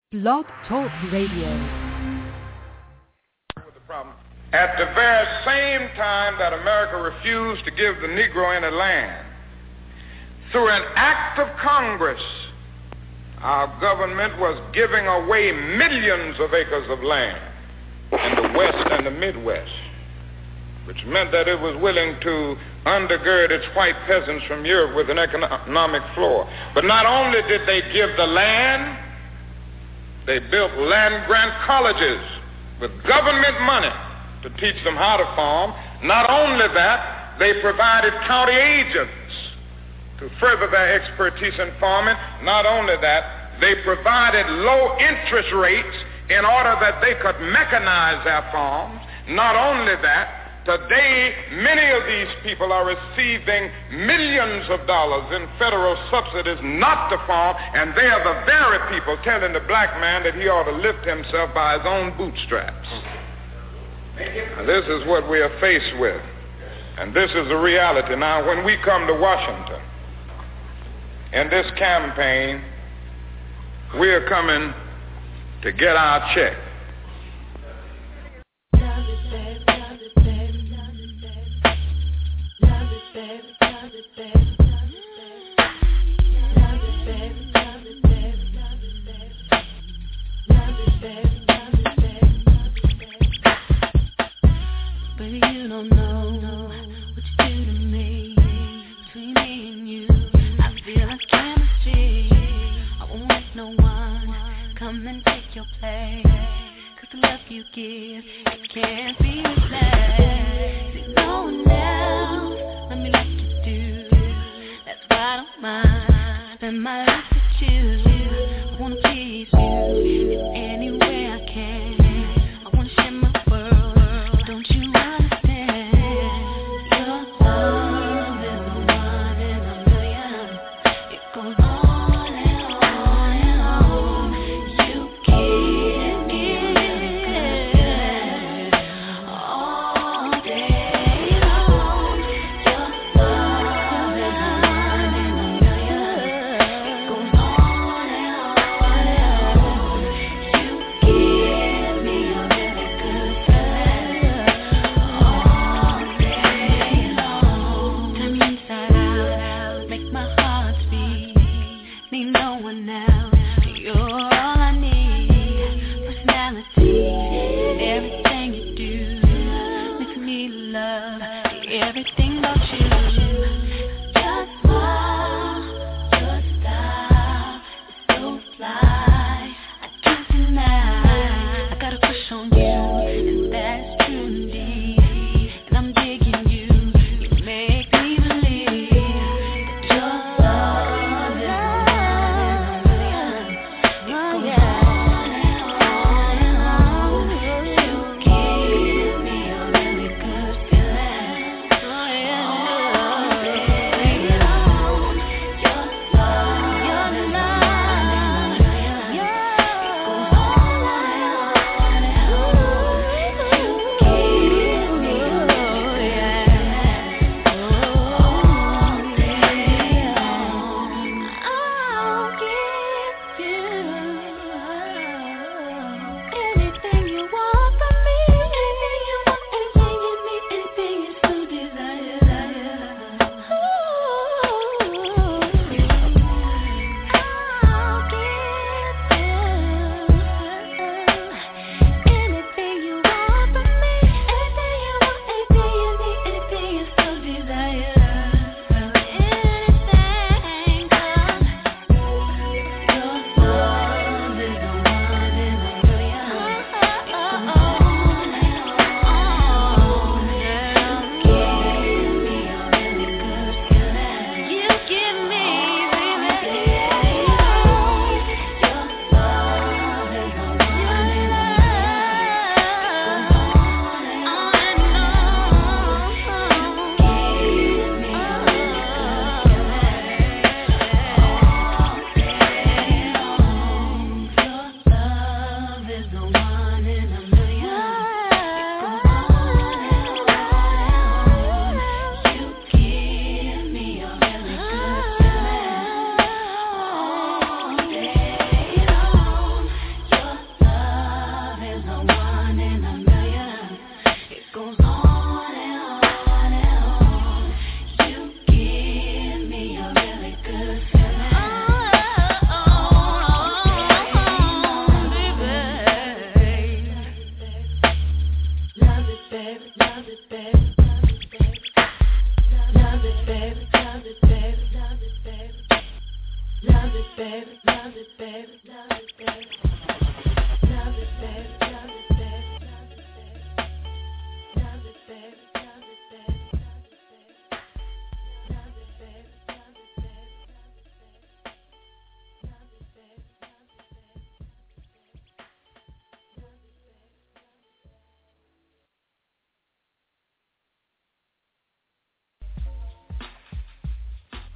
Blog Talk Radio. At the very same time that America refused to give the Negro any land, through an act of Congress, our government was giving away millions of acres of land in the West and the Midwest, which meant that it was willing to undergird its white peasants from Europe with an economic floor. But not only did they give the land, they built land-grant colleges with government money to teach them how to farm. Not only that, they provided county agents to further their expertise in farming. Not only that, they provided low interest rates in order that they could mechanize their farms. Not only that, today many of these people are receiving millions of dollars in federal subsidies not to farm, and they are the very people telling the black man that he ought to lift himself by his own bootstraps. Now, this is what we are faced with, and this is the reality. Now, when we come to Washington in this campaign, we are coming to get our check.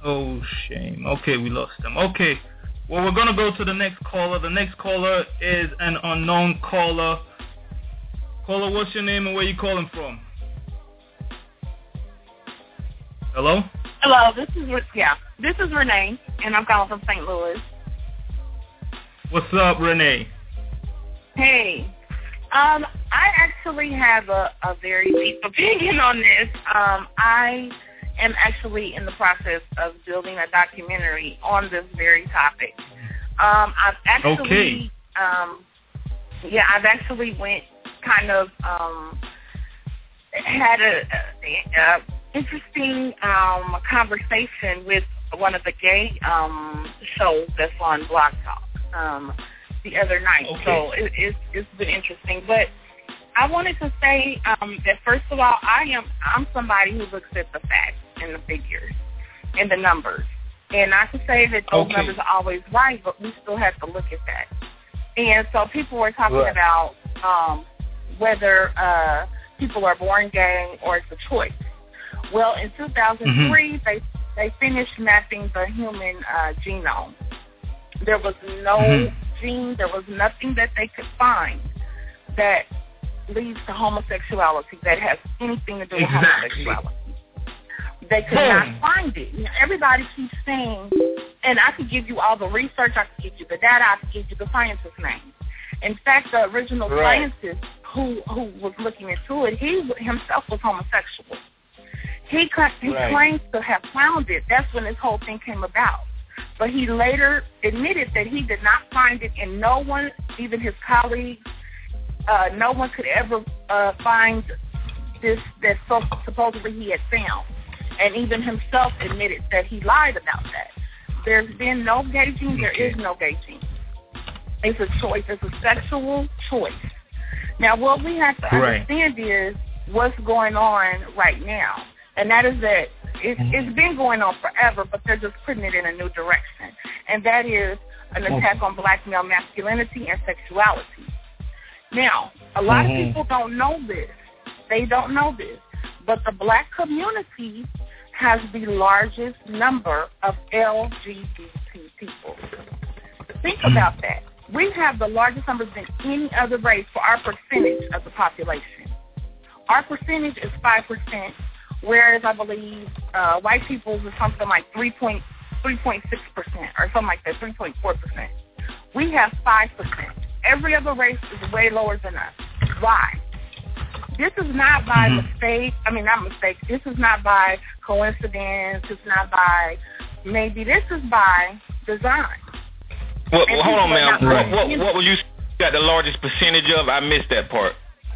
Oh, shame. Okay, we lost them. Okay. Well, we're going to go to the next caller. The next caller is an unknown caller. Caller, what's your name and where you calling from? Hello? Hello, this is Renee, and I'm calling from St. Louis. What's up, Renee? Hey. I actually have a very deep opinion on this. I am actually in the process of building a documentary on this very topic. I've actually, I've actually went kind of had a interesting conversation with one of the gay shows that's on Blog Talk the other night. Okay. So it's been interesting. But I wanted to say that first of all, I'm somebody who looks at the facts and the figures and the numbers. And not to say that those numbers are always right, but we still have to look at that. And so people were talking about whether people are born gay or it's a choice. Well, in 2003, they finished mapping the human genome. There was no gene, there was nothing that they could find that leads to homosexuality, that has anything to do with homosexuality. They could not find it. You know, everybody keeps saying, and I could give you all the research, I could give you the data, I could give you the scientist's name. In fact, the original scientist who was looking into it, he himself was homosexual. He claims to have found it. That's when this whole thing came about. But he later admitted that he did not find it, and no one, even his colleagues, no one could ever find this that supposedly he had found. And even himself admitted that he lied about that. There's been no gay gene. There is no gay gene. It's a choice. It's a sexual choice. Now, what we have to understand is what's going on right now. And that is that it's been going on forever, but they're just putting it in a new direction. And that is an attack on black male masculinity and sexuality. Now, a lot of people don't know this. They don't know this. But the black community has the largest number of LGBT people. Think about that. We have the largest numbers than any other race for our percentage of the population. Our percentage is 5%, whereas I believe white people's is something like 3.6% or something like that, 3.4%. We have 5%. Every other race is way lower than us. Why? This is not by mistake. I mean, not mistake. This is not by coincidence. It's not by maybe. This is by design. Well, hold on, ma'am. What was you got the largest percentage of? I missed that part.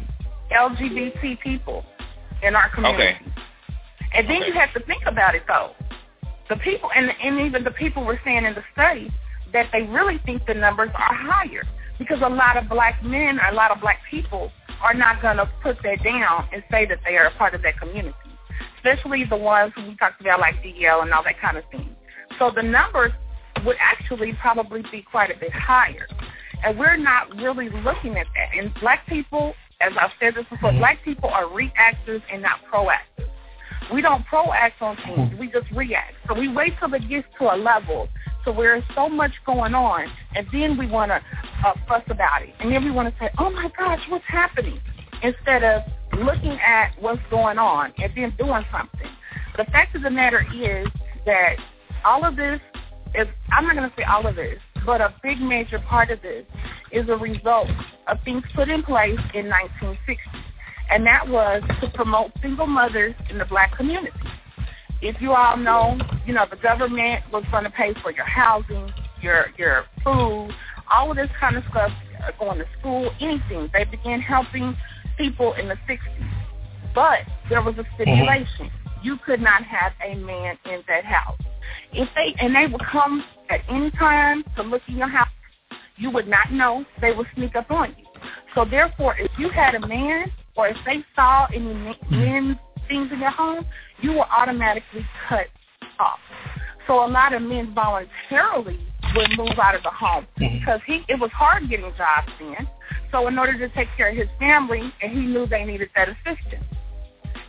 LGBT people in our community. Okay. And then you have to think about it, though. The people, and even the people were saying in the study that they really think the numbers are higher because a lot of black men, a lot of black people are not going to put that down and say that they are a part of that community, especially the ones who we talked about like DL and all that kind of thing. So the numbers would actually probably be quite a bit higher. And we're not really looking at that. And black people, as I've said this before, black people are reactors and not proactive. We don't proact on things. We just react. So we wait till it gets to a level to where there's so much going on, and then we want to fuss about it. And then we want to say, oh, my gosh, what's happening? Instead of looking at what's going on and then doing something. The fact of the matter is that all of this is, I'm not going to say all of this, but a big major part of this is a result of things put in place in 1960. And that was to promote single mothers in the black community. If you all know, the government was going to pay for your housing, your food, all of this kind of stuff, going to school, anything. They began helping people in the 60s. But there was a stipulation. You could not have a man in that house. And they would come at any time to look in your house. You would not know. They would sneak up on you. So therefore, if you had a man or if they saw any men's things in your home, you were automatically cut off. So a lot of men voluntarily would move out of the home because it was hard getting jobs then. So in order to take care of his family, and he knew they needed that assistance.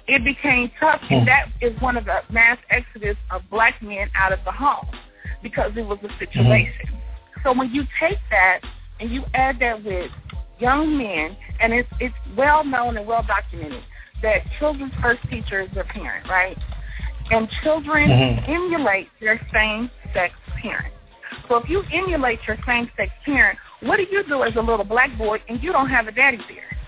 it became tough, and that is one of the mass exodus of black men out of the home because it was a situation. So when you take that and you add that with young men, and it's well known and well documented that children's first teacher is their parent, right? And children emulate their same-sex parent. So if you emulate your same-sex parent, what do you do as a little black boy and you don't have a daddy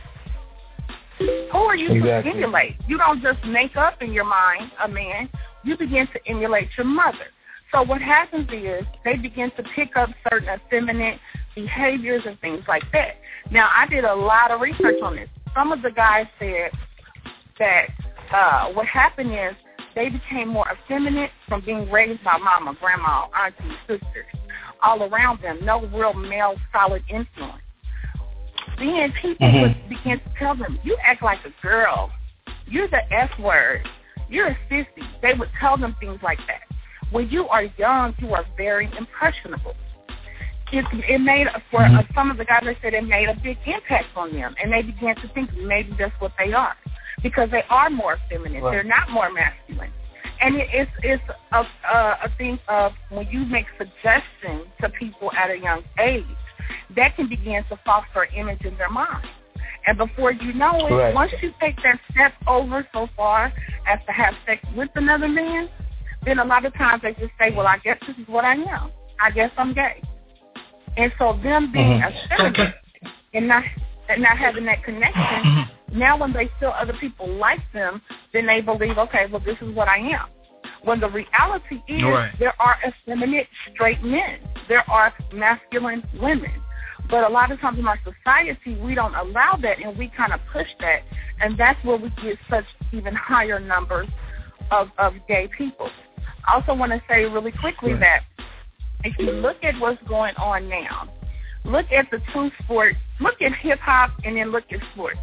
there? Who are you to emulate? You don't just make up in your mind a man. You begin to emulate your mother. So what happens is they begin to pick up certain effeminate behaviors and things like that. Now, I did a lot of research on this. Some of the guys said that what happened is they became more effeminate from being raised by mama, grandma, auntie, sisters, all around them. No real male solid influence. Then people would begin to tell them, you act like a girl. You're the F word. You're a sissy. They would tell them things like that. When you are young, you are very impressionable. It made, for some of the guys, they said it made a big impact on them, and they began to think maybe that's what they are, because they are more feminine. Right. They're not more masculine. And it's a thing of when you make suggestions to people at a young age, that can begin to foster an image in their mind. And before you know it, once you take that step over so far as to have sex with another man, then a lot of times they just say, well, I guess this is what I am. I guess I'm gay. And so them being effeminate and not having that connection, now when they feel other people like them, then they believe, okay, well, this is what I am. When the reality is there are effeminate straight men. There are masculine women. But a lot of times in our society, we don't allow that, and we kind of push that. And that's where we get such even higher numbers of gay people. I also want to say really quickly that if you look at what's going on now, look at the two sports, look at hip-hop and then look at sports.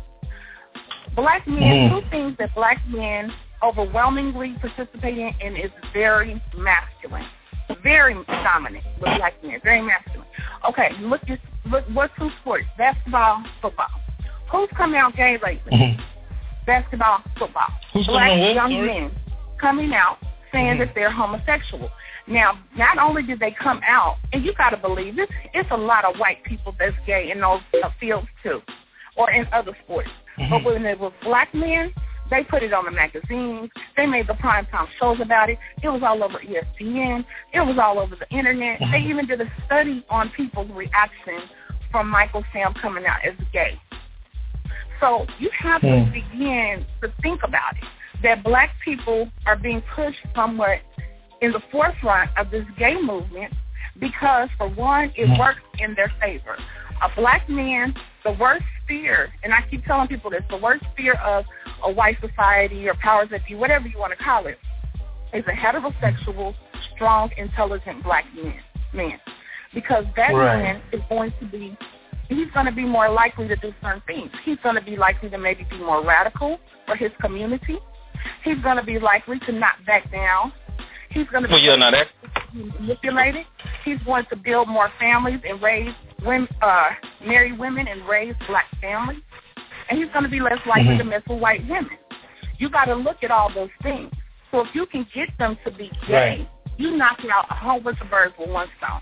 Black men, two things that black men overwhelmingly participate in and is very masculine, very dominant with black men, very masculine. Okay, look what two sports, basketball, football. Who's coming out gay lately? Basketball, football. Who's black young men coming out saying that they're homosexual. Now, not only did they come out, and you got to believe this, it's a lot of white people that's gay in those fields too, or in other sports. But when it was black men, they put it on the magazines. They made the primetime shows about it. It was all over ESPN. It was all over the internet. They even did a study on people's reaction from Michael Sam coming out as gay. So you have to begin to think about it, that black people are being pushed somewhat in the forefront of this gay movement because, for one, it works in their favor. A black man, the worst fear, and I keep telling people this, the worst fear of a white society or powers that be, whatever you want to call it, is a heterosexual, strong, intelligent black man. Because that man is going to be, he's going to be more likely to do certain things. He's going to be likely to maybe be more radical for his community. He's going to be likely to not back down. He's going to be manipulated. He's going to build more families and raise women, marry women and raise black families. And he's going to be less likely to mess with white women. You got to look at all those things. So if you can get them to be gay, you knock out a whole bunch of birds with one stone.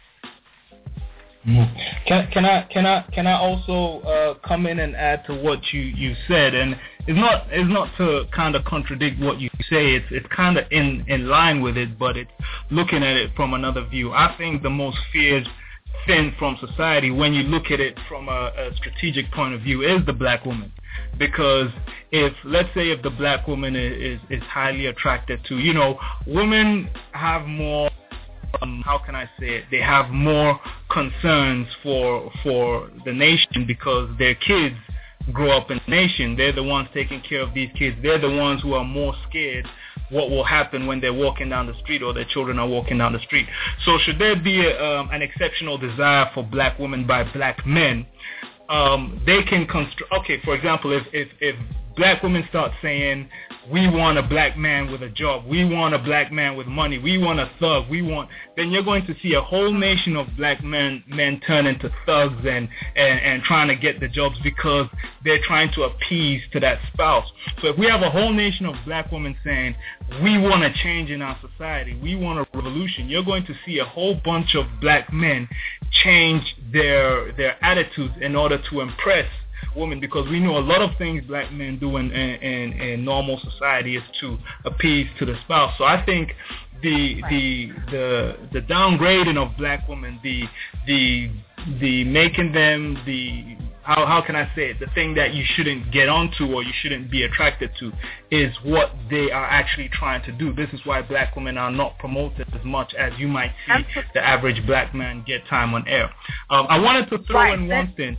Can I also come in and add to what you said? And it's not to kind of contradict what you say. It's kind of in line with it, but it's looking at it from another view. I think the most feared thing from society, when you look at it from a strategic point of view, is the black woman. Because let's say if the black woman is highly attracted to, women have more, how can I say it? They have more concerns for the nation because their kids grow up in the nation. They're the ones taking care of these kids. They're the ones who are more scared what will happen when they're walking down the street or their children are walking down the street. So should there be an exceptional desire for black women by black men, they can construct. Okay, for example, if black women start saying, we want a black man with a job, we want a black man with money, we want a thug, then you're going to see a whole nation of black men turn into thugs and trying to get the jobs because they're trying to appease to that spouse. So if we have a whole nation of black women saying, we want a change in our society, we want a revolution, you're going to see a whole bunch of black men change their attitudes in order to impress women, because we know a lot of things black men do in normal society is to appease to the spouse. So I think the downgrading of black women, the making them the how can I say it, the thing that you shouldn't get onto or you shouldn't be attracted to is what they are actually trying to do. This is why black women are not promoted as much as you might see the average black man get time on air. I wanted to throw in one thing.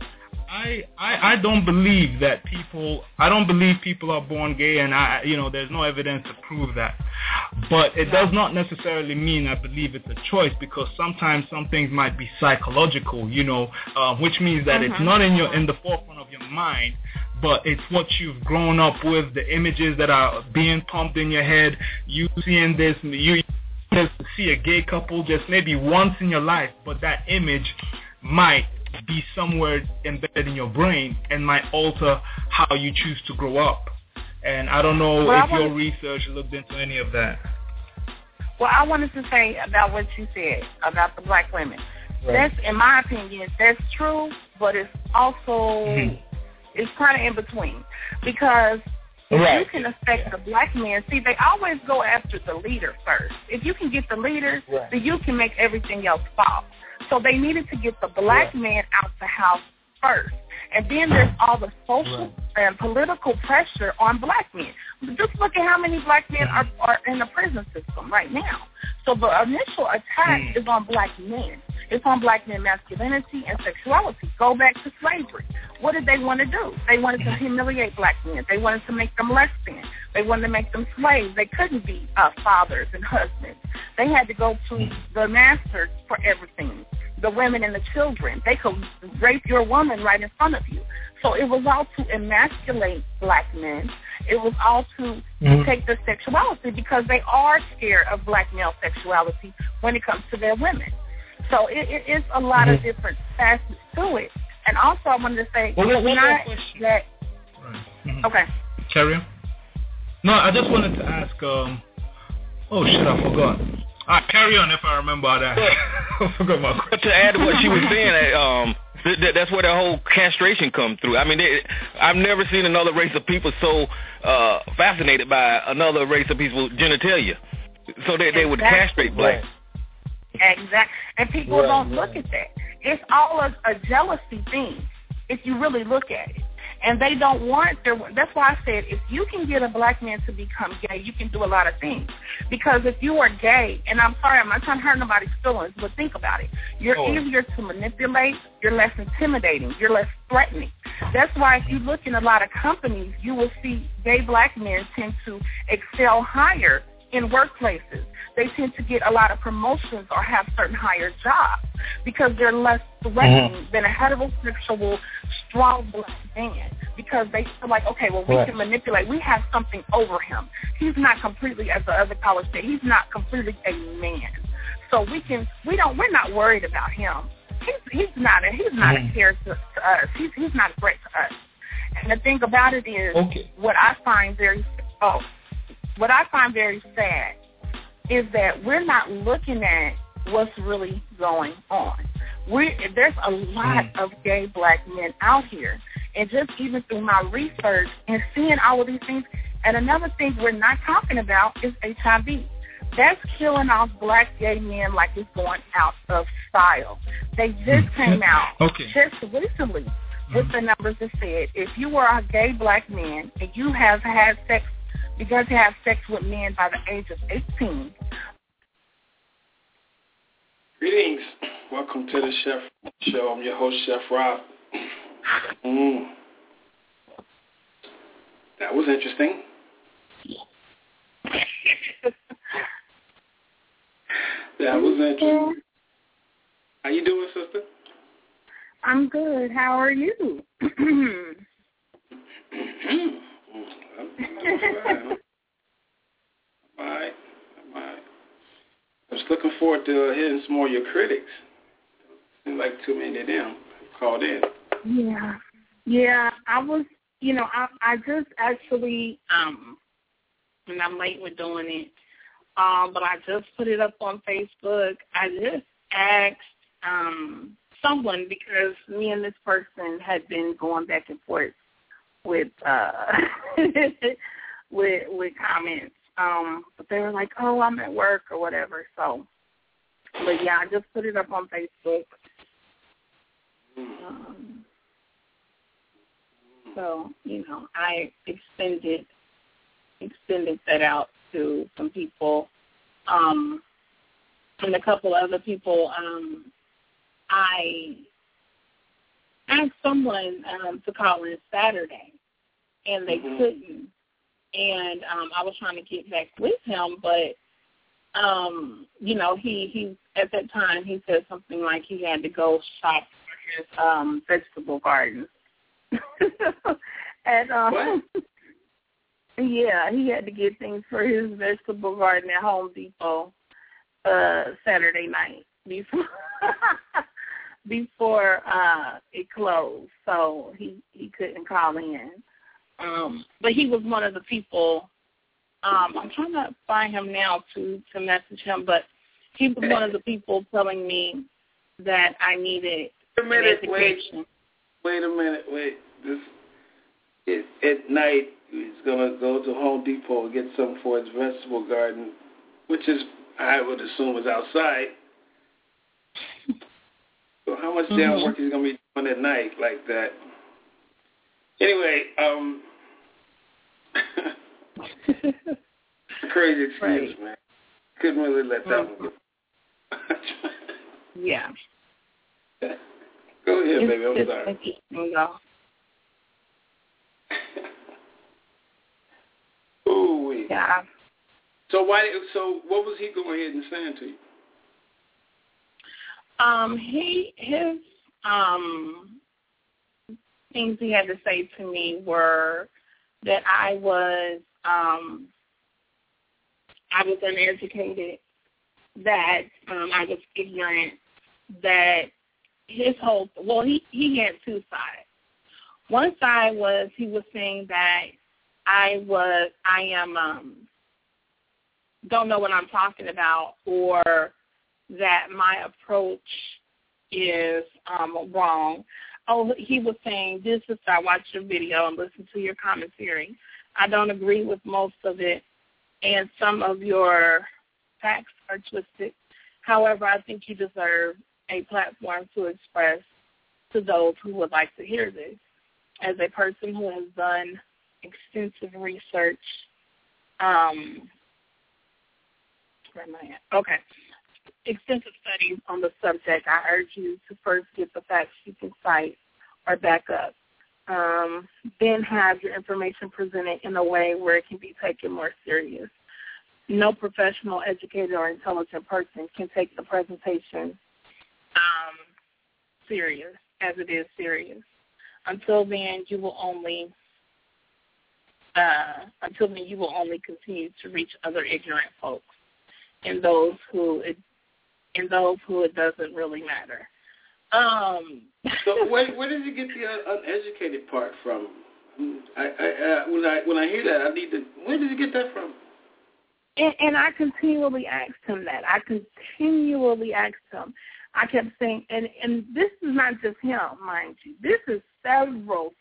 I don't believe that people are born gay, and there's no evidence to prove that. But it does not necessarily mean I believe it's a choice, because sometimes some things might be psychological, which means that it's not in the forefront of your mind, but it's what you've grown up with, the images that are being pumped in your head. You seeing this, you just see a gay couple just maybe once in your life, but that image might be somewhere embedded in your brain and might alter how you choose to grow up. And I don't know if your research looked into any of that. Well, I wanted to say about what you said about the black women. Right. That's, in my opinion, that's true, but it's also it's kind of in between, because if you can affect the black men, see, they always go after the leader first. If you can get the leaders, then you can make everything else fall. So they needed to get the black man out the house first. And then there's all the social and political pressure on black men. Just look at how many black men are in the prison system right now. So the initial attack is on black men. It's on black men masculinity and sexuality. Go back to slavery. What did they want to do? They wanted to humiliate black men. They wanted to make them less than. They wanted to make them slaves. They couldn't be fathers and husbands. They had to go to the masters for everything. The women and the children. They could rape your woman right in front of you. So it was all to emasculate black men. It was all to take their sexuality, because they are scared of black male sexuality when it comes to their women. So it is a lot of different facets to it. And also I wanted to say, Okay. Carry on. No, I just wanted to ask, I forgot. Carry on if I remember that. I forgot my question. To add to what she was saying, that's where the whole castration comes through. I mean, I've never seen another race of people so fascinated by another race of people's genitalia. So they would castrate blacks. Exactly. And people don't look at that. It's all a jealousy thing, if you really look at it. And they don't want that's why I said, if you can get a black man to become gay, you can do a lot of things. Because if you are gay, and I'm sorry, I'm not trying to hurt nobody's feelings, but think about it. You're easier to manipulate, you're less intimidating, you're less threatening. That's why if you look in a lot of companies, you will see gay black men tend to excel higher in workplaces. They tend to get a lot of promotions or have certain higher jobs because they're less threatening than a heterosexual, strong black man, because they feel like, okay, well, we can manipulate. We have something over him. He's not completely, as the other college said, he's not completely a man. So we're not worried about him. He's not a care to us. He's not a threat to us. And the thing about it is, what I find very sad is that we're not looking at what's really going on. There's a lot of gay black men out here, and just even through my research and seeing all of these things. And another thing we're not talking about is HIV. That's killing off black gay men like it's going out of style. They just came out just recently with the numbers that said if you are a gay black man and you have had sex, begun to have sex with men by the age of 18. Greetings. Welcome to the Chef Show. I'm your host, Chef Rob. That was interesting. That was interesting. How you doing, sister? I'm good. How are you? fine. All right. I was looking forward to hearing some more of your critics. Seems like too many of them called in. Yeah. I was, I just actually, and I'm late with doing it, but I just put it up on Facebook. I just asked someone, because me and this person had been going back and forth with with comments. But they were like, "Oh, I'm at work" or whatever. So, but yeah, I just put it up on Facebook. So, I extended that out to some people, and a couple other people. I asked someone to call in Saturday, and they couldn't. And I was trying to get back with him, but he at that time he said something like he had to go shop for his vegetable garden. And yeah, he had to get things for his vegetable garden at Home Depot Saturday night before it closed, so he couldn't call in. But he was one of the people. I'm trying to find him now to message him, but he was one of the people telling me that I needed an education. Wait a minute. At night, he's going to go to Home Depot and get something for his vegetable garden, which is, I would assume, is outside. So how much damn work is he going to be doing at night like that? Anyway, crazy excuse, man. Couldn't really let that one go. Yeah. Go ahead, baby. I'm sorry. Ooh, yeah. So what was he going ahead and saying to you? His things he had to say to me were that I was uneducated, that I was ignorant, that he had two sides. One side was he was saying that I don't know what I'm talking about, or that my approach is wrong. Oh, he was saying, "This is, I watched your video and listened to your commentary. I don't agree with most of it, and some of your facts are twisted. However, I think you deserve a platform to express to those who would like to hear this. As a person who has done extensive research, extensive studies on the subject, I urge you to first get the facts you can cite or back up. Then have your information presented in a way where it can be taken more serious. No professional, educated, or intelligent person can take the presentation serious, as it is serious. Until then, you will only continue to reach other ignorant folks, and those who it doesn't really matter." So where did you get the uneducated part from? When I hear that, I need to. Where did you get that from? And I continually asked him that. I kept saying, and this is not just him, mind you. This is several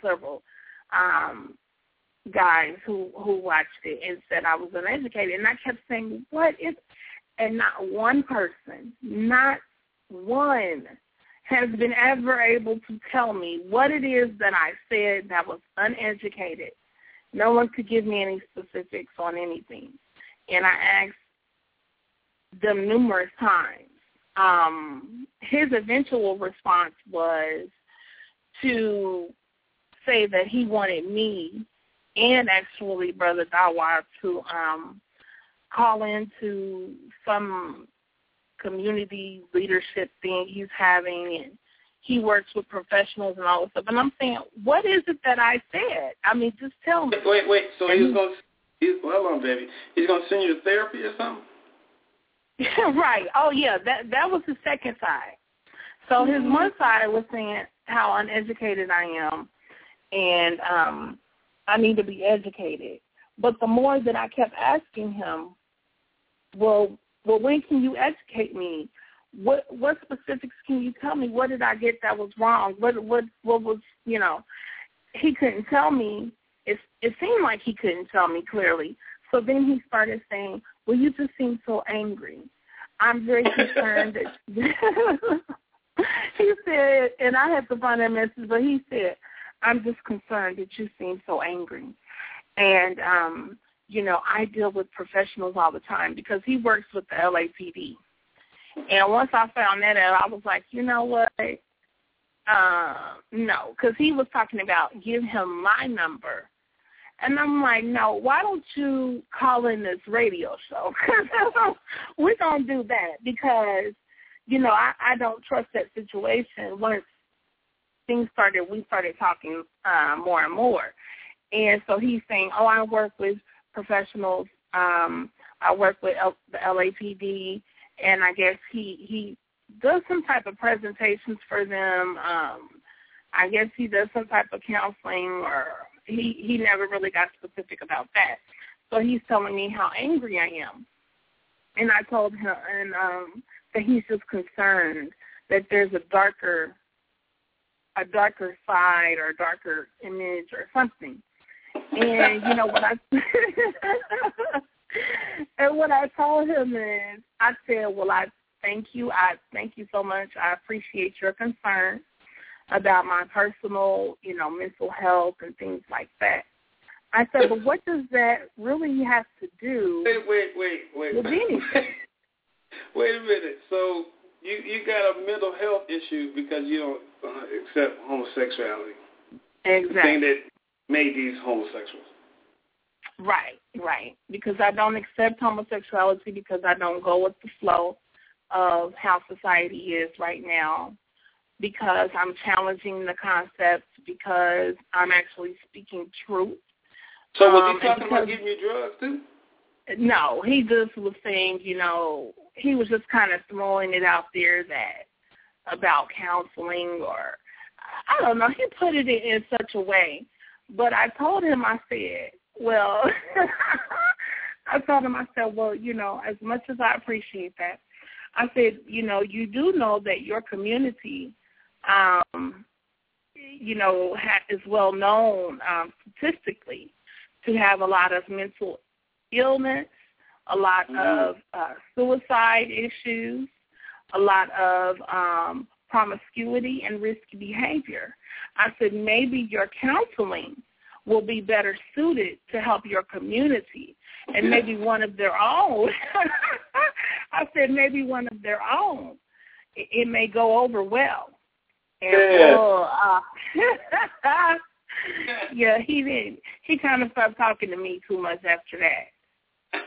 guys who watched it and said I was uneducated. And I kept saying, and not one person, not one, has been ever able to tell me what it is that I said that was uneducated. No one could give me any specifics on anything. And I asked them numerous times. His eventual response was to say that he wanted me and actually Brother Dawa to call into some community leadership thing he's having, and he works with professionals and all this stuff. And I'm saying, what is it that I said? I mean, just tell me. Wait. So hold on, baby. He's going to send you to therapy or something? Right. Oh, yeah. That was his second side. So his one side was saying how uneducated I am and I need to be educated. But the more that I kept asking him, well, when can you educate me? What specifics can you tell me? What did I get that was wrong? What was, he couldn't tell me. It seemed like he couldn't tell me clearly. So then he started saying, well, you just seem so angry. I'm very concerned that he said, and I had to find that message, but he said, I'm just concerned that you seem so angry. And, I deal with professionals all the time because he works with the LAPD. And once I found that out, I was like, you know what? No, because he was talking about give him my number. And I'm like, no, why don't you call in this radio show? We're going to do that because, I don't trust that situation. Once we started talking more and more. And so he's saying, I work with professionals. I work with the LAPD. And I guess he does some type of presentations for them. I guess he does some type of counseling, or he never really got specific about that. So he's telling me how angry I am. And I told him that he's just concerned that there's a darker side or a darker image or something. And what I told him is, I said, well, I thank you. I thank you so much. I appreciate your concern about my personal, mental health and things like that. I said, but what does that really have to do Wait. with anything? Wait a minute. So you got a mental health issue because you don't accept homosexuality. Exactly. The thing that made these homosexuals. Right. Because I don't accept homosexuality because I don't go with the flow of how society is right now, because I'm challenging the concepts, because I'm actually speaking truth. So was he talking about giving you drugs too? No, he just was saying, he was just kind of throwing it out there about counseling, or I don't know. He put it in such a way. But I told him, I said, well, as much as I appreciate that, I said, you do know that your community, is well known statistically to have a lot of mental illness, a lot of suicide issues, a lot of promiscuity and risky behavior. I said, maybe your counseling will be better suited to help your community, and maybe one of their own. I said, maybe one of their own. It may go over well. And yeah, he didn't. He kind of stopped talking to me too much after that.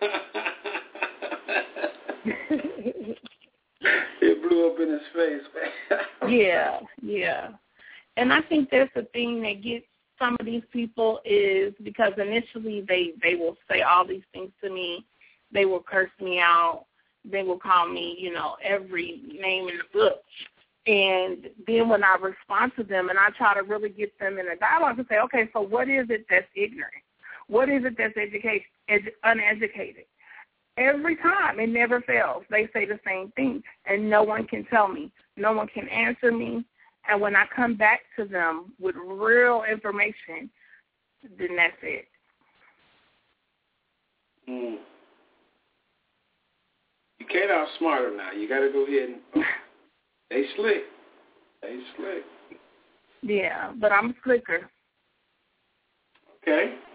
It blew up in his face, man. Yeah. And I think that's the thing that gets some of these people, is because initially they will say all these things to me. They will curse me out. They will call me, every name in the book. And then when I respond to them and I try to really get them in a dialogue and say, okay, so what is it that's ignorant? What is it that's uneducated? Every time, it never fails. They say the same thing, and no one can tell me. No one can answer me. And when I come back to them with real information, then that's it. You can't outsmart them now. You got to go ahead and... They slick. Yeah, but I'm slicker. Okay.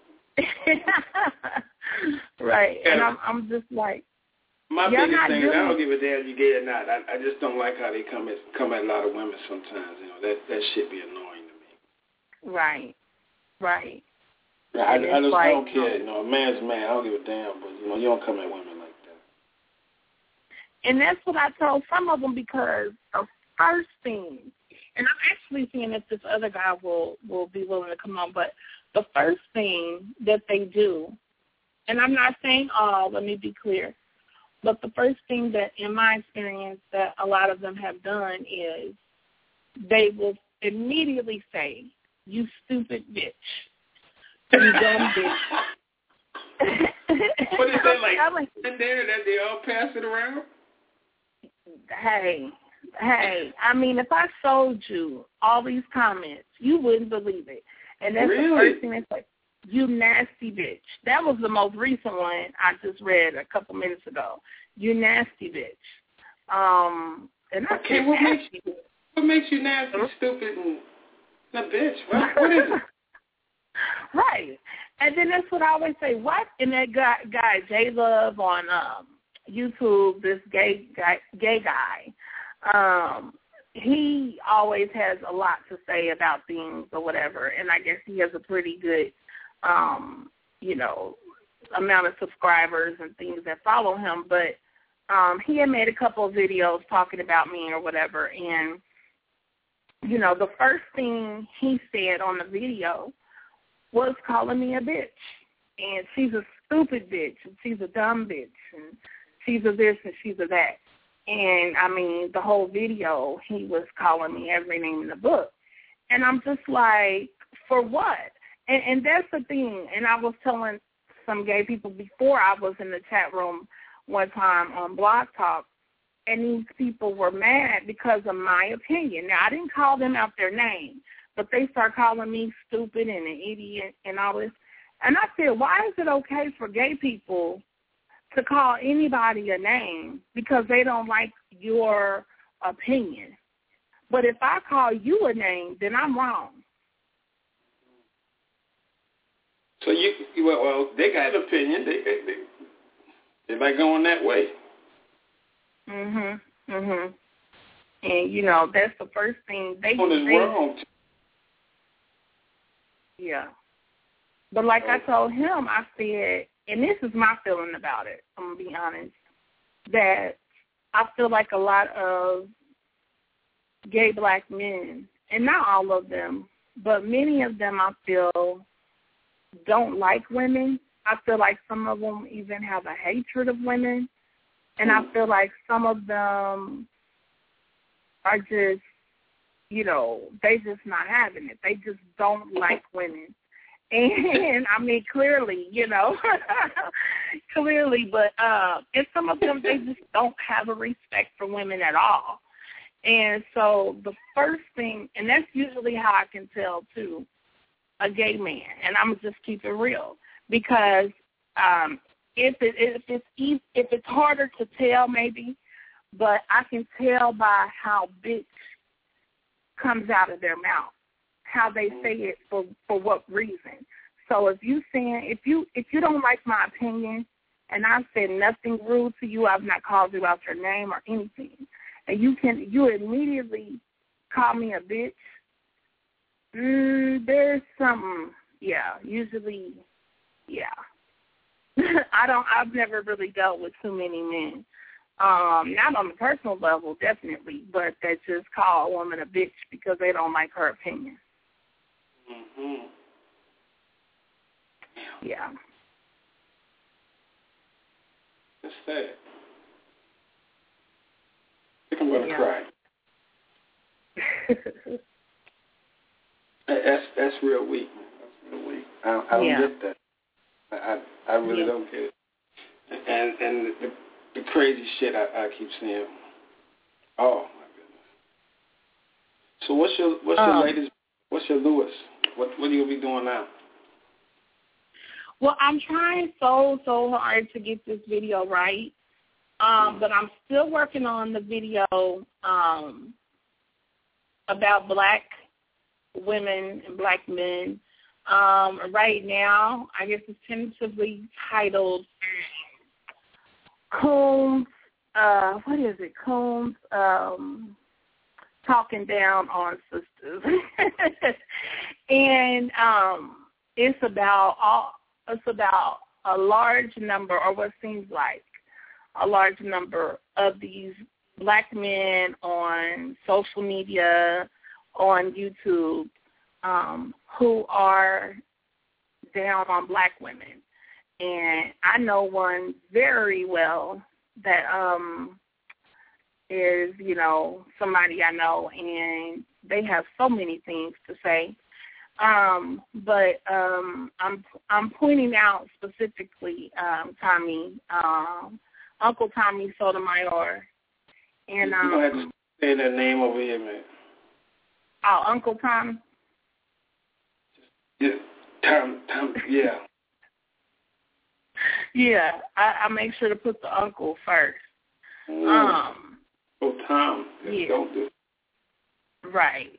Right, and I'm just like... My biggest thing is I don't give a damn if you gay or not. I just don't like how they come at a lot of women sometimes. That shit be annoying to me. Right. I don't care. A man's a man. I don't give a damn. But you don't come at women like that. And that's what I told some of them, because first thing, and I'm actually seeing if this other guy will be willing to come on, but the first thing that they do, and I'm not saying all, let me be clear, but the first thing that, in my experience, that a lot of them have done is they will immediately say, "You stupid bitch. You dumb bitch." What is that, like in there that they all pass it around? Hey, I mean, if I showed you all these comments, you wouldn't believe it. And that's really? The first thing that's like, "You nasty bitch." That was the most recent one I just read a couple minutes ago. "You nasty bitch." And I okay, said, what makes you nasty, stupid, and a bitch? What is it? Right. And then that's what I always say. What? And that guy J Love on YouTube, this gay guy, he always has a lot to say about things or whatever. And I guess he has a pretty good, amount of subscribers and things that follow him. But he had made a couple of videos talking about me or whatever. And, the first thing he said on the video was calling me a bitch. And she's a stupid bitch, and she's a dumb bitch, and she's a this and she's a that. And, I mean, the whole video, he was calling me every name in the book. And I'm just like, for what? And that's the thing. And I was telling some gay people before I was in the chat room one time on Blog Talk, and these people were mad because of my opinion. Now, I didn't call them out their name, but they start calling me stupid and an idiot and all this. And I said, why is it okay for gay people to call anybody a name because they don't like your opinion? But if I call you a name, then I'm wrong. So well, they got an opinion. They like going that way. And that's the first thing they do. Wrong. Yeah. But like I told him, I said, and this is my feeling about it, I'm going to be honest, that I feel like a lot of gay black men, and not all of them, but many of them I feel don't like women. I feel like some of them even have a hatred of women. And I feel like some of them are just, they just not having it. They just don't like women. And, I mean, clearly, clearly, but and some of them, they just don't have a respect for women at all. And so the first thing, and that's usually how I can tell, too, a gay man, and I'm just keep it real, because if it's harder to tell, maybe, but I can tell by how bitch comes out of their mouth, how they say it for what reason. So if you don't like my opinion, and I've said nothing rude to you, I've not called you out your name or anything, and you immediately call me a bitch, there's something, usually, I've never really dealt with too many men, not on the personal level, definitely, but that just call a woman a bitch because they don't like her opinion. Mm-hmm. Yeah. That's sad. I think I'm going to cry. That's real weak. That's real weak. I don't get that. I really don't get it. And the crazy shit I keep seeing. Oh my goodness. So what's your latest? What's your Lewis? What are you gonna be doing now? Well, I'm trying so hard to get this video right, but I'm still working on the video about black women and black men. Right now, I guess it's tentatively titled Combs, Combs talking down on sisters. And it's about a large number, or what seems like a large number, of these black men on social media, on YouTube, who are down on black women. And I know one very well that is, you know, somebody I know, and they have so many things to say. But I'm pointing out specifically, Tommy, Uncle Tommy Sotomayor. And you don't have to say that name over here, man. Oh, Uncle Tom? Yeah, Tom, yeah. Yeah, I make sure to put the uncle first. Tom. Yeah. Don't do it. Right.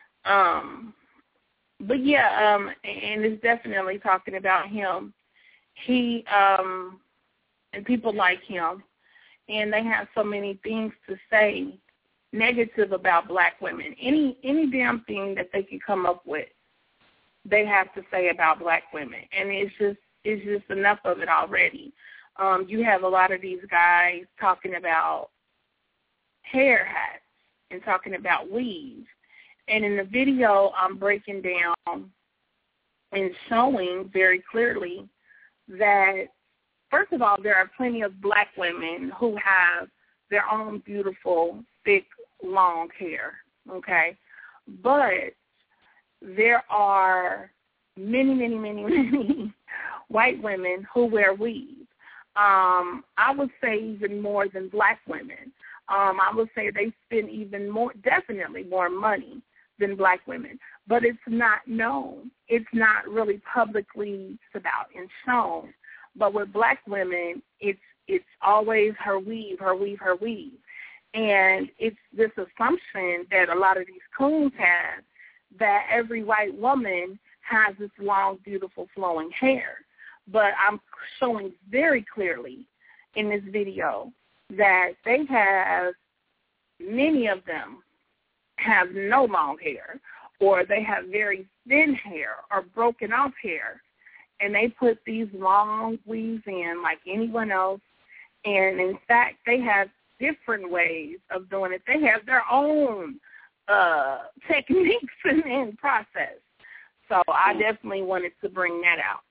But yeah, and it's definitely talking about him. He and people like him, and they have so many things to say negative about black women. Any damn thing that they can come up with, they have to say about black women, and it's just enough of it already. You have a lot of these guys talking about hair hats and talking about weaves. And in the video, I'm breaking down and showing very clearly that, first of all, there are plenty of black women who have their own beautiful, thick, long hair, okay? But there are many, many, many, many white women who wear weaves. I would say even more than black women. I would say they spend even more, definitely more money than black women. But it's not known. It's not really publicly about and shown. But with black women, it's always her weave, her weave, her weave. And it's this assumption that a lot of these coons have that every white woman has this long, beautiful, flowing hair. But I'm showing very clearly in this video that they have, many of them have no long hair, or they have very thin hair or broken off hair, and they put these long weaves in like anyone else. And in fact, they have different ways of doing it. They have their own techniques and process. So I definitely wanted to bring that out.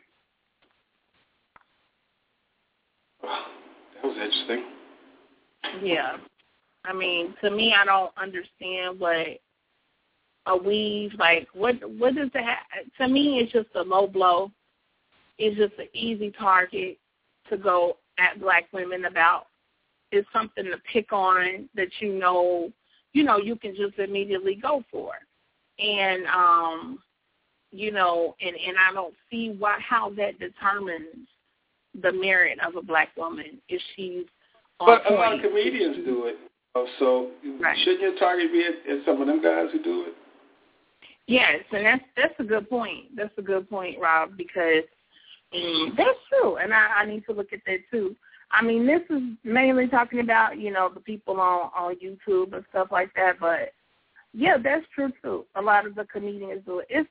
That was interesting. Yeah. I mean, to me, I don't understand what a weave, like, what does it have? To me, it's just a low blow. It's just an easy target to go at black women about. It's something to pick on that you can just immediately go for. And, and I don't see how that determines the merit of a black woman if she's on But point. A lot of comedians do it. So right. Shouldn't your target be at some of them guys who do it? Yes, and that's a good point. That's a good point, Rob, because that's true, and I need to look at that too. I mean, this is mainly talking about, the people on YouTube and stuff like that, but, yeah, that's true too. A lot of the comedians do it.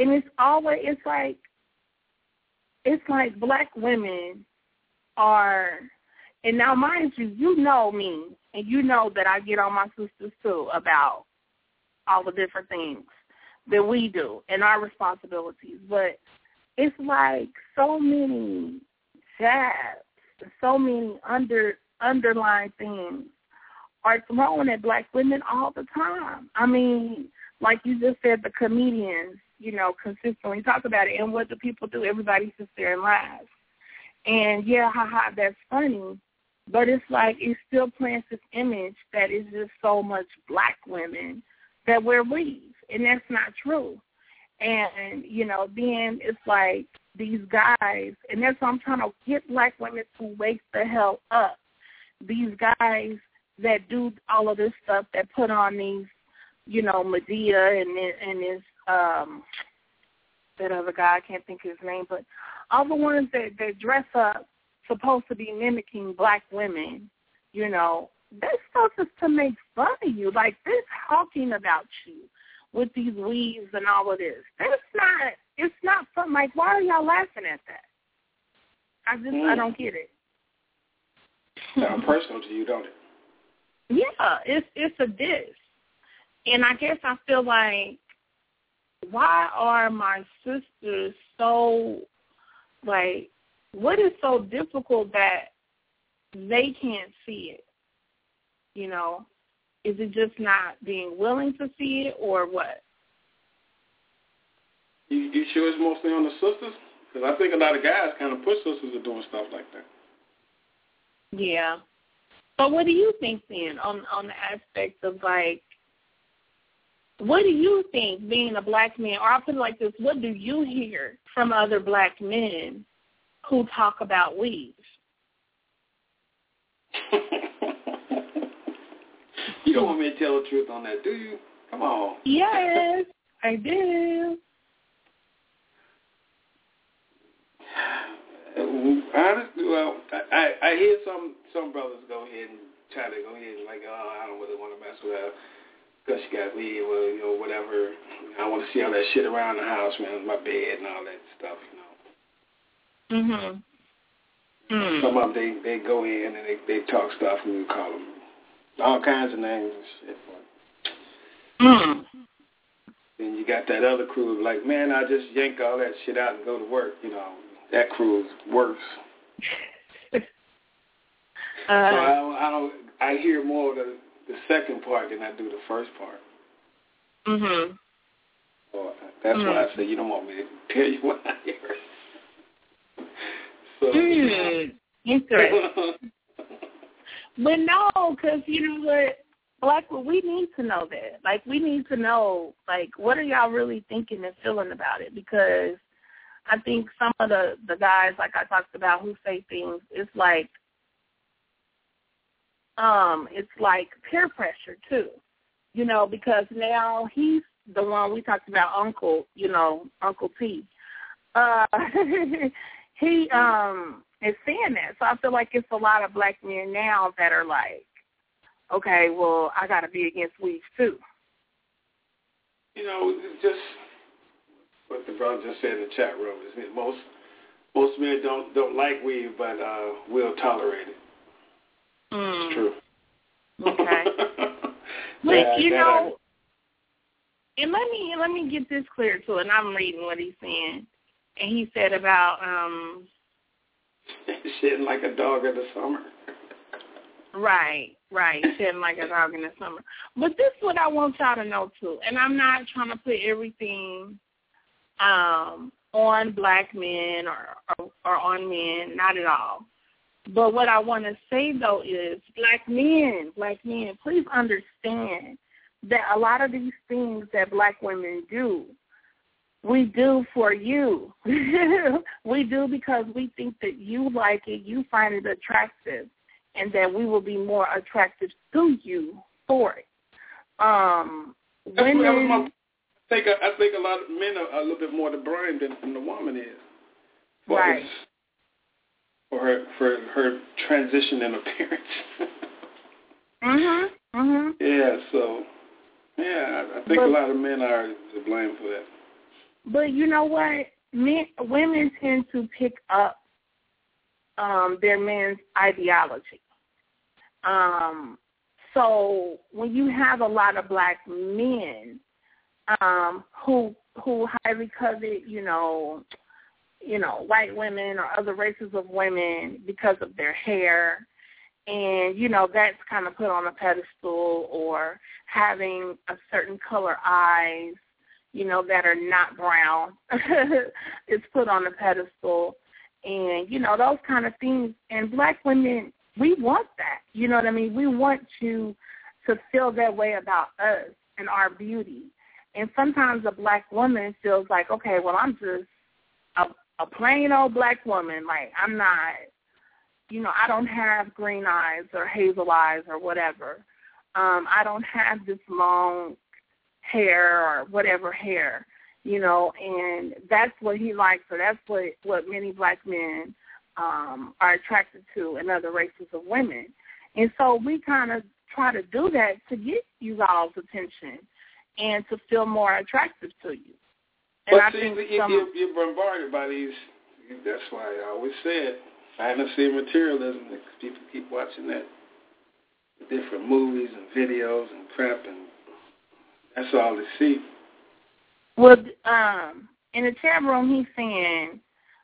It's like black women are, and now mind you, you know me, and you know that I get on my sisters too about all the different things that we do and our responsibilities. But it's like so many jabs, so many underlying things are thrown at black women all the time. I mean, like you just said, the comedians, consistently talk about it. And what do people do? Everybody sits there and laughs. And, yeah, haha, that's funny. But it's like it still plants this image that is just so much black women that wear weaves. And that's not true. And, then it's like these guys, and that's why I'm trying to get black women to wake the hell up. These guys that do all of this stuff, that put on these, Medea and this, that other guy, I can't think of his name, but all the ones that dress up supposed to be mimicking black women, that stuff is to make fun of you. Like, they're talking about you with these weaves and all of this. It's not fun. Like, why are y'all laughing at that? I don't get it. Sounds personal to you, don't it? Yeah, it's a diss. And I guess I feel like, why are my sisters so, like, what is so difficult that they can't see it? You know, is it just not being willing to see it, or what? You sure it's mostly on the sisters? Because I think a lot of guys kind of push sisters to doing stuff like that. Yeah. But what do you think then on the aspect of, like, what do you think being a black man, or I'll put it like this, what do you hear from other black men who talk about weave? You don't want me to tell the truth on that, do you? Come on. Yes, I do. Honestly, well, I hear some brothers go ahead and try to go ahead and like, oh, I don't really want to mess with her because she got weed, well, you know, whatever. I want to see all that shit around the house, man, my bed and all that stuff, you know. Mhm. Some of them they go in and they talk stuff, and we call them all kinds of names and shit. Mm. Then you got that other crew like, man, I just yank all that shit out and go to work, you know. That crew is worse. So I hear more of the second part than I do the first part. Mhm. So that's why I say you don't want me to tell you what I hear. So, interesting. But no, because you know what, Black, we need to know that. Like, we need to know, like, what are y'all really thinking and feeling about it? Because I think some of the guys, like I talked about, who say things, it's like peer pressure too, you know, because now he's the one we talked about, Uncle P. He is saying that. So I feel like it's a lot of black men now that are like, okay, well, I got to be against weed too. You know, it's just what the brother just said in the chat room. Is it most men don't like weed, but will tolerate it. It's true. Okay. But you know, and let me get this clear too. And I'm reading what he's saying, and he said about shitting like a dog in the summer. Right, shitting like a dog in the summer. But this is what I want y'all to know too. And I'm not trying to put everything on black men or on men, not at all. But what I want to say, though, is black men, please understand that a lot of these things that black women do, we do for you. We do because we think that you like it, you find it attractive, and that we will be more attractive to you for it. Women... I think a lot of men are a little bit more to blame than the woman is. Right. For her transition in appearance. Yeah, so, I think a lot of men are to blame for that. But you know what? Women tend to pick up their men's ideology. So when you have a lot of black men who highly covet, you know, white women or other races of women because of their hair, and, you know, that's kind of put on a pedestal, or having a certain color eyes, you know, that are not brown, it's put on a pedestal, and, you know, those kind of things. And black women, we want that, you know what I mean? We want you to feel that way about us and our beauty. And sometimes a black woman feels like, okay, well, I'm just a plain old black woman. Like, I'm not, you know, I don't have green eyes or hazel eyes or whatever. I don't have this long hair or whatever hair, you know, and that's what he likes, or that's what many black men are attracted to in other races of women. And so we kind of try to do that to get you all's attention and to feel more attractive to you. And but I see, think you're bombarded by these. That's why I always said fantasy and materialism. People keep watching that. different movies and videos and crap, and that's all they see. Well, in the chat room, he's saying,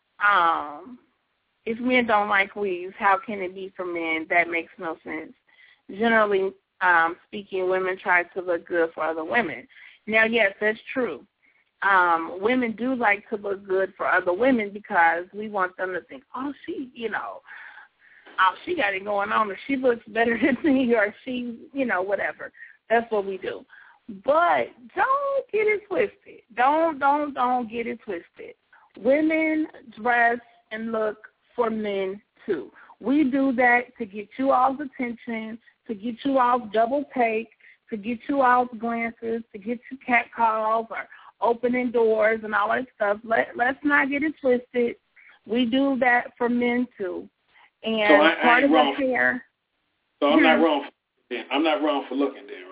if men don't like weaves, how can it be for men? That makes no sense. Generally speaking, women try to look good for other women. Now, yes, that's true. Women do like to look good for other women because we want them to think, oh, she got it going on, or she looks better than me, or she, whatever. That's what we do. But don't get it twisted. Don't get it twisted. Women dress and look for men too. We do that to get you all's attention, to get you all's double take, to get you all's glances, to get you cat calls or opening doors and all that stuff. Let's not get it twisted. We do that for men too. And so part of the hair. So I'm not wrong. I'm not wrong for looking then, right?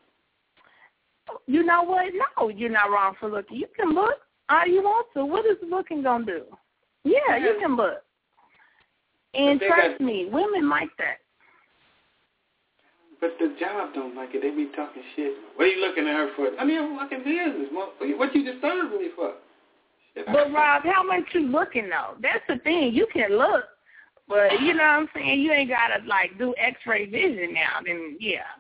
You know what? No, you're not wrong for looking. You can look all you want to. What is looking gonna do? Yeah, you can look. And trust me, women like that. But the job don't like it. They be talking shit. What are you looking at her for? I mean, I'm fucking business. What you disturbing me for? Shit, but Rob, how much you looking though? That's the thing. You can look, but you know what I'm saying. You ain't gotta like do X-ray vision now. Then yeah.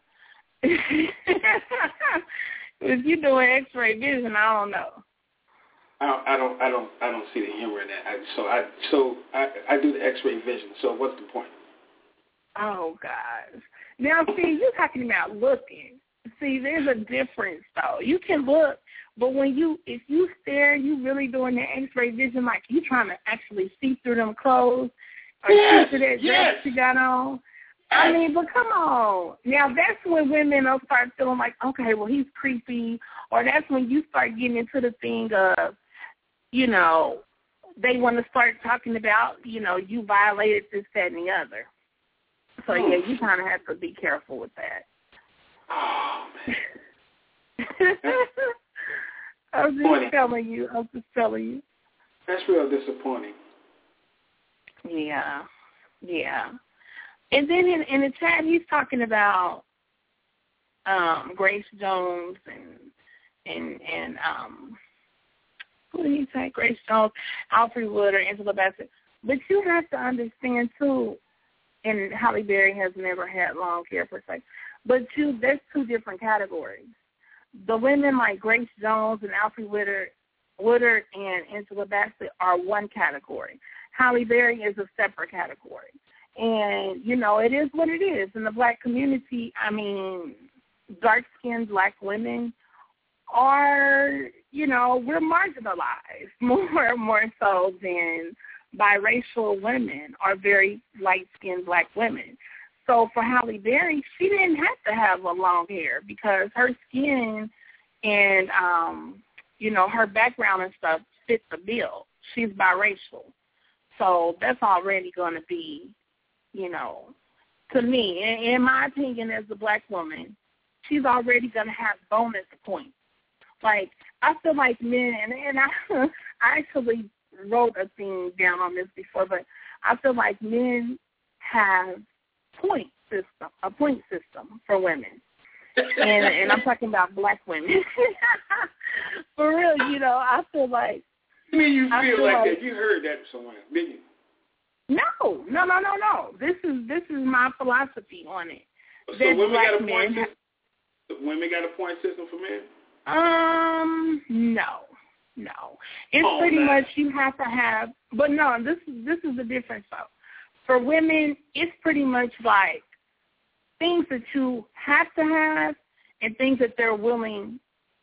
If you're doing X-ray vision, I don't know. I don't see the humor in that. So I do the X-ray vision. So what's the point? Oh gosh. Now see, you're talking about looking. See, there's a difference though. You can look, but if you stare, you really doing the X-ray vision, like you trying to actually see through them clothes or see through that dress you got on. I mean, but come on. Now, that's when women will start feeling like, okay, well, he's creepy. Or that's when you start getting into the thing of, they want to start talking about, you violated this, that, and the other. So, yeah, you kind of have to be careful with that. Oh, man. I'm just telling you. That's real disappointing. Yeah. And then in the chat, he's talking about Grace Jones and who did he say? Grace Jones, Alfre Wood, or Angela Bassett. But you have to understand too, and Halle Berry has never had long hair per se. But there's two different categories. The women like Grace Jones and Alfre Woodard and Angela Bassett are one category. Halle Berry is a separate category. And, it is what it is. In the black community, I mean, dark-skinned black women are, we're marginalized more so than biracial women are very light-skinned black women. So for Halle Berry, she didn't have to have a long hair because her skin and, her background and stuff fit the bill. She's biracial. So that's already going to be, to me, in my opinion as a black woman, she's already going to have bonus points. Like, I feel like men, and I actually wrote a thing down on this before, but I feel like men have a point system for women. And I'm talking about black women. For real, I feel like. I mean, you feel like that. You heard that somewhere, didn't you? No. This is my philosophy on it. So women got a point system? Women got a point system for men? No. It's pretty much you have to have, but no, this is the difference though. For women, it's pretty much like things that you have to have and things that they're willing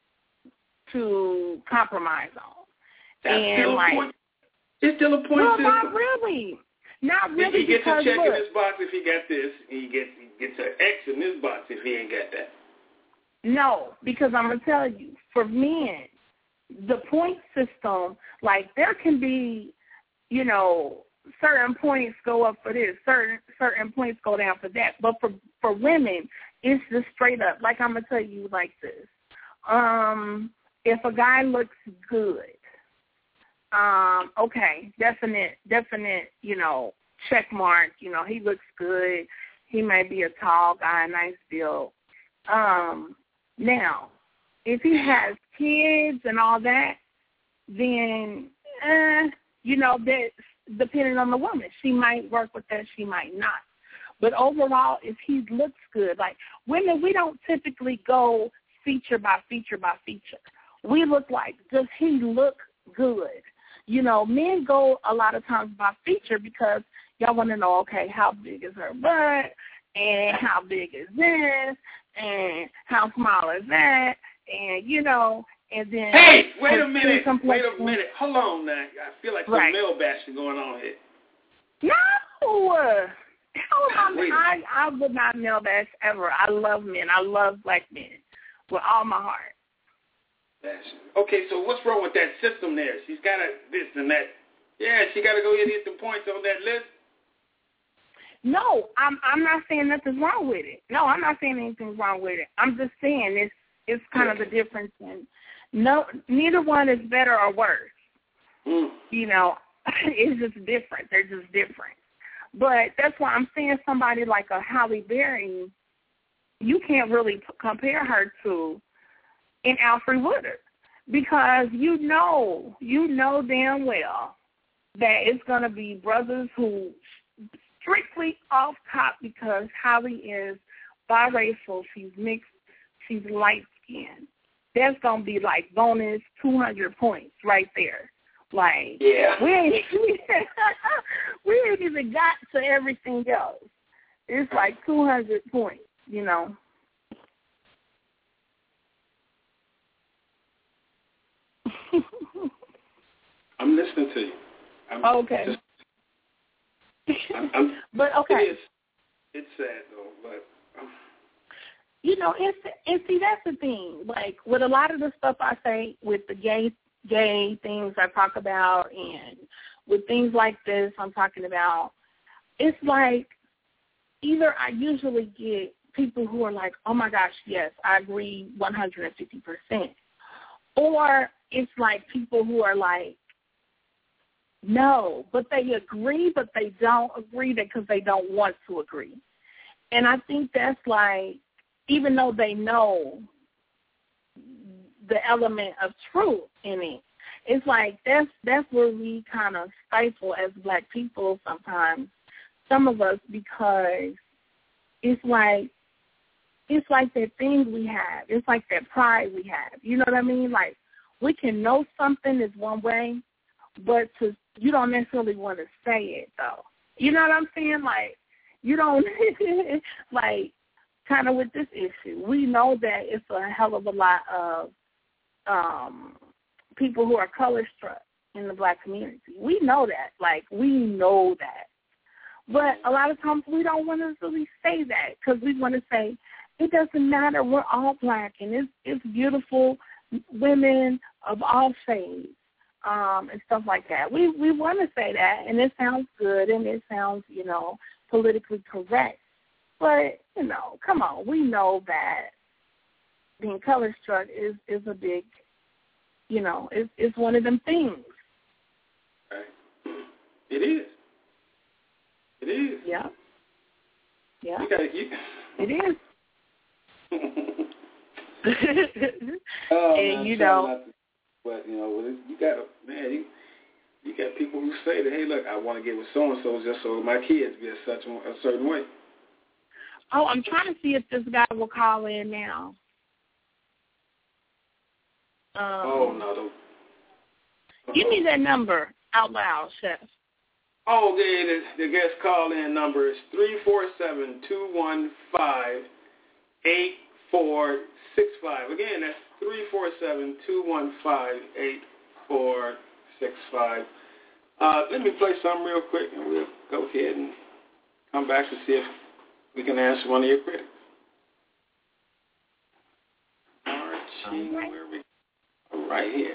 to compromise on. That's still a point. It's still a point system. Not really. If he gets a check in his box, if he got this, he gets an X in his box if he ain't got that. No, because I'm going to tell you, for men, the point system, like there can be, certain points go up for this, certain points go down for that. But for women, it's just straight up. Like I'm going to tell you like this. If a guy looks good, okay, definite, check mark. He looks good. He may be a tall guy, nice build. Now, if he has kids and all that, then, that's depending on the woman. She might work with that, she might not. But overall, if he looks good, like women, we don't typically go feature by feature by feature. We look like, does he look good? Men go a lot of times by feature because y'all want to know, okay, how big is her butt, and how big is this, and how small is that, and, and then... Hey, wait a minute. Hold on now. I feel like some male bashing going on here. No! I would not male bash ever. I love men. I love black men with all my heart. Okay, so what's wrong with that system there? She's got this and that. Yeah, she got to go get some points on that list. No, I'm not saying nothing's wrong with it. No, I'm not saying anything's wrong with it. I'm just saying it's kind of the difference. Neither one is better or worse. It's just different. They're just different. But that's why I'm saying somebody like a Halle Berry, you can't really compare her to an Alfre Woodard, because you know damn well that it's going to be brothers who strictly off top because Halle is biracial, she's mixed, she's light-skinned. That's going to be like bonus 200 points right there. Like, yeah. we ain't even got to everything else. It's like 200 points, I'm listening to you. Okay. But okay. It's sad though, but and see, that's the thing. Like with a lot of the stuff I say with the gay things I talk about, and with things like this I'm talking about, it's like either I usually get people who are like, oh my gosh, yes, I agree 150%, or it's like people who are like, no, but they agree, but they don't agree because they don't want to agree. And I think that's like, even though they know the element of truth in it, it's like that's where we kind of stifle as black people sometimes, some of us, because it's like that thing we have. It's like that pride we have. You know what I mean? Like, we can know something is one way, but you don't necessarily want to say it, though. You know what I'm saying? Like, you don't, like, kind of with this issue, we know that it's a hell of a lot of people who are color-struck in the black community. We know that. Like, we know that. But a lot of times we don't want to really say that because we want to say, it doesn't matter, we're all black, and it's beautiful women of all shades. And stuff like that. We want to say that, and it sounds good, and it sounds, politically correct. But, come on, we know that being color-struck is a big, it's one of them things. Right. It is. Yeah. Yeah. It is. Oh, and man, but, you got people who say that, hey, look, I want to get with so-and-so just so my kids be a certain way. Oh, I'm trying to see if this guy will call in now. No, don't. Give me that number out loud, Chef. Oh, the guest call-in number is 347-215-8465. Again, that's 347-215-8465. Let me play something real quick, and we'll go ahead and come back to see if we can answer one of your critics. Archie, where are we? Right here.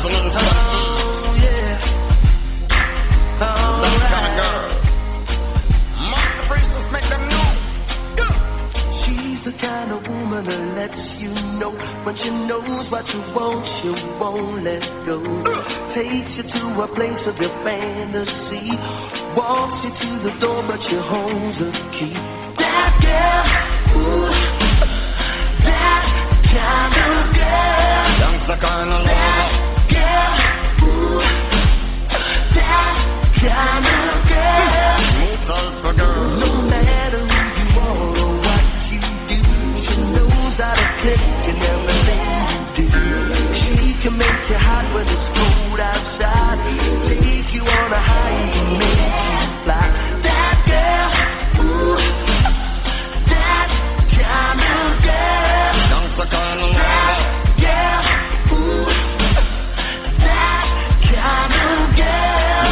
listening to it. That kind of girl. Monster Priestess, make them know. She's the kind of woman that lets you know when she knows what you want, she won't let go. Takes you to a place of your fantasy, walks you to the door, but she holds the key. That girl, ooh, that kind of girl. That's the kind of that girl, ooh, that kind of girl. Smooth as a girl. No matter who you are or what you do, she knows how to click in everything you do. She can make you hot when it's cold outside, take you on a high and make you fly. That girl, ooh, that kind of girl. That's the kind of that girl, ooh, that kind of girl.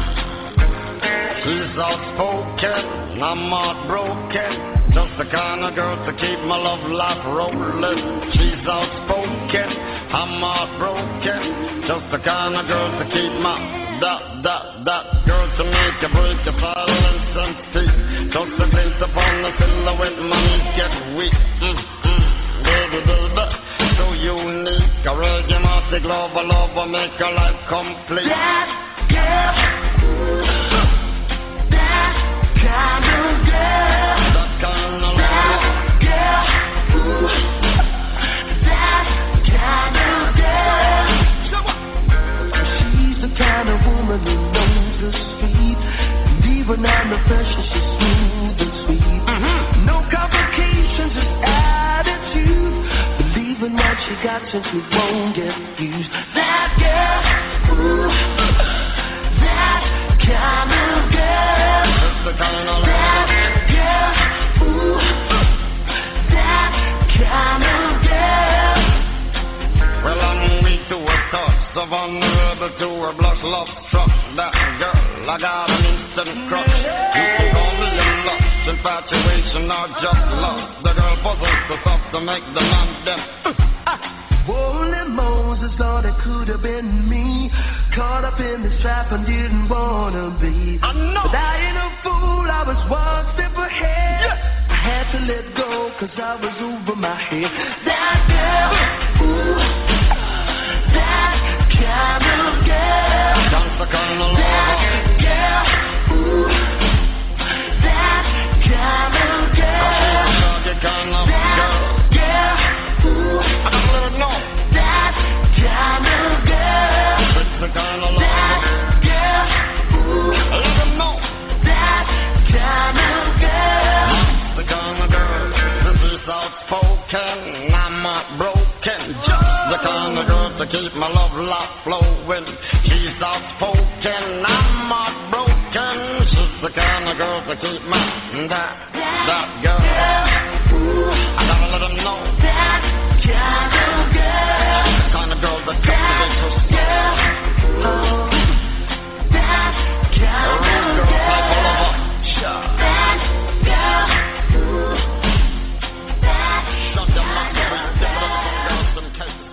She's outspoken, I'm heartbroken. Just the kind of girl to keep my love life rolling. She's outspoken, I'm heartbroken. Just the kind of girl to keep my that girl to make you break your silence and speak. Just a glimpse upon the silhouette, my knees get weak. Baby, so unique. A reggae global lover, make her life complete. That girl, that kind of girl. That kind of that girl, ooh, that kind of girl. She's the kind of woman who knows the speed, and even under pressure she's smooth and sweet. No complications, just attitude. Believe in what she got since she won't get used. That girl, ooh, that kind of girl. That's the kind of that girl, ooh, that kind of girl. Well, I'm weak to her touch, so vulnerable to her blush, love struck. That girl, I got an instant crush. You can call me in lust, infatuation or just lust. The girl puzzles the stuff to make the man them. Holy Moses, Lord, it could have been me. Caught up in this trap and didn't wanna be. I know. But I ain't a fool, I was one step ahead. Yeah. I had to let go, cause I was over my head. That girl, ooh, that kind of girl. That's the kind of that girl, ooh, that kind of girl. That kind of girl. Girl, ooh, I don't let her know. that kind of girl. That's the kind of That girl, ooh, I let her know. that kind of girl. That's the kind of girl. This is outspoken, I'm not broken. Just the kind of girl to keep my love life flowing. She's outspoken, I'm not broken. She's the kind of girl to keep my that girl. Ooh, I gotta let them know. that kind of girl. The kind of girl that cultivates her soul. Oh, that kind of Girl type of lover. that girl. Ooh, that Shut your mouth before you give it up some girls some cases.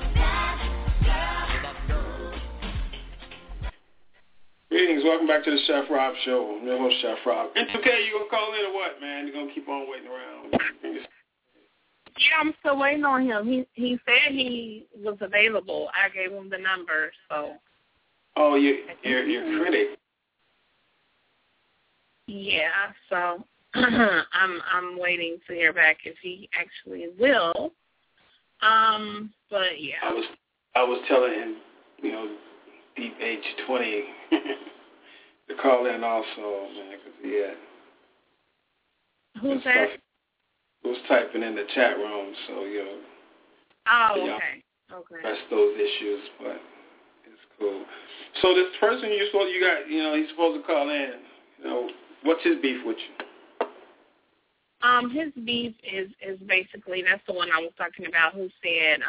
Greetings, welcome back to the Chef Rob Show. I'm your host, Chef Rob. And 2K, you gonna call in or what, man? You gonna keep on waiting around? Yeah, I'm still waiting on him. He said he was available. I gave him the number, so. Oh, your critic. Yeah, so I'm waiting to hear back if he actually will. But yeah. I was telling him, you know, Deep H20 to call in also, man, because he had. Who's that? Was typing in the chat room, so you know. Oh, so okay. That's those issues, but it's cool. So this person he's supposed to call in. You know, what's his beef with you? His beef is basically, that's the one I was talking about, who said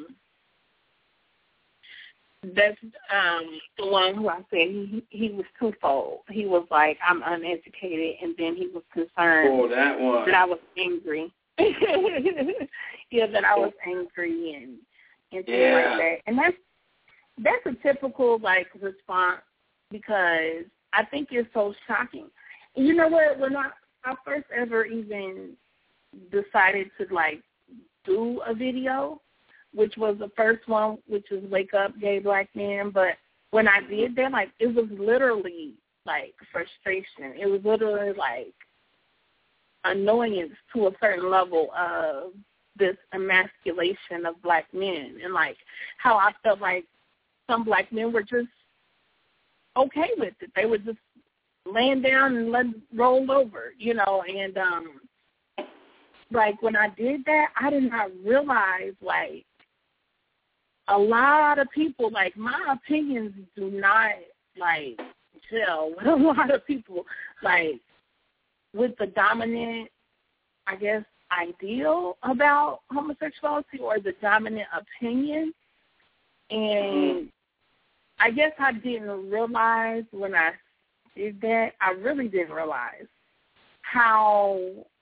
that's the one who I said he was twofold. He was like, I'm uneducated, and then he was concerned that one. that I was angry. Yeah, that I was angry and things like that. And that's a typical, like, response because I think it's so shocking. And you know what? When I first ever even decided to, like, do a video, which was the first one, which is Wake Up, Gay Black Men, but when I did that, like, it was literally, like, frustration. It was literally, like, annoyance to a certain level of this emasculation of black men and, like, how I felt like some black men were just okay with it. They would just laying down and let it roll over, you know, and, like, when I did that, I did not realize, like, a lot of people, like, my opinions do not, like, gel with a lot of people, like, with the dominant, I guess, ideal about homosexuality or the dominant opinion. And I guess I didn't realize when I did that, I really didn't realize how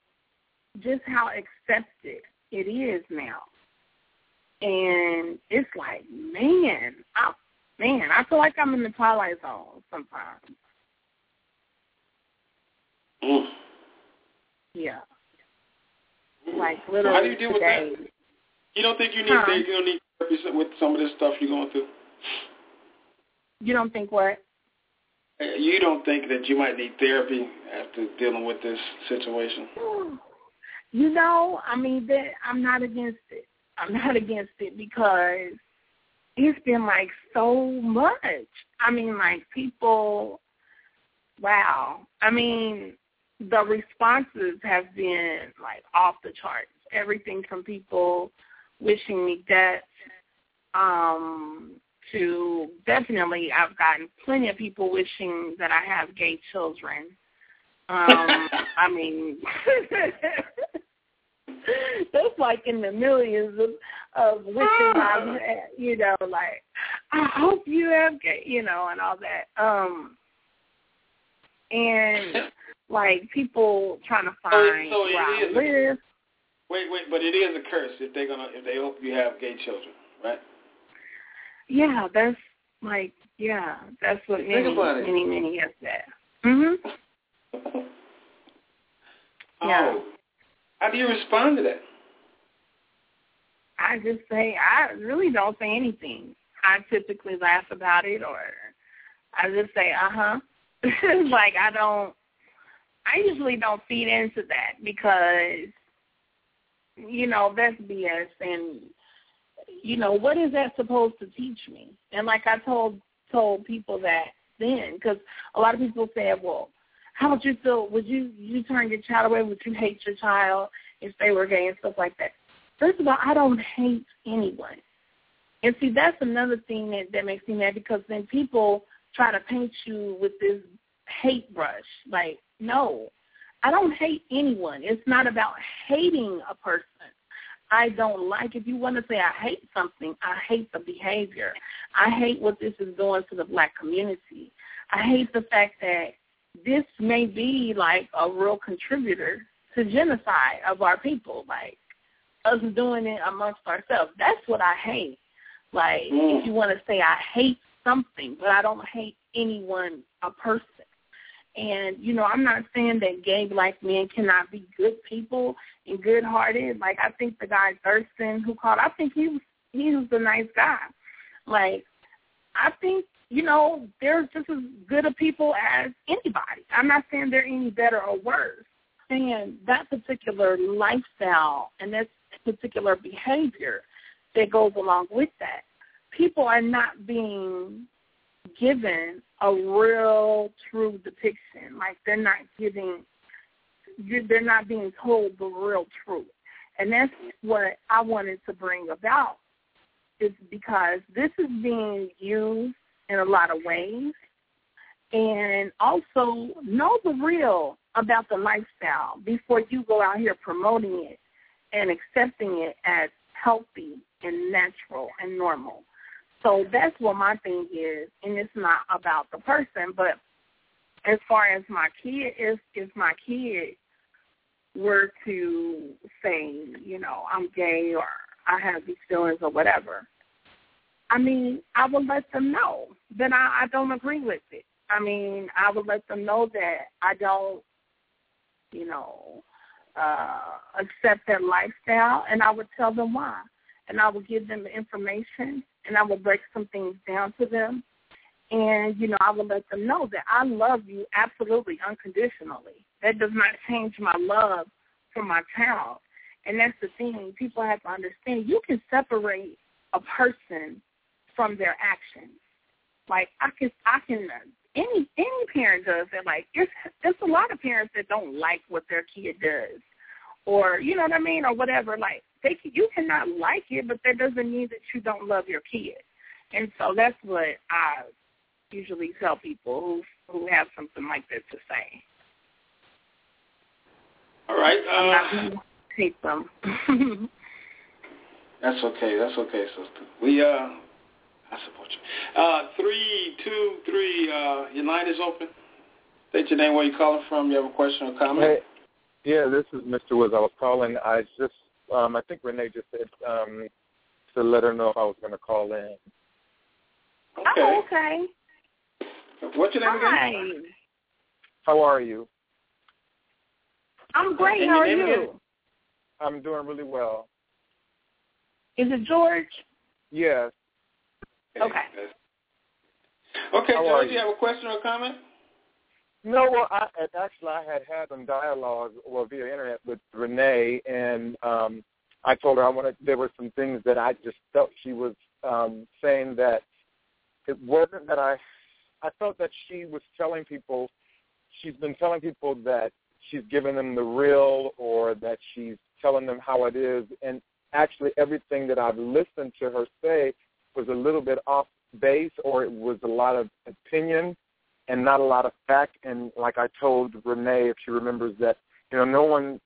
accepted it is now. And it's like, man, I feel like I'm in the Twilight Zone sometimes. Yeah. Like, literally. How do you deal with that? You don't think you need therapy with some of this stuff you're going through? You don't think what? You don't think that you might need therapy after dealing with this situation? You know, I mean, I'm not against it. I'm not against it because it's been, like, so much. I mean, like, people, wow. I mean, the responses have been, like, off the charts. Everything from people wishing me death to definitely I've gotten plenty of people wishing that I have gay children. I mean, that's like in the millions of wishing I've had, you know, like, I hope you have gay, you know, and all that. And, like, people trying to find where I live. Wait, but it is a curse if they hope you have gay children, right? Yeah, that's like, yeah, that's what many have said. Mm-hmm. Yeah. How do you respond to that? I just say, I really don't say anything. I typically laugh about it, or I just say, like, I usually don't feed into that because, you know, that's BS. And, you know, what is that supposed to teach me? And like I told people that then, because a lot of people said, well, how would you feel? Would you turn your child away? Would you hate your child if they were gay and stuff like that? First of all, I don't hate anyone. And see, that's another thing that makes me mad, because then people try to paint you with this hate brush. Like, no, I don't hate anyone. It's not about hating a person. I don't like, if you want to say I hate something, I hate the behavior. I hate what this is doing to the black community. I hate the fact that this may be like a real contributor to genocide of our people, like us doing it amongst ourselves. That's what I hate. Like, if you want to say I hate something, but I don't hate anyone, a person. And, you know, I'm not saying that gay black men cannot be good people and good-hearted. Like, I think the guy Thurston who called, I think he was a nice guy. Like, I think, you know, they're just as good of people as anybody. I'm not saying they're any better or worse. And that particular lifestyle and that particular behavior that goes along with that, people are not being given a real, true depiction. Like, they're not being told the real truth. And that's what I wanted to bring about, is because this is being used in a lot of ways. And also know the real about the lifestyle before you go out here promoting it and accepting it as healthy and natural and normal. So that's what my thing is, and it's not about the person. But as far as my kid, if my kid were to say, you know, I'm gay or I have these feelings or whatever, I mean, I would let them know that I don't agree with it. I mean, I would let them know that I don't, accept their lifestyle, and I would tell them why. And I would give them the information, and I would break some things down to them. And, I would let them know that I love you absolutely unconditionally. That does not change my love for my child. And that's the thing. People have to understand. You can separate a person from their actions. Like, I can. Any parent does that. Like, there's a lot of parents that don't like what their kid does, or you know what I mean, or whatever. Like, you cannot like it, but that doesn't mean that you don't love your kid. And so that's what I usually tell people who have something like that to say. All right. I'm not going to hate them. That's okay, sister. I support you. 323, your line is open. State your name, where you calling from. You have a question or comment? Hey, yeah, this is Mr. Woods. I was calling. I just, I think Renee just said to let her know if I was going to call in. Okay. Oh, okay. What's your name Hi. again? How are you? I'm great. How are you? I'm doing really well. Is it George? Yes. Okay. Okay, George, you have a question or comment? No, well, I had some dialogue via internet with Renee, and I told her there were some things that I just felt she was saying that it wasn't that I felt that she was telling people, she's been telling people that she's giving them the real, or that she's telling them how it is, and actually everything that I've listened to her say was a little bit off base, or it was a lot of opinion and not a lot of fact. And like I told Renee, if she remembers, that no one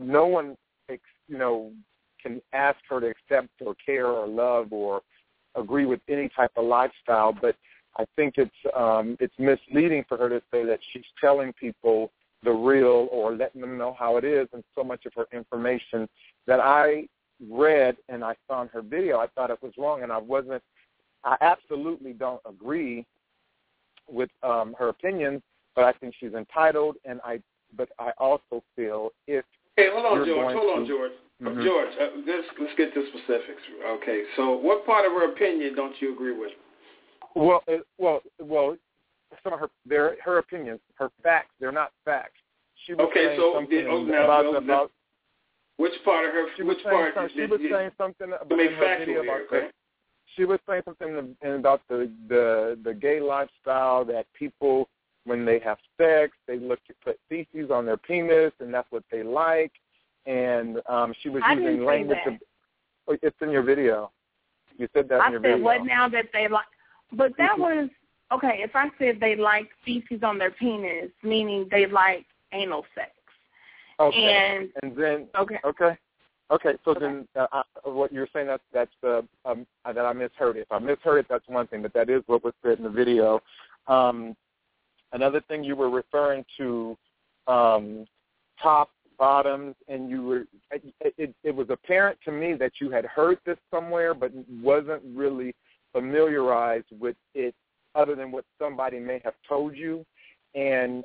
can ask her to accept or care or love or agree with any type of lifestyle. But I think it's misleading for her to say that she's telling people the real or letting them know how it is. And so much of her information that I read and I saw in her video, I thought it was wrong, and I absolutely don't agree with her opinions, but I think she's entitled, but I also feel if hold on, George. Mm-hmm. George, let's get to specifics. Okay, so what part of her opinion don't you agree with? Well, some of her opinions, her facts, they're not facts. She was saying something about which part of her? She was saying something about in her video about she was saying something about the gay lifestyle, that people, when they have sex, they look to put feces on their penis, and that's what they like. And she was using language. It's in your video. You said that in your video. I said what now that they like, but that was okay. If I said they like feces on their penis, meaning they like anal sex. Okay. And then Okay, so then what you're saying, that's that I misheard it. If I misheard it, that's one thing, but that is what was said in the video. Another thing, you were referring to top, bottoms, and it was apparent to me that you had heard this somewhere, but wasn't really familiarized with it other than what somebody may have told you. And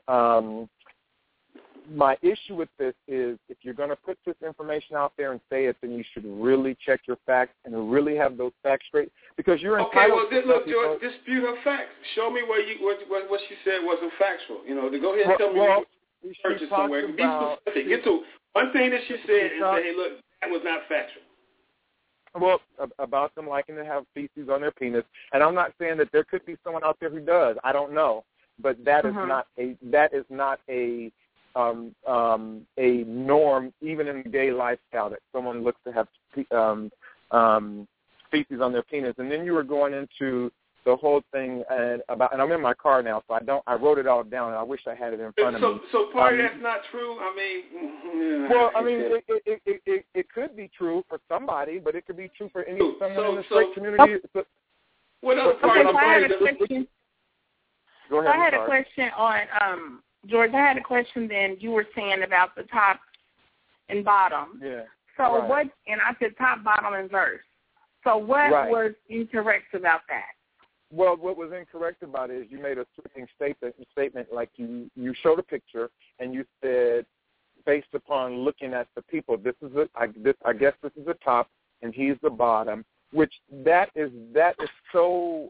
my issue with this is, if you're going to put this information out there and say it, then you should really check your facts and really have those facts straight, because you're entitled. Okay, well, look, George, dispute her facts. Show me what she said wasn't factual. To go ahead and tell me you purchased somewhere. Be specific. Get to one thing that she said and say, hey, look, that was not factual. Well, about them liking to have feces on their penis, and I'm not saying that there could be someone out there who does. I don't know, but that is not a norm, even in the gay lifestyle, that someone looks to have feces on their penis. And then you were going into the whole thing about, and I'm in my car now, so I wrote it all down, and I wish I had it in front of me. So part of that's not true. It could be true for somebody, but it could be true for someone in the straight community. What other part of Go ahead. I had a question on George. I had a question. Then you were saying about the top and bottom. Yeah. So what? And I said top, bottom, and verse. So what was incorrect about that? Well, what was incorrect about it is you made a sweeping statement like you showed a picture and you said, based upon looking at the people, I guess this is the top and he's the bottom, which that is so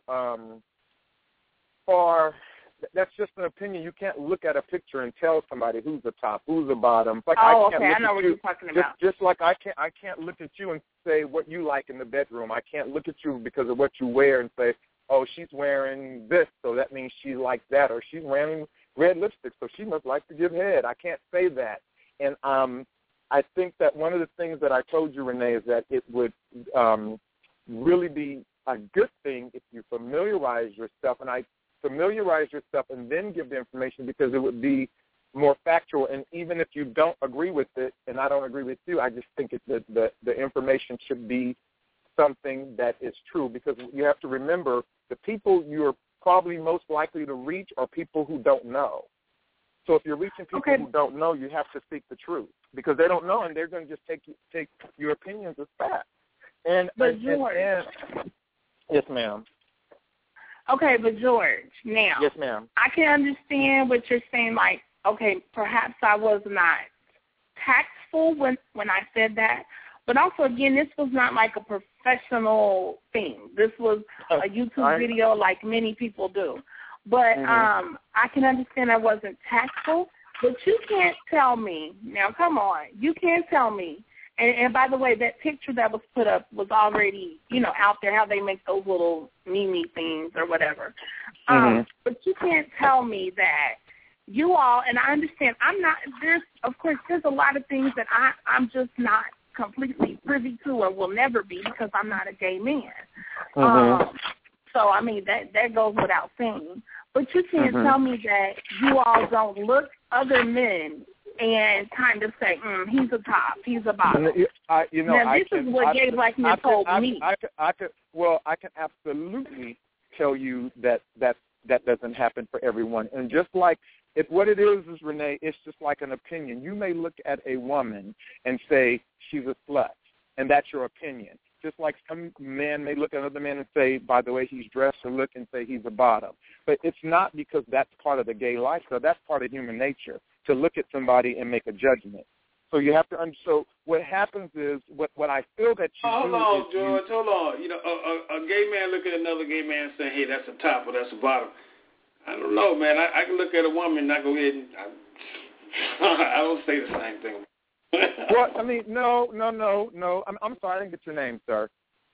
far. That's just an opinion. You can't look at a picture and tell somebody who's the top, who's the bottom. Like I know what you're talking about. Just like I can't look at you and say what you like in the bedroom. I can't look at you because of what you wear and say, oh, she's wearing this, so that means she likes that, or she's wearing red lipstick, so she must like to give head. I can't say that. And I think that one of the things that I told you, Renee, is that it would really be a good thing if you familiarize yourself, and then give the information, because it would be more factual. And even if you don't agree with it, and I don't agree with you, I just think the information should be something that is true, because you have to remember the people you're probably most likely to reach are people who don't know. So if you're reaching people who don't know, you have to speak the truth, because they don't know, and they're going to just take your opinions as fact. Yes, ma'am. Okay, but George, now. Yes, ma'am. I can understand what you're saying. Like, okay, perhaps I was not tactful when I said that. But also, again, this was not like a professional thing. This was a YouTube video like many people do. But I can understand I wasn't tactful. But you can't tell me. Now, come on. You can't tell me. And by the way, that picture that was put up was already, out there, how they make those little meme things or whatever. But you can't tell me that you all, and I understand, there's a lot of things that I'm just not completely privy to and will never be, because I'm not a gay man. So, I mean, that goes without saying. But you can't tell me that you all don't look other men and kind of say, he's a top, he's a bottom. Now, this is what Gay Black Men told me. I can absolutely tell you that doesn't happen for everyone. And just like, what it is, Renee, it's just like an opinion. You may look at a woman and say she's a slut, and that's your opinion. Just like some man may look at another man and say, by the way he's dressed or look, and say he's a bottom. But it's not because that's part of the gay lifestyle. That's part of human nature, to look at somebody and make a judgment. So you have to so what happens is, what I feel that you hold on, George, hold on. A gay man look at another gay man and say, hey, that's a top or that's a bottom. I don't know, man. I can look at a woman and not go ahead and I don't say the same thing. Well, I mean, no. I'm sorry, I didn't get your name, sir.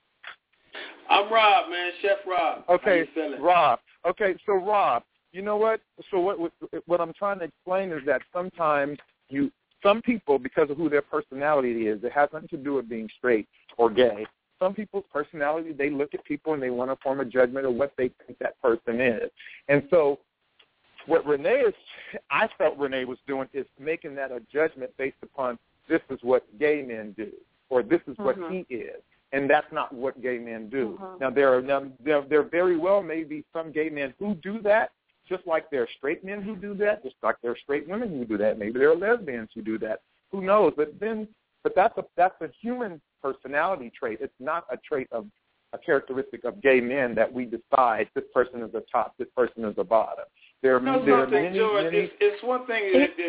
I'm Rob, man, Chef Rob. Okay, Rob. Okay, so Rob, you know what? So what I'm trying to explain is that sometimes some people, because of who their personality is, it has nothing to do with being straight or gay. Some people's personality, they look at people and they want to form a judgment of what they think that person is. And so what I felt Renee was doing is making that a judgment based upon, this is what gay men do, or this is what he is. And that's not what gay men do. Now, there very well may be some gay men who do that, just like there are straight men who do that, just like there are straight women who do that. Maybe there are lesbians who do that. Who knows? But that's a human personality trait. It's not a trait of a characteristic of gay men that we decide this person is a top, this person is a bottom. There are many. It's one thing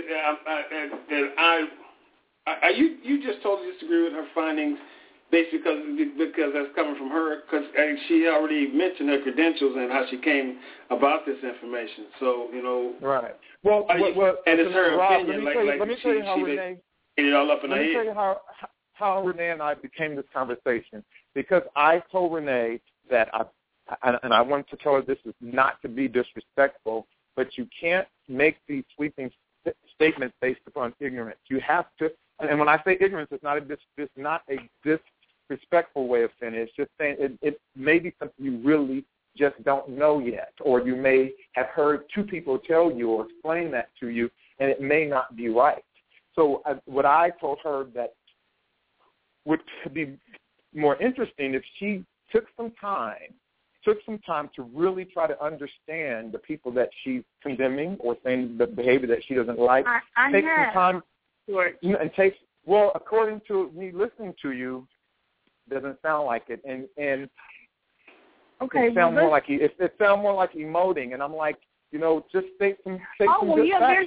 that you just totally disagree with her findings, basically because that's coming from her, because she already mentioned her credentials and how she came about this information. So right. Well, and it's her opinion. Let me tell you how Renee. It all up in let me tell you how Renee and I became this conversation, because I told Renee that I wanted to tell her this is not to be disrespectful, but you can't make these sweeping statements based upon ignorance. You have to, and when I say ignorance, it's not a disrespectful way of saying it. It's just saying it may be something you really just don't know yet, or you may have heard two people tell you or explain that to you, and it may not be right. So what I told her that would be more interesting if she took some time to really try to understand the people that she's condemning or saying the behavior that she doesn't like. Take some time and according to me listening to you, Doesn't sound like it, and okay, it sounds more like it sounds more like emoting, and I'm like, just state some good facts.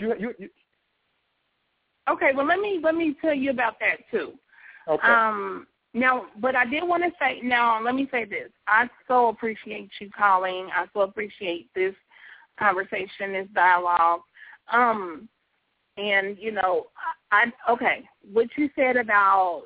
Okay, well let me tell you about that too. Okay. Now, but I did want to say, now let me say this. I so appreciate you calling. I so appreciate this conversation, this dialogue. And, what you said about,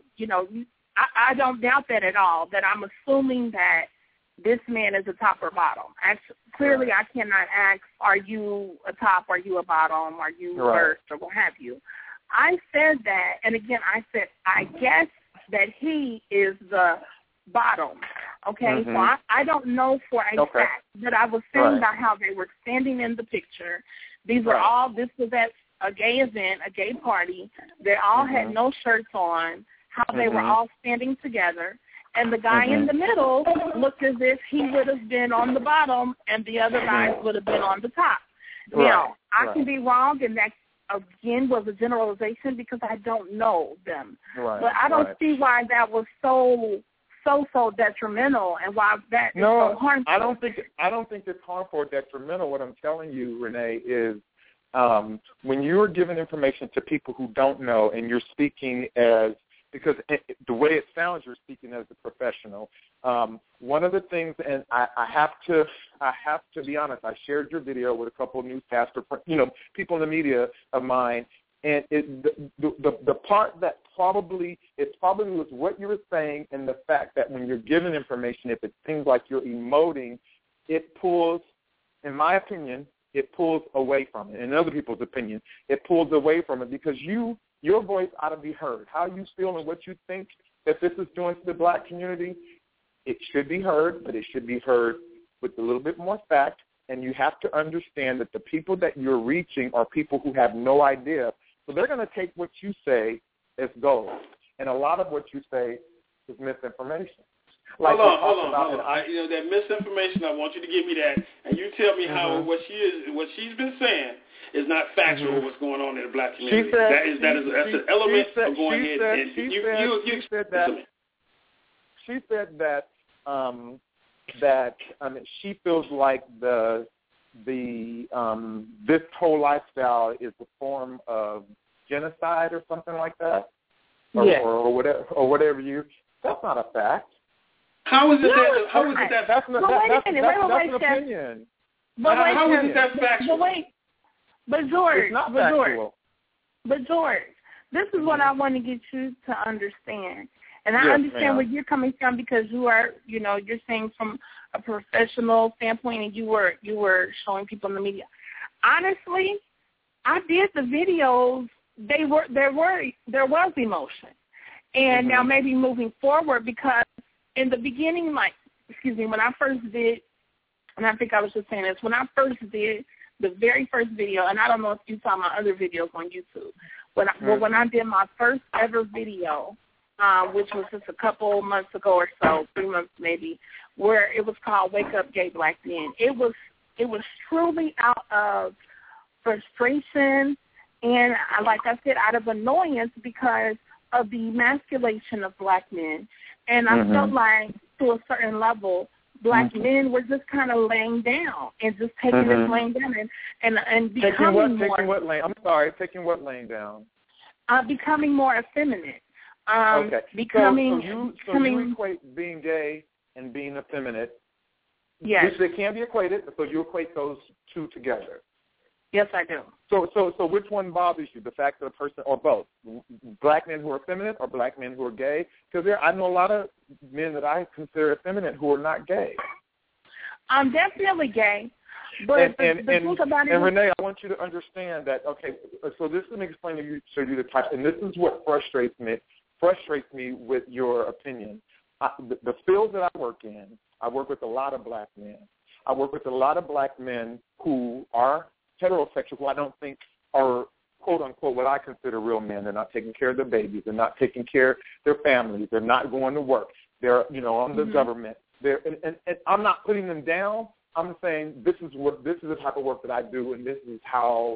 I don't doubt that at all, that I'm assuming that this man is a top or bottom. Clearly, I cannot ask, are you a top, are you a bottom, are you first, or what have you. I said that, and again, I said, I guess that he is the bottom, okay? So I don't know for a fact, but I was saying about how they were standing in the picture. These were this was at a gay event, a gay party. They all had no shirts on, how they were all standing together. And the guy in the middle looked as if he would have been on the bottom and the other guys would have been on the top. Now, I can be wrong, and that, again, was a generalization because I don't know them. But I don't see why that was so detrimental and why that is so harmful. I don't think it's harmful or detrimental. What I'm telling you, Renee, is when you're giving information to people who don't know and you're speaking as, because the way it sounds, you're speaking as a professional. One of the things, and I have to be honest, I shared your video with a couple of newscasters, people in the media of mine, and the part that probably was what you were saying, and the fact that when you're giving information, if it seems like you're emoting, it pulls, in my opinion, it pulls away from it. In other people's opinion, it pulls away from it because your voice ought to be heard. How you feel and what you think that this is doing to the black community, it should be heard, but it should be heard with a little bit more fact. And you have to understand that the people that you're reaching are people who have no idea. So they're going to take what you say as gold. And a lot of what you say is misinformation. Hold on. That misinformation, I want you to give me that, and you tell me how what she's been saying is not factual. What's going on in the black community? That's an element of going ahead. She said that she feels like this whole lifestyle is a form of genocide or something like that, or whatever That's not a fact. How is it that? That's an opinion. How is it that factual? But George, it's not factual. But George, this is what I want to get you to understand. And I understand where you're coming from because you are, you're saying from a professional standpoint, and you were showing people in the media. Honestly, I did the videos. There was emotion, and now maybe moving forward, because in the beginning, when I first did, and I think I was just saying this, when I first did the very first video, and I don't know if you saw my other videos on YouTube, when I did my first ever video, which was just a couple months ago or so, 3 months maybe, where it was called Wake Up Gay Black Men. It was truly out of frustration and, like I said, out of annoyance because of the emasculation of black men. And I felt like, to a certain level, black men were just kind of laying down and just taking this laying down and becoming taking what laying down? Becoming more effeminate. Okay. So you equate being gay and being effeminate. Yes. They can be equated, so you equate those two together. Yes, I do. So which one bothers you, the fact that a person, or both, black men who are effeminate or black men who are gay? Because I know a lot of men that I consider effeminate who are not gay. I'm definitely gay. But the truth about it is, Renee, I want you to understand that, okay, so this is me explain to you the type, and this is what frustrates me with your opinion. The field that I work in, I work with a lot of black men. I work with a lot of black men who are heterosexual, who I don't think are, quote unquote, what I consider real men. They're not taking care of their babies. They're not taking care of their families. They're not going to work. They're, on the government. And I'm not putting them down. I'm saying this is the type of work that I do, and this is how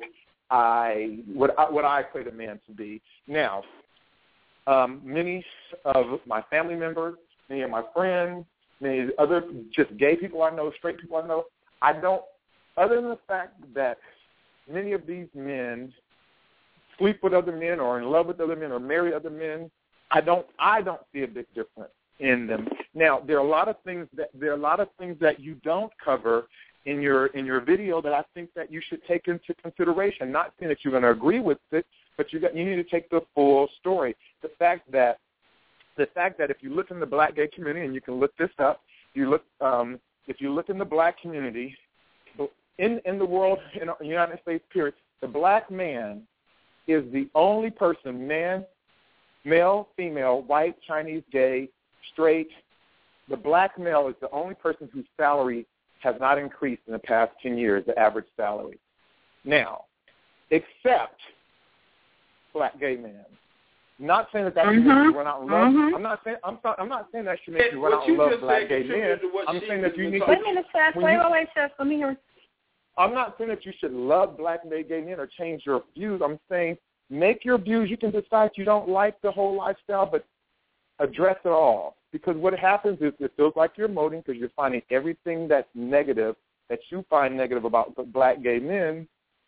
what I equate a man to be. Now, many of my family members, many of my friends, many other just gay people I know, straight people I know. I don't, other than the fact that many of these men sleep with other men or in love with other men or marry other men, I don't see a big difference in them. Now, there are a lot of things that you don't cover in your video that I think that you should take into consideration. Not saying that you're going to agree with it, but you need to take the full story. The fact that if you look in the black gay community, and you can look this up, if you look in the black community, in the world, in the United States, period, the black man is the only person, man, male, female, white, Chinese, gay, straight, the black male is the only person whose salary has not increased in the past 10 years, the average salary. Now, except black gay men. Not saying that should make you run out and love. I'm not saying that should make you run out and love black gay men. I'm saying that you need to. Wait a minute, Seth. Wait, Seth. Let me hear. I'm not saying that you should love black gay men or change your views. I'm saying make your views. You can decide you don't like the whole lifestyle, but address it all. Because what happens is it feels like you're emoting because you're finding everything that's negative, that you find negative about the black gay men,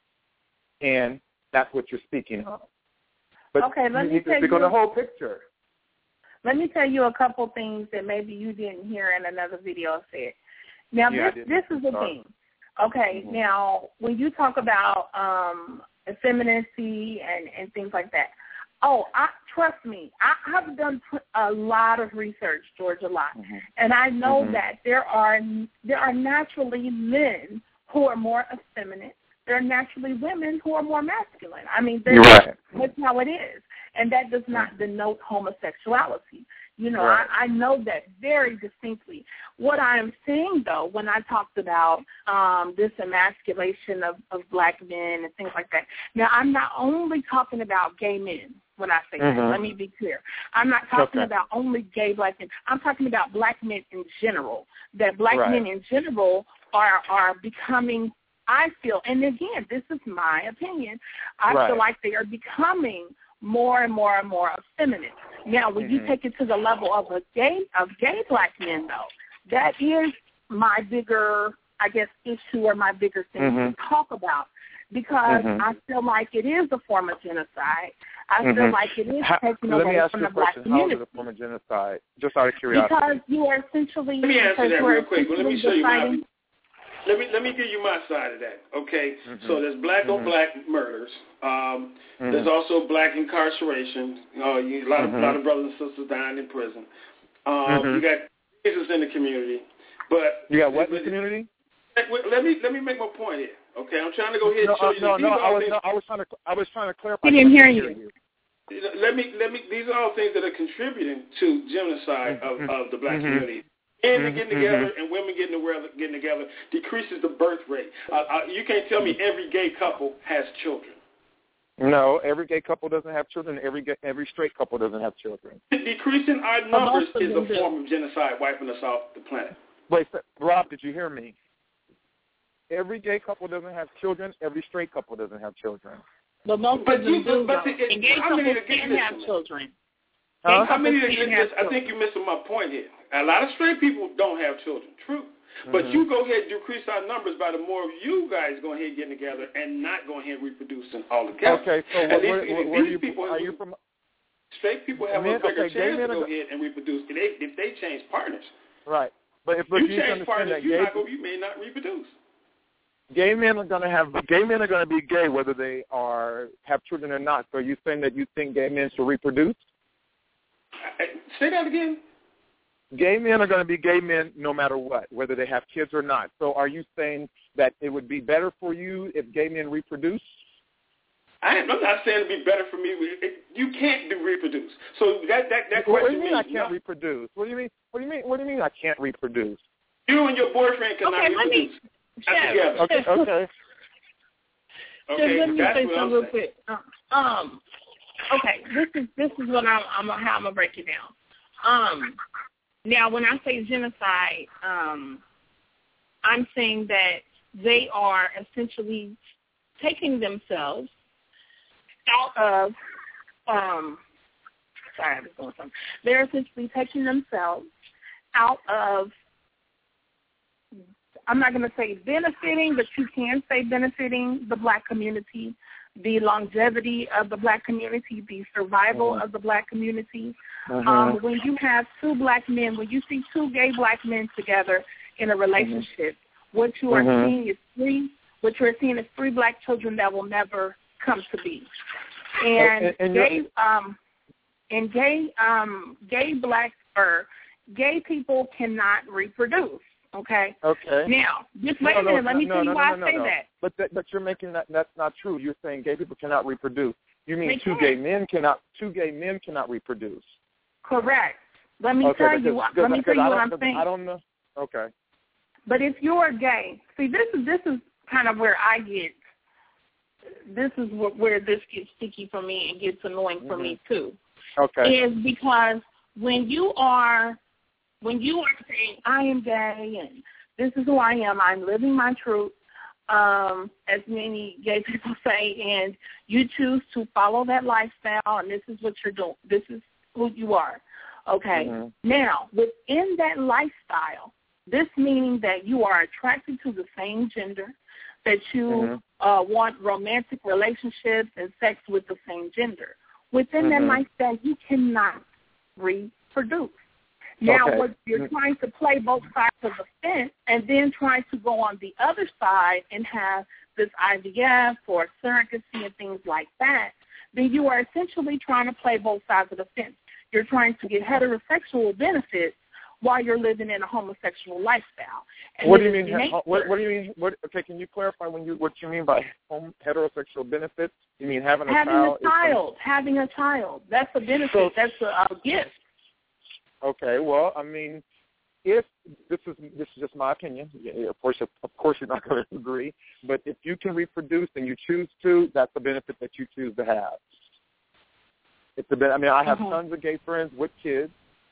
and that's what you're speaking of. But okay, let me tell you the whole picture. Let me tell you a couple things that maybe you didn't hear in another video I said. Now, this is the thing. Okay, now, when you talk about effeminacy and things like that, trust me, I've done a lot of research, George, a lot, and I know that there are naturally men who are more effeminate. There are naturally women who are more masculine. I mean, that's how it is, and that does not denote homosexuality. You know, I know that very distinctly. What I am saying, though, when I talked about this emasculation of black men and things like that, now I'm not only talking about gay men when I say that. Let me be clear. I'm not talking about only gay black men. I'm talking about black men in general, that black men in general are becoming, I feel, and again, this is my opinion, I feel like they are becoming more and more and more effeminate. Now, when you take it to the level of gay black men, though, that is my bigger, I guess, issue or my bigger thing to talk about, because I feel like it is a form of genocide. I feel like it is taking away from the black community. How is it a form of genocide? Just out of curiosity. Because you are essentially. Let me answer that real quick. Well, let me show you my. Let me give you my side of that, okay? So there's black on black murders. There's also black incarceration. A lot of brothers and sisters dying in prison. You got cases in the community, but you got what in the community? Let me make my point here, okay? I'm trying to go ahead and show you. I was trying to clarify. I didn't hear you. Let me. These are all things that are contributing to genocide of the black community. Men getting together and women getting together decreases the birth rate. You can't tell me every gay couple has children. No, every gay couple doesn't have children. Every straight couple doesn't have children. Decreasing our numbers is a form of genocide, wiping us off the planet. Wait, Rob, did you hear me? Every gay couple doesn't have children. Every straight couple doesn't have children. But most of them do. And gay couples can have children. How many? I think you're missing my point here. A lot of straight people don't have children. True. But you go ahead and decrease our numbers by the more of you guys go ahead and getting together and not going ahead and reproducing all together. Okay, so are you from? Straight people have a bigger chance to go ahead and reproduce if they change partners. Right. But if you change partners, you may not reproduce. Gay men are going to be gay whether they have children or not. So are you saying that you think gay men should reproduce? Say that again. Gay men are going to be gay men no matter what, whether they have kids or not. So are you saying that it would be better for you if gay men reproduce? I'm not saying it would be better for me. You can't reproduce. So that question. What do you mean I can't reproduce? What do you mean I can't reproduce? You and your boyfriend cannot reproduce. Okay. Okay. Let me say something real quick. Okay, this is what how I'm gonna break it down. Now, when I say genocide, I'm saying that they are essentially taking themselves out of. Sorry, I was going something. They're essentially taking themselves out of, I'm not going to say benefiting, but you can say benefiting the black community, the longevity of the black community, the survival of the black community. When you have two black men, when you see two gay black men together in a relationship, what you are seeing is three black children that will never come to be. And gay people cannot reproduce. Okay. Now, just wait a minute. Let me tell you why I say that. But you're making that's not true. You're saying gay people cannot reproduce. You mean two gay men cannot reproduce? Correct. Let me tell you what I'm saying. I don't know. Okay. But if you're gay, see, this is kind of where I get. This is where this gets sticky for me and gets annoying for me too. Okay. Is because when you are saying I am gay and this is who I am, I'm living my truth, as many gay people say, and you choose to follow that lifestyle, and this is what you're doing. This is who you are. Okay. Now, within that lifestyle, this meaning that you are attracted to the same gender, that you want romantic relationships and sex with the same gender. Within that lifestyle, you cannot reproduce. Now, what you're trying to play both sides of the fence and then trying to go on the other side and have this IVF or surrogacy and things like that, then you are essentially trying to play both sides of the fence. You're trying to get heterosexual benefits while you're living in a homosexual lifestyle. And what do you mean? What do you mean? Okay, can you clarify what you mean by heterosexual benefits? You mean having a child? Having a child. That's a benefit. That's a gift. Okay. Well, I mean, if this is just my opinion. Of course, you're not going to agree. But if you can reproduce and you choose to, that's a benefit that you choose to have. It's a bit. I mean, I have tons of gay friends with kids.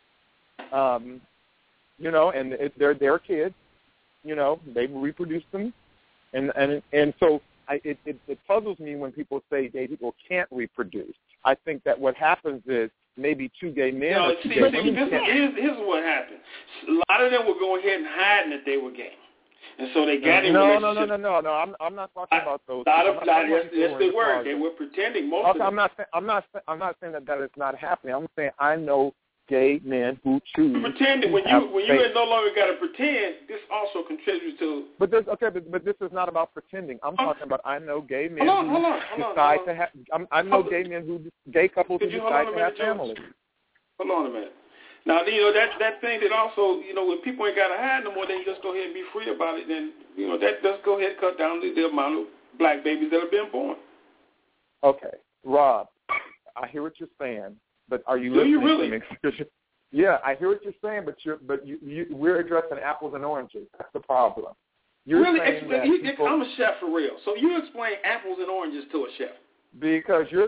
You know, and they're their kids. You know, they reproduce them, and so it puzzles me when people say gay people can't reproduce. I think that what happens is maybe two gay men. No, here's what happened. A lot of them were going ahead and hiding that they were gay, and so they got in relationships. No. I'm not talking about those. Yes, they were. They were pretending. Most of them. I'm not saying that is not happening. I'm saying I know gay men who choose pretending. When you no longer got to pretend, this also contributes to. But this is not about pretending. I'm talking about I know gay men who decide to have. I know gay couples who decide to have families. Hold on a minute. Now that thing that also when people ain't got to hide no more, they just go ahead and be free about it. Then that does go ahead and cut down the amount of black babies that are being born. Okay, Rob, I hear what you're saying. But are you listening to me? Yeah, I hear what you're saying, but we're addressing apples and oranges. That's the problem. I'm a chef for real. So you explain apples and oranges to a chef. Because you're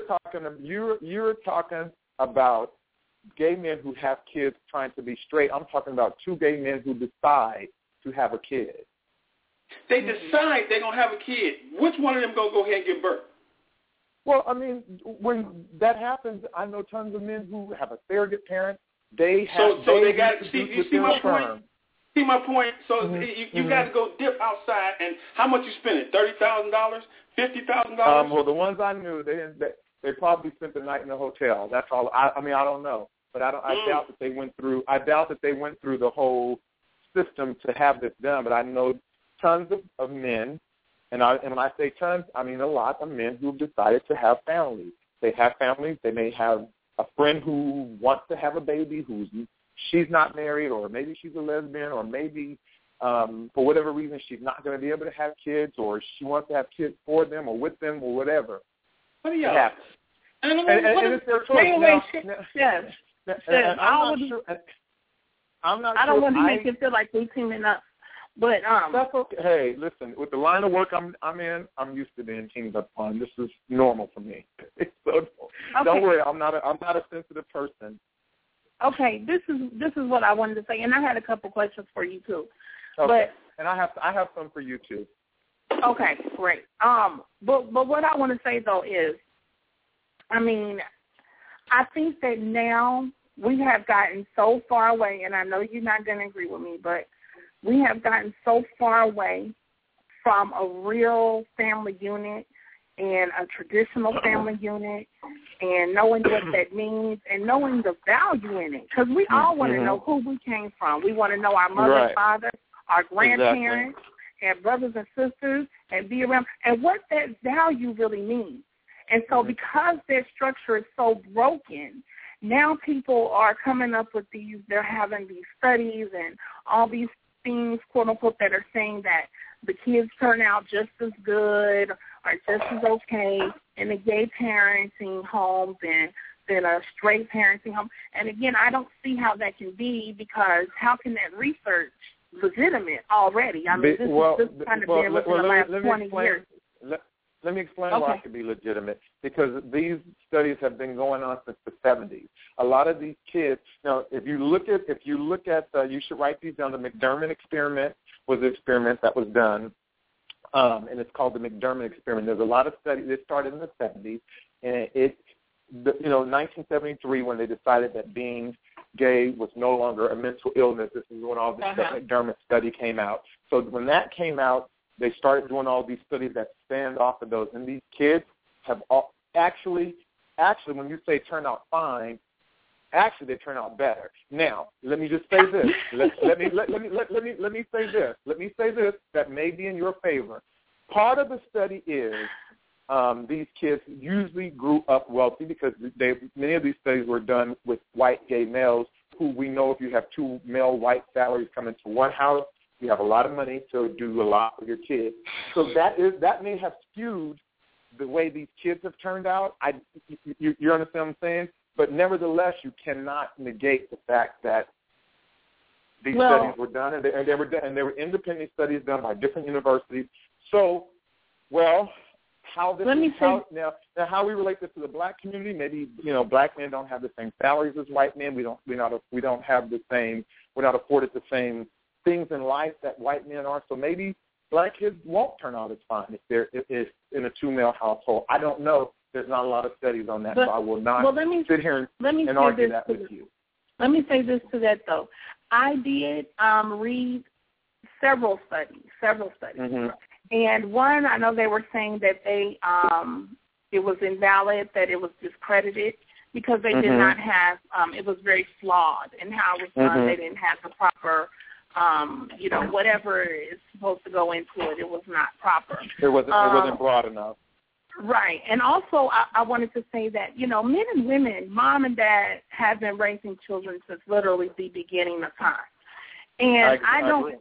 talking about gay men who have kids trying to be straight. I'm talking about two gay men who decide to have a kid. They decide they're going to have a kid. Which one of them going to go ahead and give birth? Well, I mean, when that happens, I know tons of men who have a surrogate parent. They got see my point. See my point. So you got to go dip outside, and how much you spending? $30,000, $50,000? Well, the ones I knew, they probably spent the night in a hotel. That's all. I don't know, but I doubt that they went through. I doubt that they went through the whole system to have this done. But I know tons of men. And when I say tons, I mean a lot of men who've decided to have families. They have families. They may have a friend who wants to have a baby she's not married, or maybe she's a lesbian, or maybe for whatever reason she's not going to be able to have kids, or she wants to have kids for them or with them or whatever. What do you happen? And it's their choice. I'm not sure. I don't want to make it feel like we're teaming up. But that's okay. Hey, listen, with the line of work I'm in, I'm used to being teamed up on. This is normal for me. So don't worry, I'm not a sensitive person. Okay, this is what I wanted to say, and I had a couple questions for you too. Okay. And I have some for you too. Okay, great. But what I want to say though is, I mean, I think that now we have gotten so far away, and I know you're not going to agree with me, but we have gotten so far away from a real family unit and a traditional family unit and knowing what that means and knowing the value in it. Because we all want to know who we came from. We want to know our mother, right. father, our grandparents, and brothers and sisters, and be around, and what that value really means. And so because their structure is so broken, now people are coming up with these, they're having these studies and all these things, quote unquote, that are saying that the kids turn out just as good or just as okay in a gay parenting home than a straight parenting home. And again, I don't see how that can be, because how can that research legitimate already? I mean, this kind of been within the last 20 years. Let me explain why it could be legitimate, because these studies have been going on since the 70s. A lot of these kids, now, if you look at, you should write these down. The McDermott experiment was an experiment that was done, and it's called the McDermott experiment. There's a lot of studies. It started in the 70s, and 1973, when they decided that being gay was no longer a mental illness. This is when all this McDermott study came out. So when that came out, they started doing all these studies that stand off of those, and these kids have actually, when you say turn out fine, actually they turn out better. Now, let me just say this. Let me say this. Let me say this that may be in your favor. Part of the study is these kids usually grew up wealthy, because many of these studies were done with white gay males who, we know, if you have two male white salaries come into one house, you have a lot of money to do a lot for your kids. So that may have skewed the way these kids have turned out. You understand what I'm saying? But nevertheless, you cannot negate the fact that these studies were done, and they were independent studies done by different universities. So, how we relate this to the black community? Maybe black men don't have the same salaries as white men. We're not afforded the same things in life that white men are. So maybe black kids won't turn out as fine if they're in a two-male household. I don't know. There's not a lot of studies on that, so I will not sit here and argue that with you. Let me say this to that, though. I did read several studies. Mm-hmm. And one, I know they were saying that it was invalid, that it was discredited, because they did not have, it was very flawed in how it was done. They didn't have the proper whatever is supposed to go into it, it was not proper. It wasn't broad enough. Right. And also I wanted to say that, men and women, mom and dad, have been raising children since literally the beginning of time. And I don't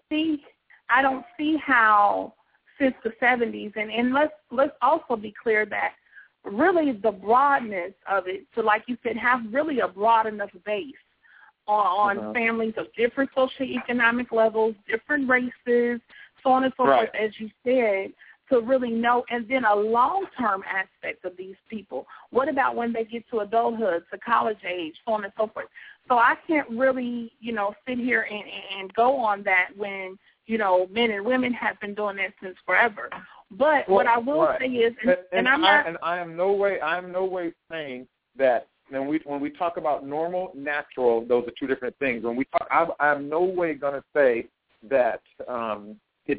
see how since the 70s, and let's also be clear that really the broadness of it, to, like you said, have really a broad enough base on families of different socioeconomic levels, different races, so on and so forth, as you said, to really know, and then a long-term aspect of these people. What about when they get to adulthood, to college age, so on and so forth? So I can't really, sit here and go on that when, men and women have been doing that since forever. But what I will say is, I am no way saying that. When we talk about normal, natural, those are two different things. When we talk, I'm no way going to say that it's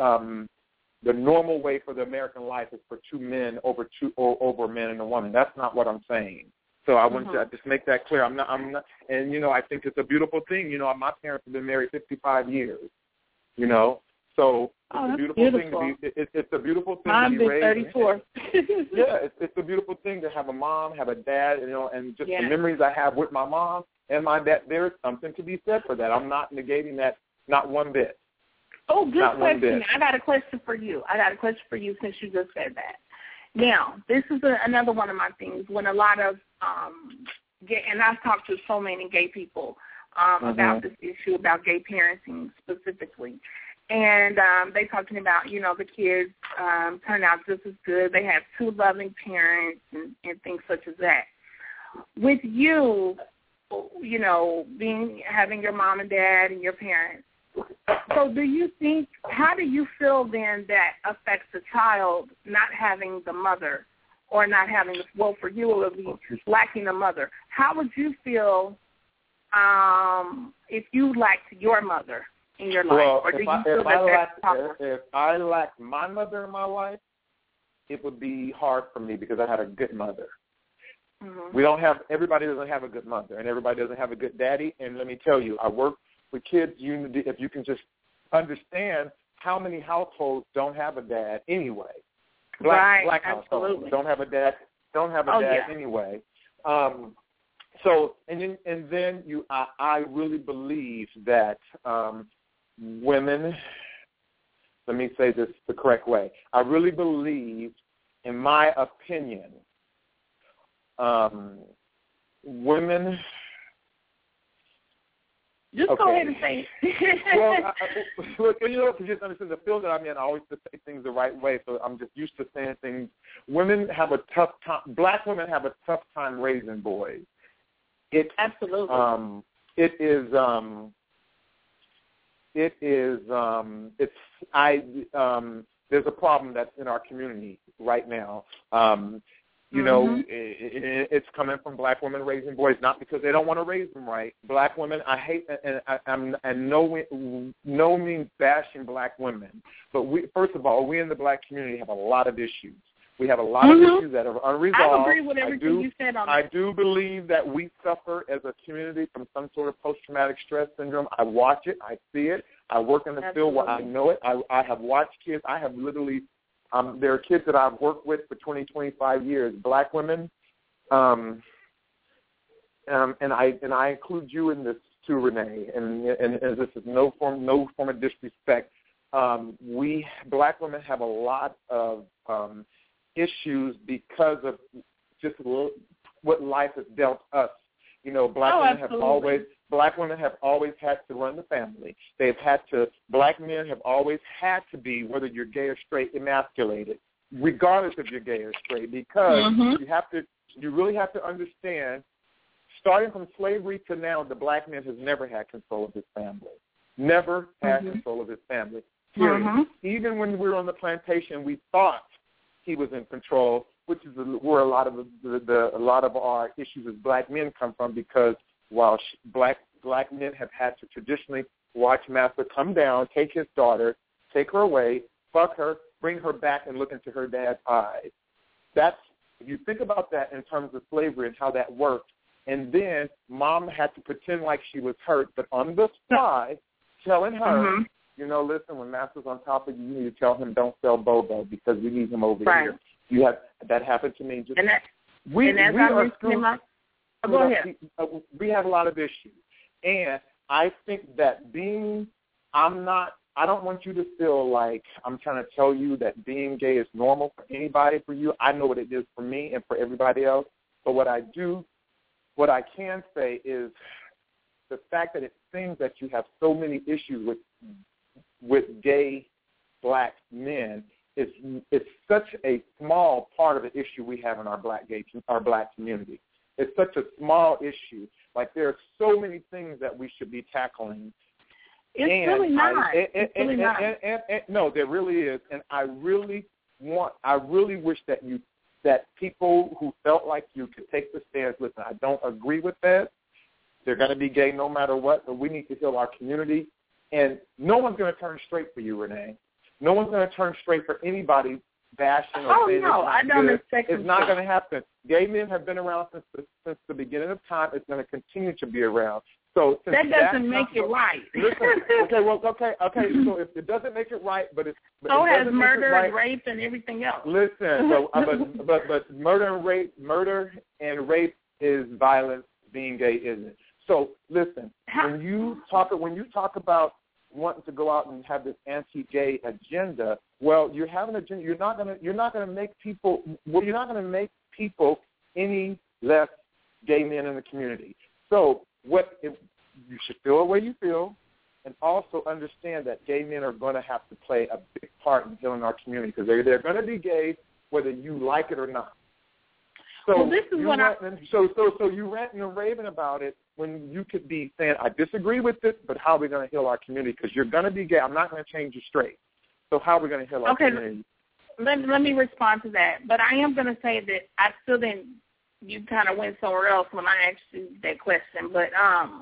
the normal way for the American life is for two men over a man and a woman. That's not what I'm saying. So I want to just make that clear. I'm not, and I think it's a beautiful thing. My parents have been married 55 years. So it's a beautiful thing to be. It's a beautiful thing to be raised. I'm 34. It's a beautiful thing to have a mom, have a dad, and just the memories I have with my mom and my dad. There is something to be said for that. I'm not negating that, not one bit. Oh, good question. I got a question for you. Since you just said that. Now, this is another one of my things. When a lot of gay, and I've talked to so many gay people about this issue, about gay parenting specifically. And they talking about, the kids turn out just as good. They have two loving parents and things such as that. With you, having your mom and dad and your parents, so how do you feel then that affects the child not having the mother, or not having, for you it would be lacking a mother? How would you feel if you lacked your mother in your life, well, or do you feel if I lacked my mother in my life, it would be hard for me because I had a good mother. Mm-hmm. Everybody doesn't have a good mother, and everybody doesn't have a good daddy. And let me tell you, I work with kids. If you can just understand how many households don't have a dad anyway. Black households don't have a dad. Anyway. So and then I really believe that women. Let me say this the correct way. I really believe, in my opinion, women. Just go ahead and say it. Well, you know, to just understand the field that I'm in, I always have to say things the right way, so I'm just used to saying things. Women have a tough time. Black women have a tough time raising boys. Absolutely. There's a problem that's in our community right now. You know, it's coming from black women raising boys, not because they don't want to raise them right. Black women, I hate, and no means bashing black women. But first of all, we in the black community have a lot of issues. We have a lot of issues that are unresolved. I agree with everything you said on that. I do believe that we suffer as a community from some sort of post-traumatic stress syndrome. I watch it. I see it. I work in the field where I know it. I have watched kids. I have literally there are kids that I've worked with for 20, 25 years, black women, and I include you in this too, Renee. And this is no form of disrespect. We black women have a lot of issues because of just what life has dealt us. You know, black women have always had to run the family. Black men have always had to be, whether you're gay or straight, emasculated, regardless if you're gay or straight, because you really have to understand, starting from slavery to now, the black man has never had control of his family. Never had control of his family. Period. Even when we were on the plantation, we thought he was in control, which is where a lot of our issues as black men come from, because while black men have had to traditionally watch master come down, take his daughter, take her away, fuck her, bring her back, and look into her dad's eyes. If you think about that in terms of slavery and how that worked, and then mom had to pretend like she was hurt, but on the sly, telling her, you know, listen, when master's on top of you, you need to tell him don't sell Bobo because we need him over here. That happened to me. We have a lot of issues. And I think that I don't want you to feel like I'm trying to tell you that being gay is normal for anybody. For you, I know what it is for me and for everybody else. But what I can say is the fact that it seems that you have so many issues with gay black men it's such a small part of the issue we have in our black community. It's such a small issue. Like, there are so many things that we should be tackling. It's really not. No, there really is. And I really wish that people who felt like you could take the stance. Listen, I don't agree with that. They're going to be gay no matter what, but we need to heal our community. And no one's going to turn straight for you, Renee. No one's going to turn straight for anybody bashing or saying it's not going to happen. Gay men have been around since the beginning of time. It's going to continue to be around. So that doesn't make it right. Listen, okay. So if it doesn't make it right, but so has murder and rape and everything else. Listen, but murder and rape is violence. Being gay isn't. So listen, when you talk about wanting to go out and have this anti-gay agenda, well, you're having an agenda. You're not going to make people. Well, you're not going to make people any less gay men in the community. So you should feel the way you feel, and also understand that gay men are going to have to play a big part in healing our community, because they're going to be gay whether you like it or not. So this is what so you ranting and raving about it when you could be saying, I disagree with it, but how are we going to heal our community? Because you're going to be gay. I'm not going to change you straight. So how are we going to heal our community? Let me respond to that. But I am going to say that I still didn't. You kind of went somewhere else when I asked you that question. But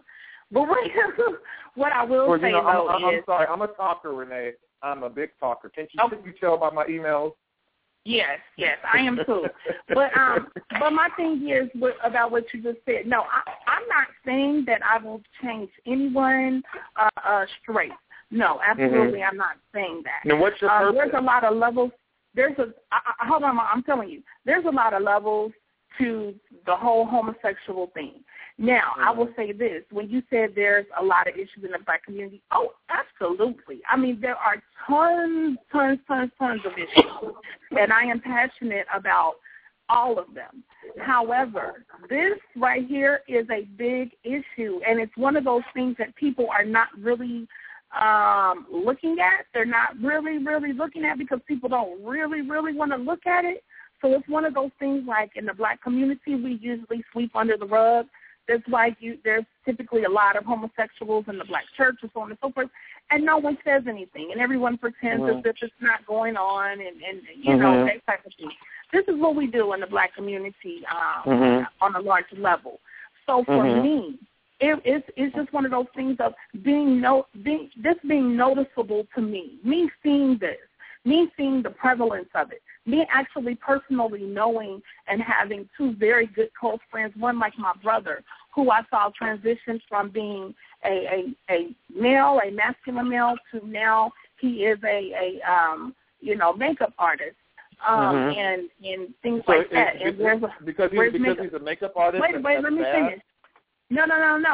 But what I will say, though, I'm sorry. I'm a talker, Renee. I'm a big talker. Can't you tell by my emails? Yes, I am too. But my thing is about what you just said. No, I'm not saying that I will change anyone straight. No, absolutely, I'm not saying that. Now, what's your purpose? There's a lot of levels. Hold on, I'm telling you. There's a lot of levels to the whole homosexual thing. Now, I will say this. When you said there's a lot of issues in the black community, oh, absolutely. I mean, there are tons of issues, and I am passionate about all of them. However, this right here is a big issue, and it's one of those things that people are not really looking at. They're not really looking at because people don't really want to look at it. So it's one of those things like in the black community, we usually sweep under the rug. That's why there's typically a lot of homosexuals in the black church and so on and so forth, and no one says anything, and everyone pretends as if it's not going on, and you know, that type of thing. This is what we do in the black community on a large level. So for me, it's just one of those things of being noticeable to me seeing this, me seeing the prevalence of it, me actually personally knowing and having two very good close friends, one like my brother, who I saw transition from being a male, a masculine male, to now he is a makeup artist. And things so like that. And because he's a makeup artist. Wait, let me finish. No.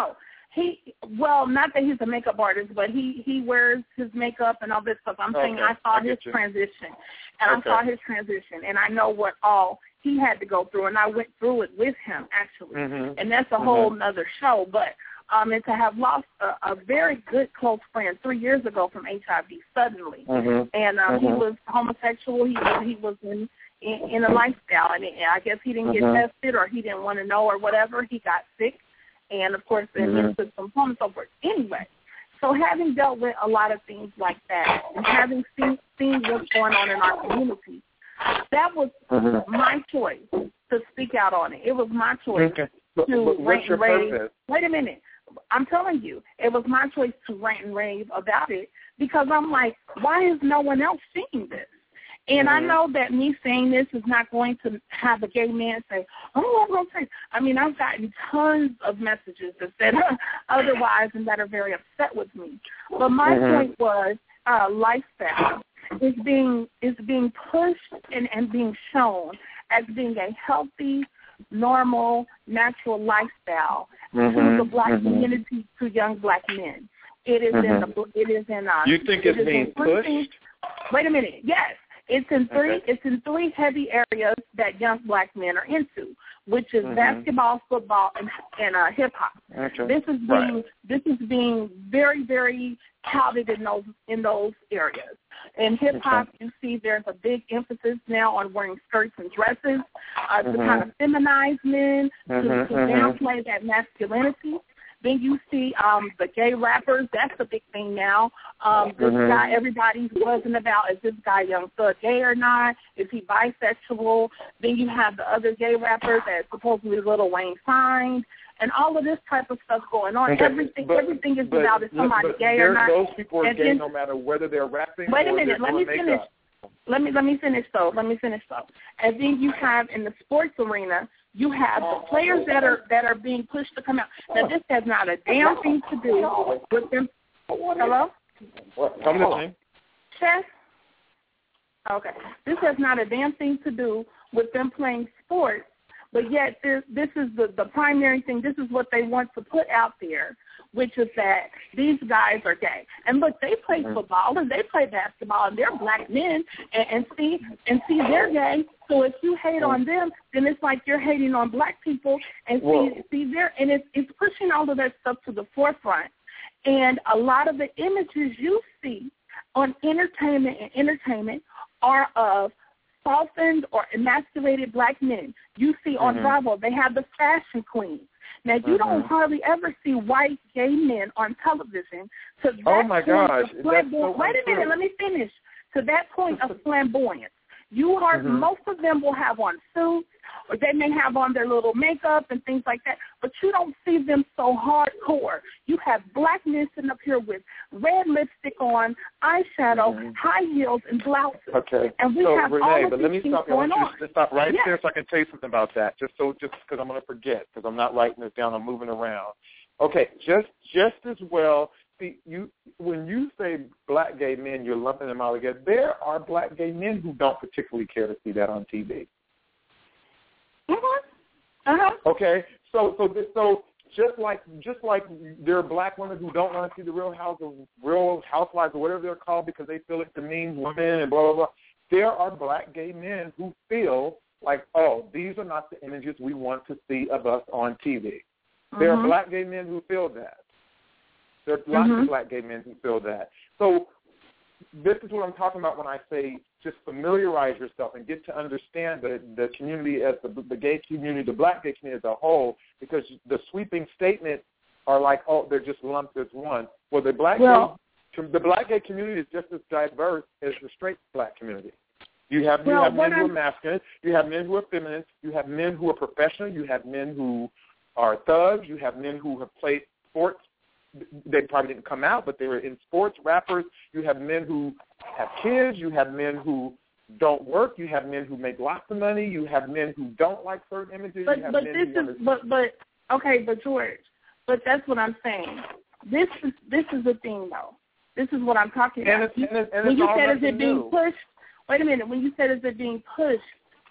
Not that he's a makeup artist, but he wears his makeup and all this stuff. I'm saying I saw his transition, and I saw his transition, and I know what all he had to go through, and I went through it with him, actually. And that's a whole nother show. But and to have lost a very good close friend 3 years ago from HIV suddenly, and he was homosexual. He was in a lifestyle, and I guess he didn't get tested, or he didn't want to know, or whatever. He got sick. And, of course, then he took some home and so forth. Anyway, so having dealt with a lot of things like that and having seen what's going on in our community, that was my choice to speak out on it. It was my choice to rant and rave. Wait a minute. I'm telling you, it was my choice to rant and rave about it because I'm like, why is no one else seeing this? And I know that me saying this is not going to have a gay man say, oh, I'm going to say. I mean, I've gotten tons of messages that said otherwise and that are very upset with me. But my point was lifestyle is being pushed and being shown as being a healthy, normal, natural lifestyle to the black community, to young black men. It is in you think it's being pushed? Wait a minute. Yes. It's in three heavy areas that young black men are into, which is basketball, football, and hip hop. This is being very, very touted in those areas. In hip hop, you see there's a big emphasis now on wearing skirts and dresses to kind of feminize men, to downplay that masculinity. Then you see the gay rappers. That's a big thing now. This guy, everybody's buzzing about, is this guy Young Thug gay or not? Is he bisexual? Then you have the other gay rappers that supposedly Lil Wayne signed, and all of this type of stuff going on. Everything is about is somebody gay or not. Those people are gay no matter whether they're rapping or they're doing makeup. Let me finish though. And then you have in the sports arena, you have the players that are being pushed to come out. Now this has not a damn thing to do with them. Hello? Come listening. Chess? Okay. This has not a damn thing to do with them playing sports, but yet this is the primary thing. This is what they want to put out there, which is that these guys are gay. And look, they play football and they play basketball and they're black men and see they're gay. So if you hate on them, then it's like you're hating on black people and see there, and it's pushing all of that stuff to the forefront. And a lot of the images you see on entertainment are of softened or emasculated black men. You see on Bravo, they have the fashion queens. Now, you don't hardly ever see white gay men on television to that oh, my gosh. Wait a minute, let me finish. To that point of flamboyance. You heard most of them will have on suits or they may have on their little makeup and things like that, but you don't see them so hardcore. You have black men sitting up here with red lipstick on, eyeshadow, high heels, and blouses. Okay. And we have Renee, all of but these let me things stop you. going I want on. you to stop right Yes. there so I can tell you something about that, just because I'm going to forget, because I'm not writing this down. I'm moving around. Okay, just as well. See, when you say black gay men, you're lumping them all together. There are black gay men who don't particularly care to see that on TV. Okay, so just like there are black women who don't want to see the Real Housewives or whatever they're called because they feel it demeans women and blah blah blah. There are black gay men who feel like, oh, these are not the images we want to see of us on TV. There are black gay men who feel that. There are lots of black gay men who feel that. So this is what I'm talking about when I say just familiarize yourself and get to understand the community as the gay community, the black gay community as a whole, because the sweeping statements are like, oh, they're just lumped as one. Well, the black gay community is just as diverse as the straight black community. You have men who are masculine, you have men who are feminine, you have men who are professional, you have men who are thugs, you have men who have played sports. They probably didn't come out, but they were in sports, rappers. You have men who have kids. You have men who don't work. You have men who make lots of money. You have men who don't like certain images. But George, but that's what I'm saying. This is the thing, though. This is what I'm talking about. When you said is it being pushed? Wait a minute. When you said is it being pushed?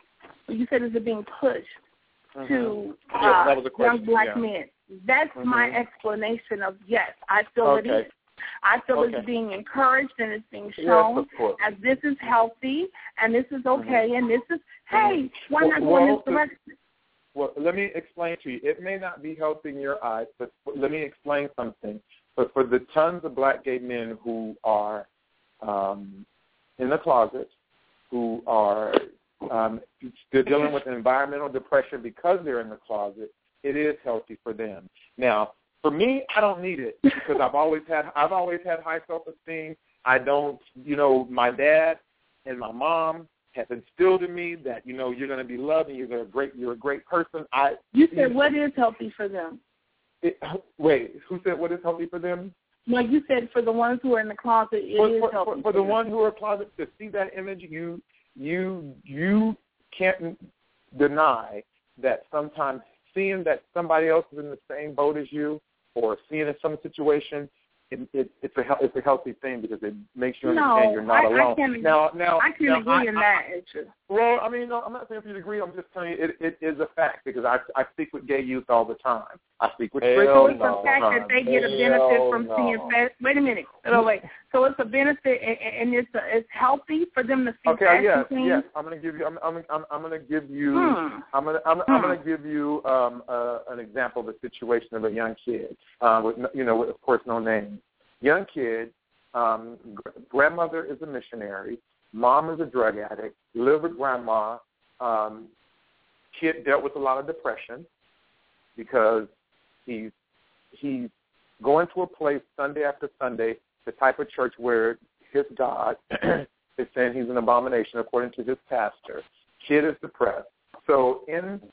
To young black men. That's my explanation of yes, I feel it is. I feel it's being encouraged and it's being shown as this is healthy and this is okay and this is, hey, why not go in this direction? Well, let me explain to you. It may not be healthy in your eyes, but let me explain something. But for the tons of black gay men who are in the closet, who are they're dealing with environmental depression because they're in the closet, it is healthy for them. Now, for me, I don't need it because I've always had high self-esteem. I don't, my dad and my mom have instilled in me that, you're going to be loved and you're a great person. You said what is healthy for them? Wait, who said what is healthy for them? No, you said for the ones who are in the closet, it is healthy for the ones who are in the closet to see that image. You can't deny that sometimes seeing that somebody else is in the same boat as you or seeing in some situation, it's a healthy thing because it makes you understand you're not alone. I can agree in that. Well, I mean, no, I'm not saying for you to agree. I'm just telling you it is a fact because I speak with gay youth all the time. I speak with straight So it's a fact that they get a benefit from seeing fashion. Wait a minute. Wait. So it's a benefit and it's healthy for them to see fashion queens? Yes. I'm going to give you. I'm going to give you. I'm going to give you an example of a situation of a young kid. With of course no name. Young kid. Grandmother is a missionary. Mom is a drug addict. Lived with grandma. Kid dealt with a lot of depression because he's going to a place Sunday after Sunday, the type of church where his God is saying he's an abomination according to his pastor. Kid is depressed. So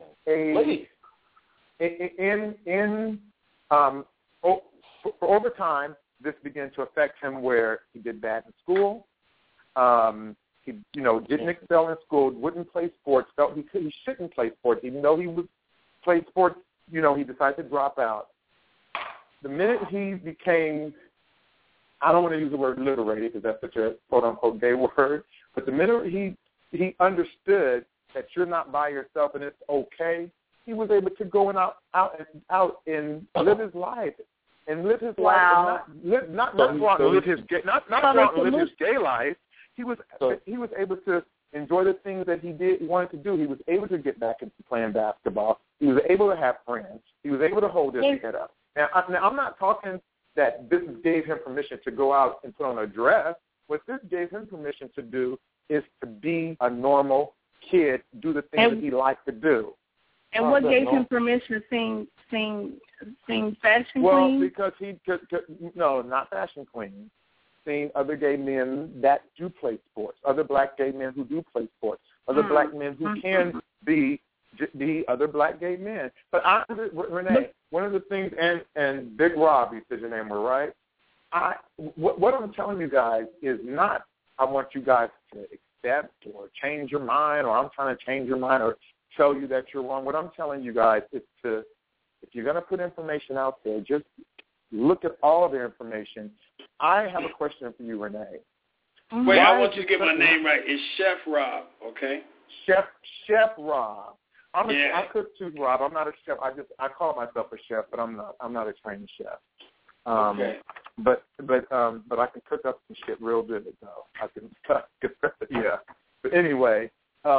over time, this began to affect him where he did bad in school. He didn't excel in school, wouldn't play sports, felt he shouldn't play sports, even though he would play sports. He decided to drop out. The minute he became, I don't want to use the word liberated because that's such a quote-unquote gay word, but the minute he understood that you're not by yourself and it's okay, he was able to go out and live his life. And live his life, not go out and live his gay life. He was able to enjoy the things that he wanted to do. He was able to get back into playing basketball. He was able to have friends. He was able to hold his head up. Now I'm not talking that this gave him permission to go out and put on a dress. What this gave him permission to do is to be a normal kid, do the things that he liked to do. And what gave him permission to sing fashion queen? Well, because no, not fashion queen. Seeing other gay men that do play sports, other black gay men who do play sports, other black men who can be the other black gay men. But Renee, one of the things, and Big Rob, you said your name were right. What I'm telling you guys is not I want you guys to accept or change your mind, or I'm trying to change your mind or tell you that you're wrong. What I'm telling you guys is to, if you're going to put information out there, just look at all the information. I have a question for you, Renee. Wait, I want you to get my name right. It's Chef Rob, okay? Chef Rob. I cook too, Rob. I'm not a chef. I call myself a chef, but I'm not a trained chef. Okay. But I can cook up some shit real good though. I can yeah. But anyway,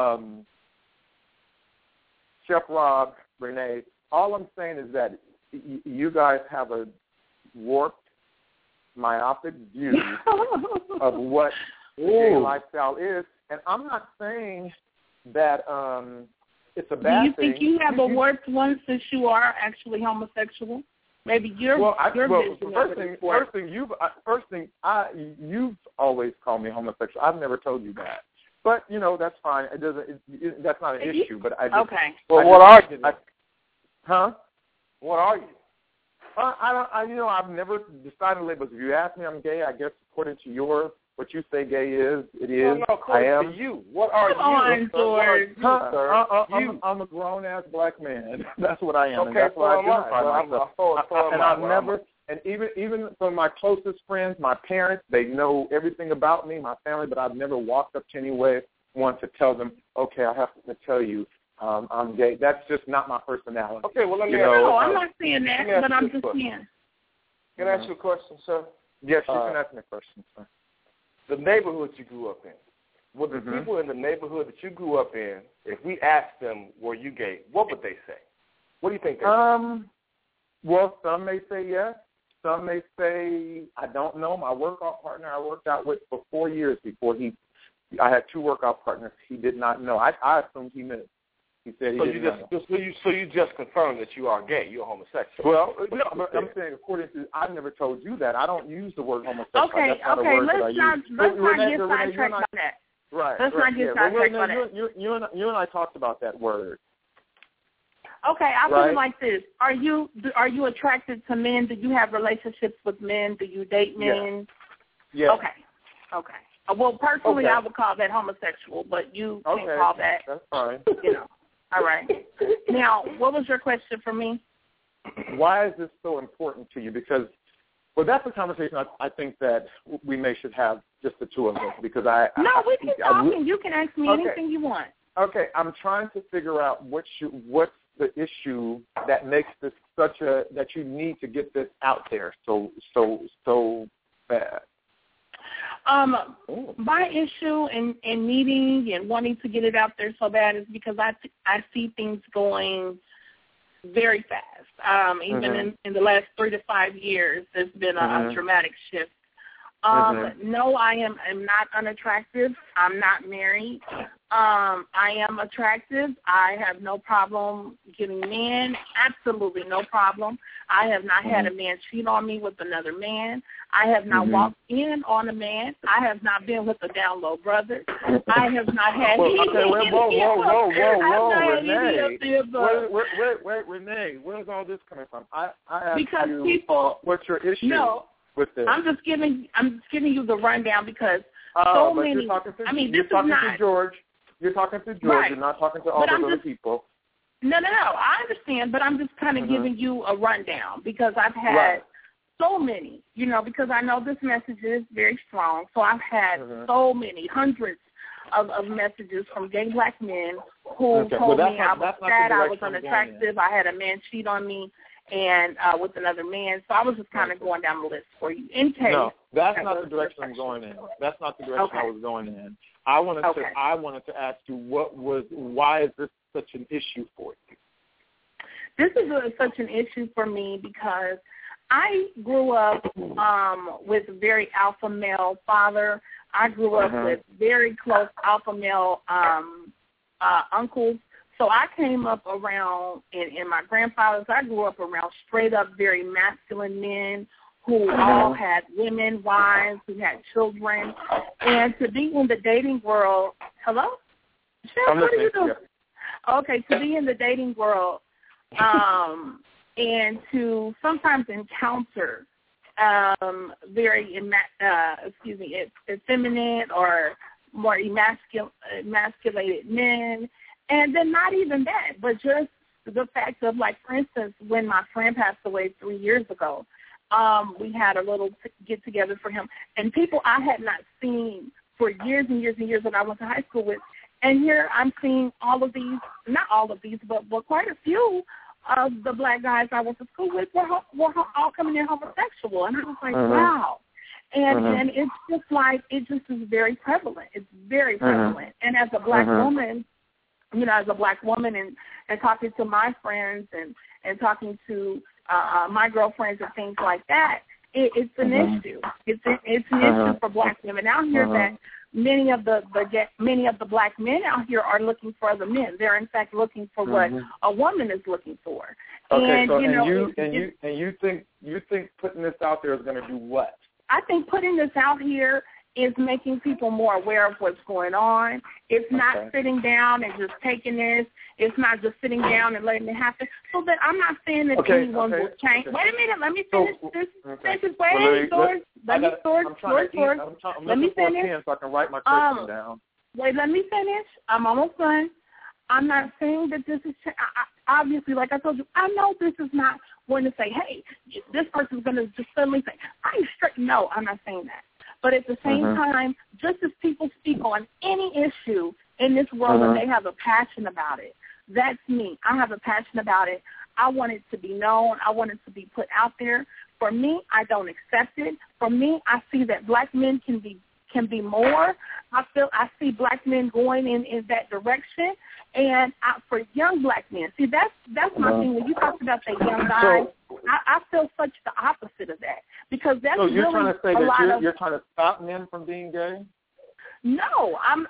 Chef Rob, Renee, all I'm saying is that you guys have a warped, myopic view of what gay lifestyle is, and I'm not saying that it's a bad thing. Do you think you have a warped one since you are actually homosexual? Maybe you've always called me homosexual. I've never told you that, but that's fine. It doesn't. That's not an issue. But I just, okay. Well, what are you? What are you? I've never decided labels. If you ask me, I'm gay. I guess according to what you say gay is, it is. No, I am. To you. What are you? George. I'm a grown-ass black man. That's what I am. Okay, and that's what I do. And I've never, and even from my closest friends, my parents, they know everything about me, my family, but I've never walked up to anyone to tell them, okay, I have to tell you, I'm gay. That's just not my personality. Okay, well, let me I'm not saying that, but I'm just saying. Can I ask you a question, sir? Yes, you can ask me a question, sir. The neighborhood you grew up in, would the people in the neighborhood that you grew up in, if we asked them, were you gay, what would they say? What do you think they would say? Well, some may say yes. Some may say, I don't know. My workout partner I worked out with for 4 years before I had 2 workout partners. He did not know. I assumed he knew. He said he didn't know. So you just confirmed that you are gay. You're homosexual. Well, no, but I'm saying according to, I've never told you that. I don't use the word homosexual. Okay, That's not a word let's not get sidetracked on that. Right. Let's not get sidetracked on that. You and I talked about that word. Okay, I'll put it like this: Are you attracted to men? Do you have relationships with men? Do you date men? Yeah. Okay. Well, personally, I would call that homosexual, but you can't call that. That's fine. All right. Now, what was your question for me? Why is this so important to you? Because, well, that's a conversation I think that we should have, just the two of us. Because we can talk, and you can ask me anything you want. Okay, I'm trying to figure out what's the issue that makes this that you need to get this out there so bad. My issue in needing and wanting to get it out there so bad is because I see things going very fast. Even in the last 3 to 5 years, there's been a dramatic shift. No, I am not unattractive. I'm not married. I am attractive. I have no problem getting men. Absolutely no problem. I have not had a man cheat on me with another man. I have not walked in on a man. I have not been with a down low brother. I have not had whoa, Renee. Wait, Renee. Where's all this coming from? I asked you, people. What's your issue with this? I'm just giving you the rundown because so many. You're talking to, this is not to George. You're talking to George. Right. You're not talking to all those other people. No. I understand, but I'm just kind of giving you a rundown because I've had so many, because I know this message is very strong. So I've had so many, hundreds of messages from gay black men who told me I was fat, I was unattractive, I had a man cheat on me, and with another man. So I was just kind of going down the list for you in case. No, that's not the direction I'm going in. That's not the direction I was going in. I wanted to ask you why is this such an issue for you? This is such an issue for me because I grew up with a very alpha male father. I grew up with very close alpha male uncles. So I came up around, in my grandfather's, I grew up around straight up very masculine men who all had women, wives, who had children. And to be in the dating world, hello? Chef, what are you doing? Okay, to be in the dating world and to sometimes encounter very effeminate or more emasculated men, and then not even that, but just the fact of, like, for instance, when my friend passed away 3 years ago, we had a little get-together for him, and people I had not seen for years and years and years that I went to high school with, and here I'm seeing all of these, not all of these, but quite a few of the black guys I went to school with were all coming in homosexual, and I was like, wow. And it's just like, it just is very prevalent. It's very prevalent. And as a black woman, you know, and talking to my friends and talking to my girlfriends and things like that, it's an issue. It's an issue for black women out here that many of the black men out here are looking for other men. They're in fact looking for what a woman is looking for. Okay, and so you think putting this out there is going to do what? I think putting this out here is making people more aware of what's going on. It's not sitting down and just taking this. It's not just sitting down and letting it happen. So that I'm not saying that anyone will change. Wait a minute. Let me finish this sentence. Let me finish. So I can write my question down. Wait, let me finish. I'm almost done. I'm not saying that this is obviously, like I told you, I know this is not going to say, hey, this person's going to just suddenly say, I'm straight. No, I'm not saying that. But at the same time, just as people speak on any issue in this world and they have a passion about it, that's me. I have a passion about it. I want it to be known. I want it to be put out there. For me, I don't accept it. For me, I see that black men can be more. I see black men going in that direction. And for young black men, see, that's my thing. When you talked about that young guy, I feel such the opposite of that, because that's you're really trying to say a lot that of. You're trying to stop men from being gay? No, I'm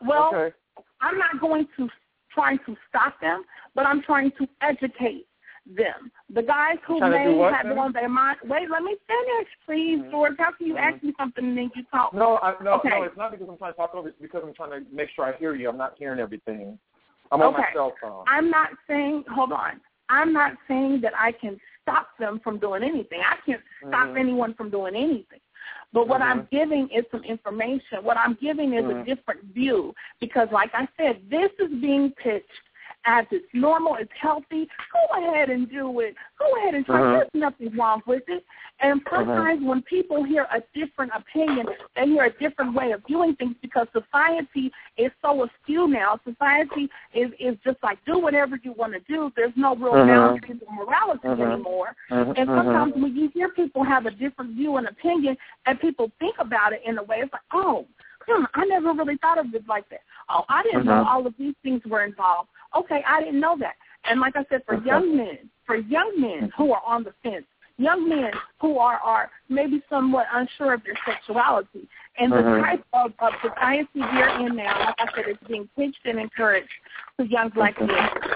not going to trying to stop them, but I'm trying to educate them. The guys who may have it on their mind. Wait, let me finish, please, George. How can you ask me something and then you talk? No, it's not because I'm trying to talk over it. It's because I'm trying to make sure I hear you. I'm not hearing everything. I'm on my cell phone. I'm not saying, hold on. I'm not saying that I can stop them from doing anything. I can't stop anyone from doing anything. But what I'm giving is some information. What I'm giving is a different view, because, like I said, this is being pitched as it's normal, it's healthy. Go ahead and do it. Go ahead and try. There's nothing wrong with it. And sometimes when people hear a different opinion, they hear a different way of viewing things, because society is so askew now. Society is just like, do whatever you want to do. There's no real boundaries or morality anymore. And sometimes when you hear people have a different view and opinion, and people think about it in a way, it's like, oh, I never really thought of it like that. Oh, I didn't know all of these things were involved. Okay, I didn't know that. And like I said, for young men who are on the fence, young men who are maybe somewhat unsure of their sexuality, and the type of society we're in now, like I said, it's being pitched and encouraged to young black men.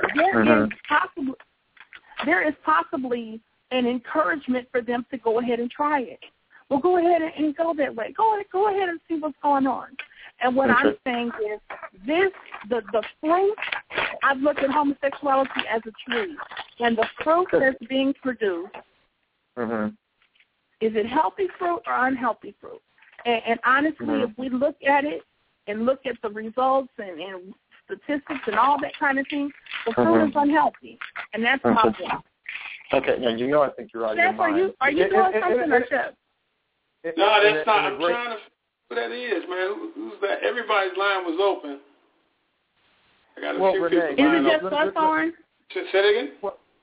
There is possibly an encouragement for them to go ahead and try it. Well, go ahead and go that way. Go ahead and see what's going on. And what I'm saying is the fruit, I've looked at homosexuality as a tree, and the fruit that's being produced, is it healthy fruit or unhealthy fruit? And honestly, if we look at it and look at the results and statistics and all that kind of thing, the fruit is unhealthy, and that's a problem. Okay, now you know I think you're out of your mind. Are you doing something or Chef? No, that's not. I'm trying to who that is, man. Who's that? Everybody's line was open. I got a few people. Is it just us on? Say it again?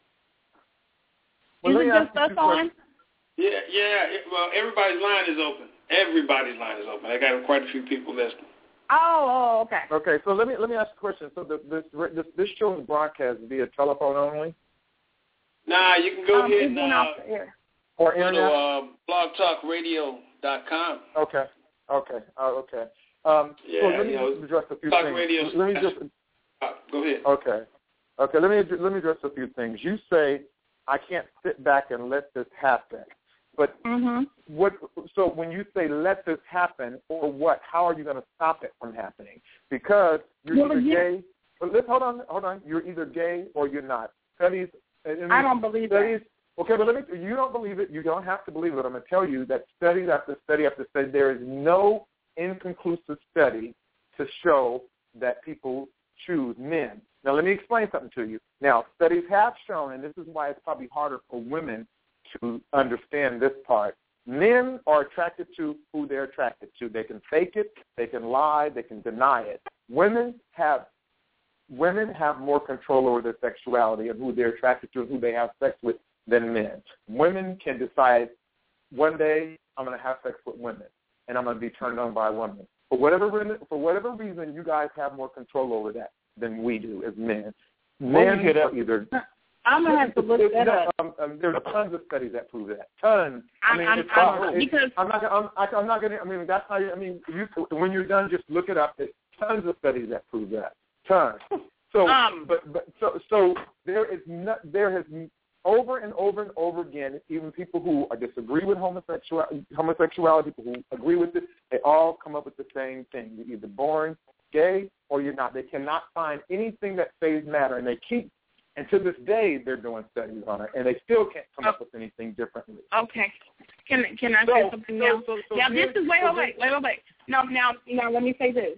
Is it just us on? Yeah. Well, everybody's line is open. Everybody's line is open. I got quite a few people listening. Oh, okay. Okay, so let me ask a question. So this show is broadcast via telephone only? Nah, you can go ahead and or internet? Go to blogtalkradio.com. Okay. So let me address a few things. Radio. Go ahead. Okay. Let me address a few things. You say I can't sit back and let this happen, but what? So when you say let this happen, or what? How are you going to stop it from happening? Because you're either gay let's hold on. You're either gay or you're not. Studies. I don't believe studies, that. Okay, but you don't believe it. You don't have to believe it. I'm going to tell you that study after study after study, there is no inconclusive study to show that people choose men. Now, let me explain something to you. Now, studies have shown, and this is why it's probably harder for women to understand this part, men are attracted to who they're attracted to. They can fake it, they can lie, they can deny it. Women have more control over their sexuality and who they're attracted to and who they have sex with than men. Women can decide, one day I'm going to have sex with women and I'm going to be turned on by a woman. For whatever reason, you guys have more control over that than we do as men. Men are either... I'm going to have to look that up. There's tons of studies that prove that. Tons. That's how when you're done, just look it up. There's tons of studies that prove that. Tons. So there has over and over and over again, even people who disagree with homosexuality, people who agree with it, they all come up with the same thing. You're either born gay or you're not. They cannot find anything that saves matter, and and to this day, they're doing studies on it, and they still can't come up with anything differently. Okay. Can I say something now? Now, this is, wait. Now, let me say this.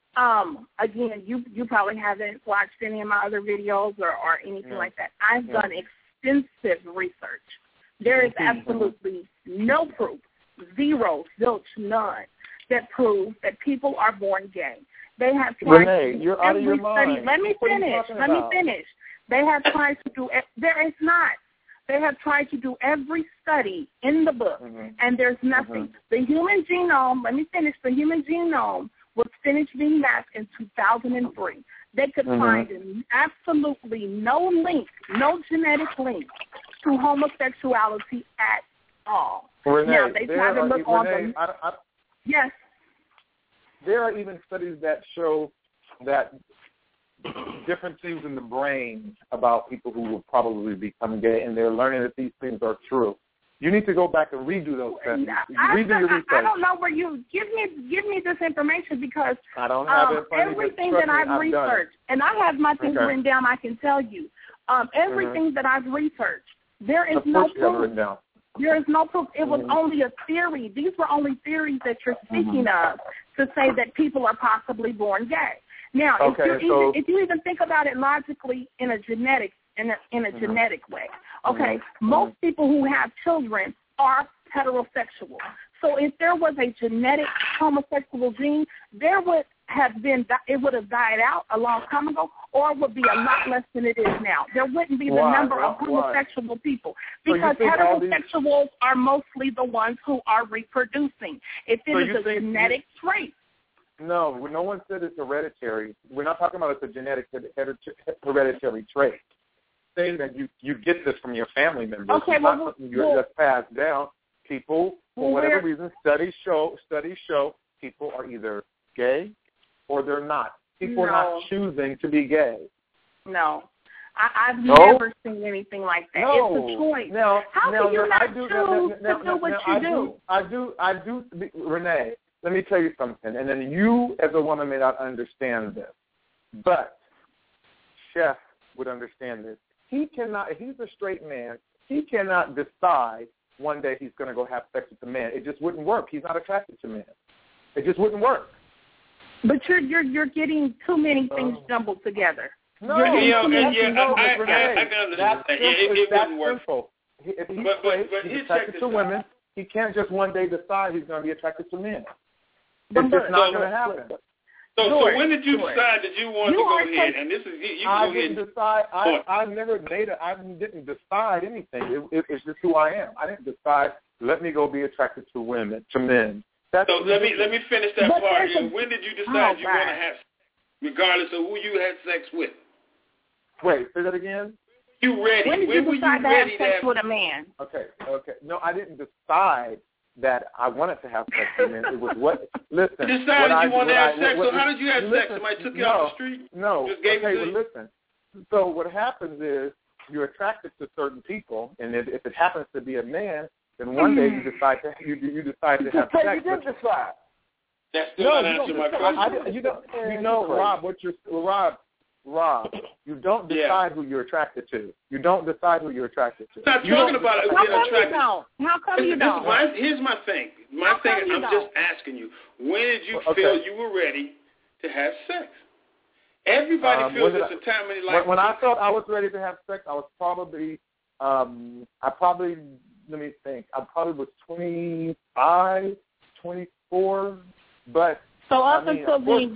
Again, you probably haven't watched any of my other videos or anything like that. I've done extensive research. There is absolutely no proof, zero, zilch, none, that proves that people are born gay. They have tried Renee, to do you're out of your study. mind. Let me finish. They have tried to do there is not. They have tried to do every study in the book, and there's nothing. The human genome, let me finish, the human genome was finished being mapped in 2003. They could find absolutely no link, no genetic link to homosexuality at all. Renee, now, they try to look on them. Yes. There are even studies that show that different things in the brain about people who will probably become gay, and they're learning that these things are true. You need to go back and redo those studies. Redo your research. I don't know where you give me this information because I don't have everything that I've researched, and I have my things written down. I can tell you everything that I've researched. There is no proof. There is no proof. It was only a theory. These were only theories that you're speaking of to say that people are possibly born gay. Now, if you even think about it logically in a genetic way, most people who have children are heterosexual. So if there was a genetic homosexual gene, it would have died out a long time ago, or it would be a lot less than it is now. There wouldn't be the number of homosexual people because heterosexuals are mostly the ones who are reproducing. If it is a genetic trait. No, no one said it's hereditary. We're not talking about it's a genetic hereditary trait. Saying that you get this from your family members. Okay, it's not something you just pass down. People, for whatever reason, studies show people are either gay or they're not. People are not choosing to be gay. No. I've never seen anything like that. It's a choice. How can you not choose to do what you do? I do, Renee. Let me tell you something, and then you as a woman may not understand this, but Chef would understand this. He's a straight man. He cannot decide one day he's going to go have sex with a man. It just wouldn't work. He's not attracted to men. It just wouldn't work. But you're getting too many things jumbled together. No, I can understand. It wouldn't work. Simple. If he's straight, he's attracted to women. He can't just one day decide he's going to be attracted to men. It's just not going to happen. So when did you decide that you wanted to go ahead? And this is I didn't decide. I didn't decide anything. It's just who I am. I didn't decide. Let me go be attracted to men. So let me finish that part. When did you decide you want to have, regardless of who you had sex with? Wait, say that again. You ready? When did you decide to have sex with a man? Okay. No, I didn't decide that I wanted to have sex with men. It was what? Listen. You decided you wanted to have sex. So how did you have sex? Somebody took you off the street? No. Just gave you listen. So what happens is you're attracted to certain people, and if it happens to be a man, then one day you decide to have sex. You did decide. That's still not answering my question. Rob, Rob, Rob, you don't decide who you're attracted to. You don't decide who you're attracted to. I'm not talking about being attracted. How come you don't? Here's my thing. I'm just asking you, when did you feel you were ready to have sex? Everybody feels there's a time in life. When I felt I was ready to have sex, I was probably, let me think, I probably was 25, 24, but. So up until then,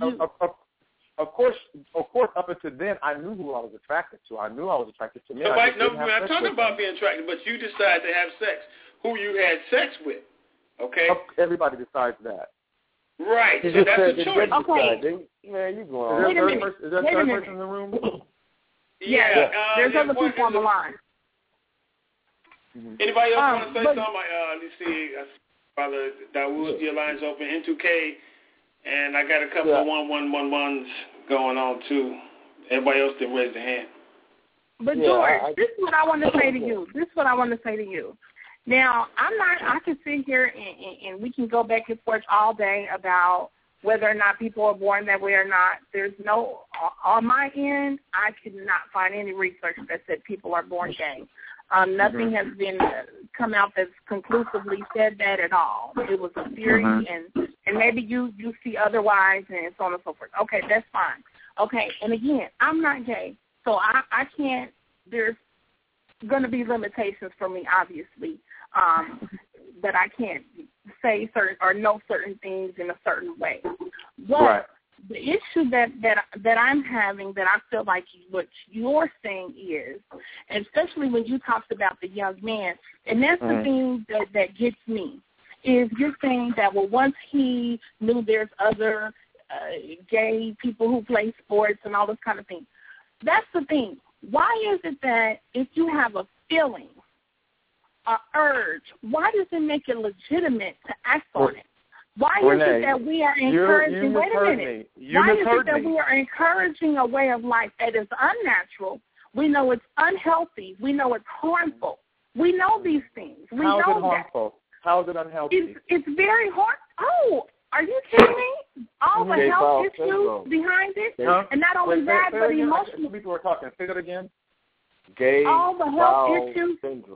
Of course, up until then, I knew who I was attracted to. I knew I was attracted to men. I'm not talking about being attracted, but you decided to have sex. Who you had sex with, okay? Everybody decides that. Right, so that's a choice. Okay. Man, you going on. Wait a minute. Is there a third person in the room? Yeah. There's other people on the line. Anybody else want to say something? Let's see. Father Dawood, your line's open. N2K. And I got a couple of 1111s going on, too. Everybody else didn't raise their hand. But, George, this is what I want to say to you. Now, I can sit here and we can go back and forth all day about whether or not people are born that way or not. There's no, on my end, I could not find any research that said people are born gay. Nothing has been come out that's conclusively said that at all. It was a theory, and maybe you see otherwise, and so on and so forth. Okay, that's fine. Okay, and again, I'm not gay, so I can't. There's going to be limitations for me, obviously, that I can't say certain or know certain things in a certain way. But the issue that I'm having, that I feel like what you're saying is, and especially when you talked about the young man, and that's the thing that gets me, is you're saying that, well, once he knew there's other gay people who play sports and all this kind of thing. That's the thing. Why is it that if you have a feeling, an urge, why does it make it legitimate to act on it? Why is it that we are encouraging? Wait a minute. Why is it that we are encouraging a way of life that is unnatural? We know it's unhealthy. We know it's harmful. We know these things. We know that. How is it harmful? How is it unhealthy? It's very hard. Oh, are you kidding me? All the health issues behind it, and not only that, but emotional. People are talking. Say that again. Gay all the health issues. Syndrome.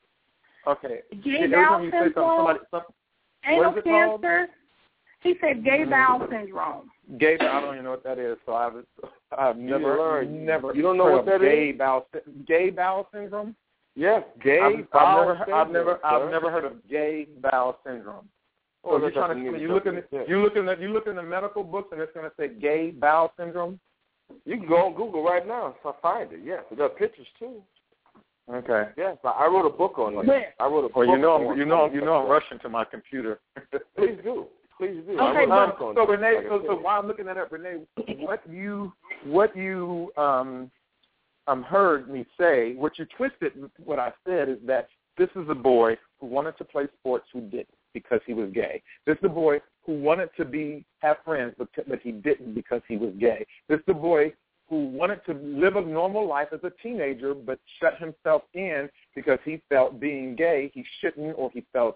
Okay. Gay bowel syndrome. Anal cancer. He said gay bowel syndrome. Gay, I don't even know what that is. So I've never. You don't know what that is? Gay bowel syndrome. Yes, gay bowel syndrome. I've never heard of gay bowel syndrome. So you're trying to you look in the medical books and it's going to say gay bowel syndrome. You can go on Google right now and find it. Yes, there are pictures too. Okay. Yes, I wrote a book on it. I wrote a book. Well, you know I'm rushing to my computer. Please do. Okay, so Renee, so while I'm looking at it, Renee, what you heard me say, what you twisted what I said is that this is a boy who wanted to play sports who didn't because he was gay. This is a boy who wanted to have friends but he didn't because he was gay. This is a boy who wanted to live a normal life as a teenager but shut himself in because he felt being gay he shouldn't, or he felt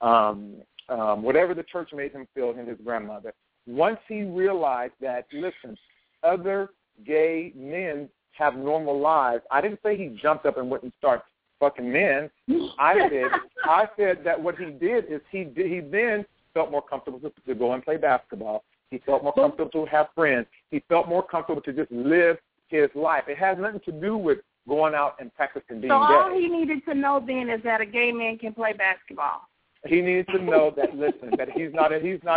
whatever the church made him feel in his grandmother. Once he realized that, listen, other gay men have normal lives. I didn't say he jumped up and went and started fucking men. I said that what he did is he then felt more comfortable to go and play basketball. He felt more comfortable to have friends. He felt more comfortable to just live his life. It has nothing to do with going out and practicing being gay. So all he needed to know then is that a gay man can play basketball. He needed to know that, listen, that he's not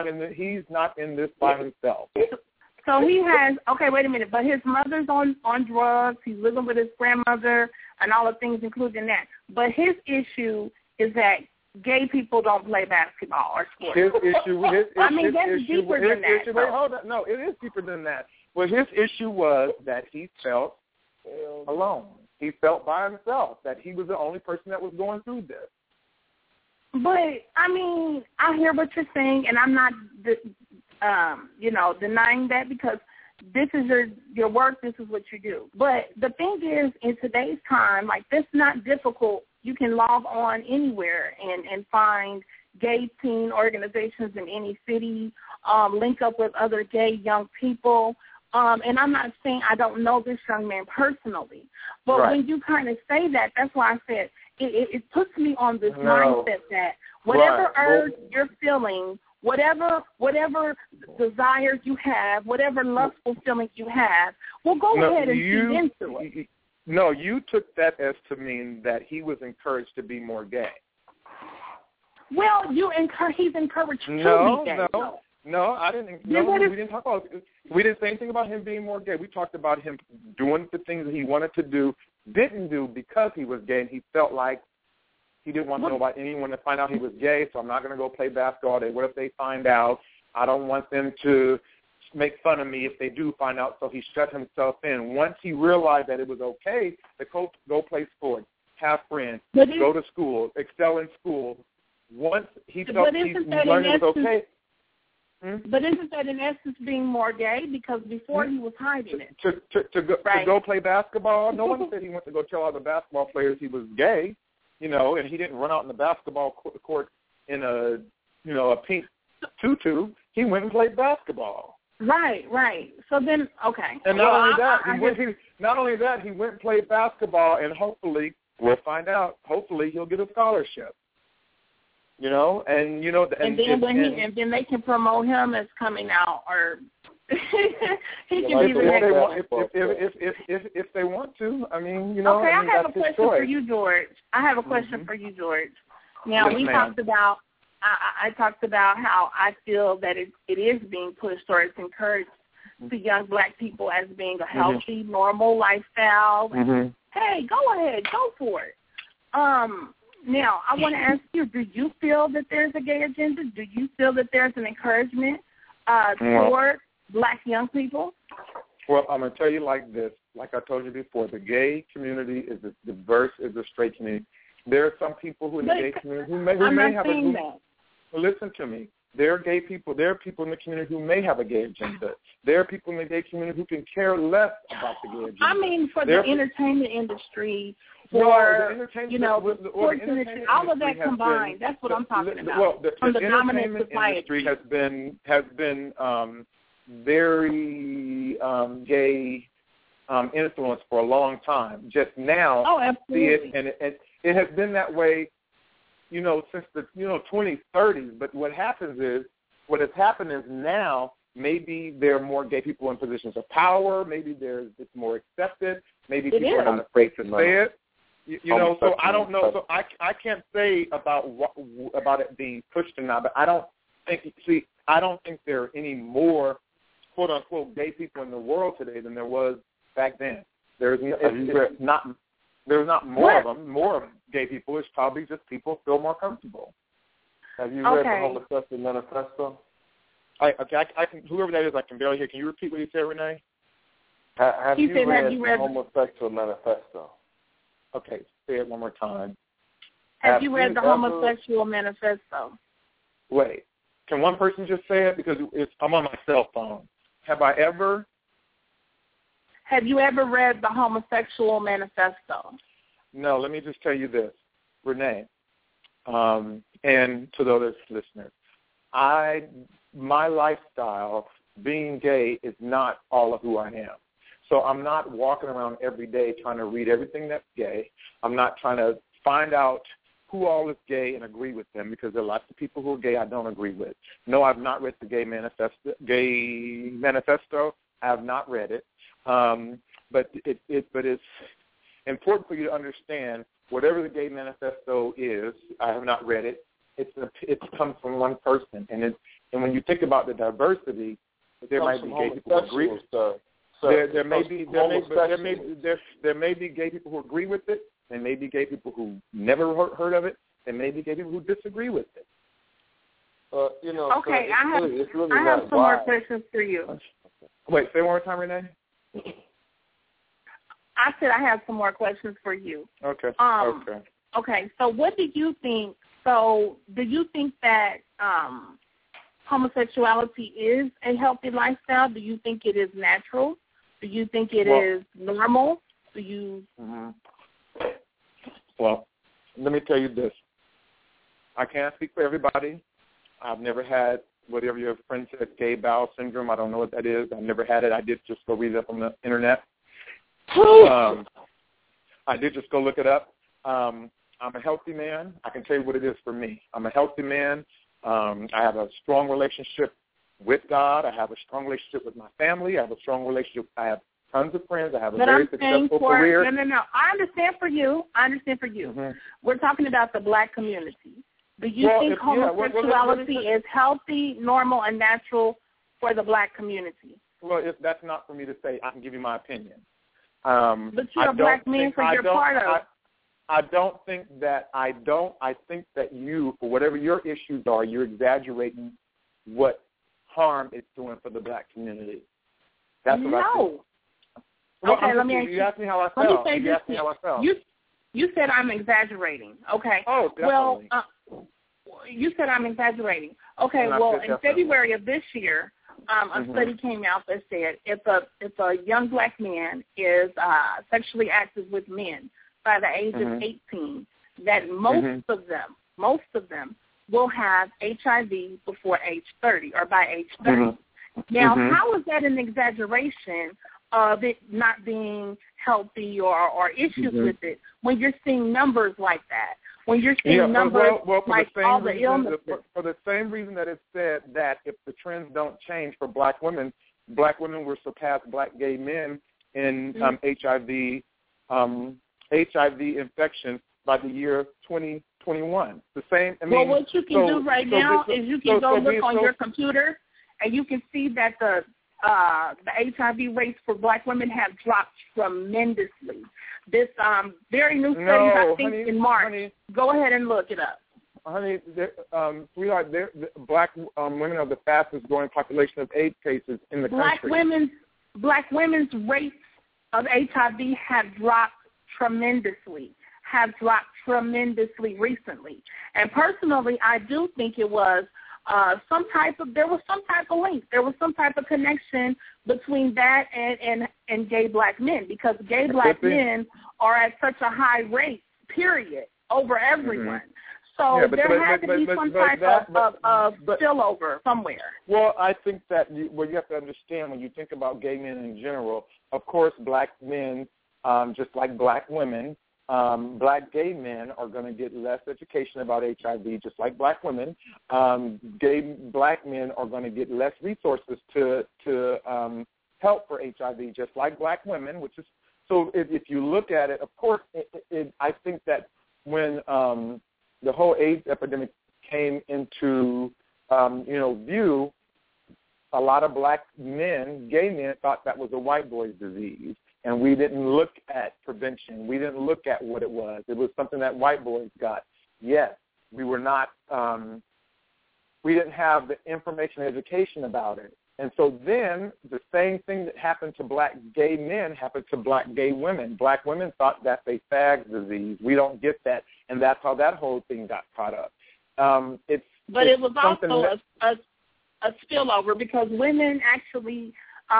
in this by himself. So he has, okay, wait a minute, but his mother's on drugs. He's living with his grandmother and all the things including that. But his issue is that gay people don't play basketball or sports. His issue that's deeper than that. Wait, hold on. No, it is deeper than that. Well, his issue was that he felt alone. He felt by himself, that he was the only person that was going through this. But, I hear what you're saying, and I'm not, denying that because this is your work, this is what you do. But the thing is, in today's time, like, this is not difficult. You can log on anywhere and find gay teen organizations in any city, link up with other gay young people. And I'm not saying I don't know this young man personally, but when you kind of say that, that's why I said it puts me on this mindset that whatever urge you're feeling, whatever desires you have, whatever lustful feelings you have, well, go ahead and feed into it. No, you took that as to mean that he was encouraged to be more gay. Well, he's encouraged to be gay. No, I didn't. No, we didn't talk about. We didn't say anything about him being more gay. We talked about him doing the things that he wanted to do, didn't do because he was gay, and he felt like he didn't want anyone to find out he was gay. So I'm not going to go play basketball. What if they find out? I don't want them to make fun of me if they do find out. So he shut himself in. Once he realized that it was okay to go play sports, have friends, go to school, excel in school. Once he felt he learned it was okay. But isn't that in essence being more gay? Because before he was hiding it. To go play basketball, no one said he went to go tell all the basketball players he was gay, and he didn't run out in the basketball court in a pink tutu. He went and played basketball. Right. So then, okay. And not only that, he went and played basketball, and hopefully, we'll find out, hopefully he'll get a scholarship. And then they can promote him as coming out, or he can be the next one. If they want to, Okay, I have a question for you, George. Now we talked about. I talked about how I feel that it is being pushed or it's encouraged to young black people as being a healthy, normal lifestyle. Hey, go ahead, go for it. Now, I want to ask you, do you feel that there's a gay agenda? Do you feel that there's an encouragement toward black young people? Well, I'm going to tell you like this. Like I told you before, the gay community is as diverse as the straight community. There are some people who in the gay community who may have a... Listen to me. There are gay people. There are people in the community who may have a gay agenda. There are people in the gay community who can care less about the gay agenda. For the entertainment industry, sports industry, all of that combined. That's what I'm talking about. Well, the dominant industry has been very gay influenced for a long time. Just now, absolutely. And it has been that way, since the 2030s. But what has happened is now maybe there are more gay people in positions of power. Maybe it's more accepted. Maybe people are not afraid to say it. So I don't know. So I can't say about it being pushed or not. But I don't think there are any more quote unquote gay people in the world today than there was back then. There's not more of them. More of gay people. It's probably just people feel more comfortable. Have you read the Homosexual Manifesto? I can. Whoever that is, I can barely hear. Can you repeat what you said, Renee? Have you read the Homosexual Manifesto? Okay, say it one more time. Have you read the Homosexual Manifesto? Wait, can one person just say it? Because I'm on my cell phone. Have you ever read the Homosexual Manifesto? No, let me just tell you this, Renee, and to the other listeners. My lifestyle, being gay, is not all of who I am. So I'm not walking around every day trying to read everything that's gay. I'm not trying to find out who all is gay and agree with them, because there are lots of people who are gay I don't agree with. No, I've not read the Gay Manifesto. I have not read it. But it's important for you to understand whatever the Gay Manifesto is. I have not read it. It comes from one person, and when you think about the diversity, there might be gay people who agree. There may be gay people who agree with it. There may be gay people who never heard of it. There may be gay people who disagree with it. Okay, I have some more questions for you. Wait, say one more time, Renee. I said I have some more questions for you. Okay. Okay. So, what do you think? So, do you think that homosexuality is a healthy lifestyle? Do you think it is natural? Do you think it is normal? Do you? Well, let me tell you this. I can't speak for everybody. I've never had whatever your friend said, gay bowel syndrome. I don't know what that is. I never had it. I did just go read it up on the internet. I did just go look it up. I'm a healthy man. I can tell you what it is for me. I'm a healthy man. I have a strong relationship with God. I have a strong relationship with my family. I have a strong relationship. I have tons of friends. I have a very successful career. No. I understand for you. Mm-hmm. We're talking about the black community. Do you think homosexuality is healthy, normal, and natural for the black community? Well, that's not for me to say. I can give you my opinion. But you're a black man, so you're part of it. I don't think that I think that you, for whatever your issues are, you're exaggerating what harm it's doing for the black community. That's what I think. Well, okay, let me ask you. You asked me how I felt. Let me say this. You said I'm exaggerating. Okay. Oh, definitely. Well, you said I'm exaggerating. Okay. Well, in February of this year, a study came out that said if a young black man is sexually active with men by the age of 18, that most of them will have HIV before age 30 or by age 30. Now, how is that an exaggeration of it not being healthy or issues with it when you're seeing numbers like that? When you're seeing numbers like all the illnesses. For the same reason that it said that if the trends don't change for black women will surpass black gay men in HIV infection by the year 2021. The same. I mean, what you can do right now is you can go look on your computer, and you can see that the HIV rates for black women have dropped tremendously. This very new study, I think, in March. Honey, go ahead and look it up. Honey, sweetheart, black women are the fastest growing population of AIDS cases in the country. Black women's rates of HIV have dropped tremendously recently. And personally, I do think it was there was some type of link. There was some type of connection between that and gay black men, because gay black men are at such a high rate, period, over everyone. So there had to be some type of spillover somewhere. Well, I think that you have to understand, when you think about gay men in general, of course, black men, just like black women, black gay men are going to get less education about HIV, just like black women. Gay black men are going to get less resources to help for HIV, just like black women. Which is so. If you look at it, of course, I think that when the whole AIDS epidemic came into view, a lot of black men, gay men, thought that was a white boy's disease. And we didn't look at prevention. We didn't look at what it was. It was something that white boys got. Yes, we were not, we didn't have the information and education about it. And so then the same thing that happened to black gay men happened to black gay women. Black women thought that's a fag disease. We don't get that. And that's how that whole thing got caught up. It was also a spillover, because women actually,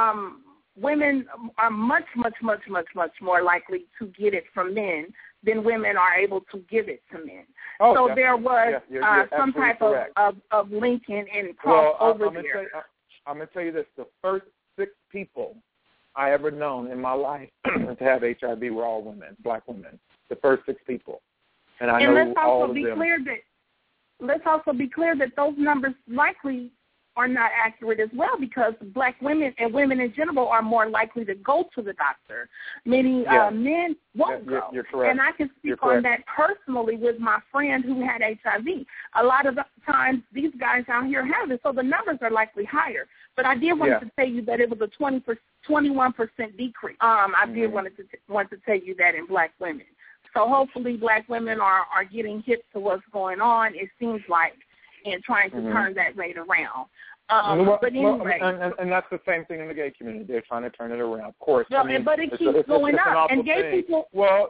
women are much more likely to get it from men than women are able to give it to men. Oh, so there was some type of linking and crossover there. I'm going to tell you this. The first 6 people I ever known in my life to have HIV were all women, black women. The first 6 people. And I know all of them. Let's also be clear that those numbers likely are not accurate as well, because black women and women in general are more likely to go to the doctor. Many men won't go. You're correct. And I can speak on that personally with my friend who had HIV. A lot of the times these guys out here have it, so the numbers are likely higher. But I did want to tell you that it was a 21% decrease. I did want to tell you that in black women. So hopefully black women are getting hip to what's going on, it seems like, and trying to turn that rate around. But anyway. And that's the same thing in the gay community. They're trying to turn it around, of course. Well, but it keeps going up. And gay people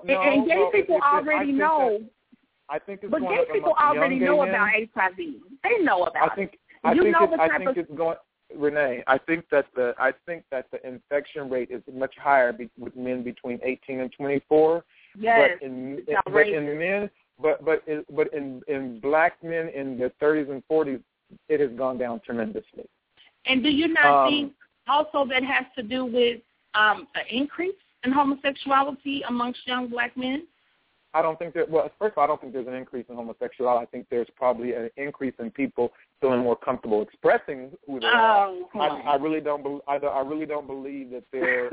already know. I think it's but gay people already know about HIV. They know about it. It's going, Renee, I think that the infection rate is much higher with men between 18 and 24. Yes. But in black men in their 30s and 40s, it has gone down tremendously. And do you not think also that has to do with an increase in homosexuality amongst young black men? I don't think that. Well, first of all, I don't think there's an increase in homosexuality. I think there's probably an increase in people feeling more comfortable expressing who they are. I really don't believe that there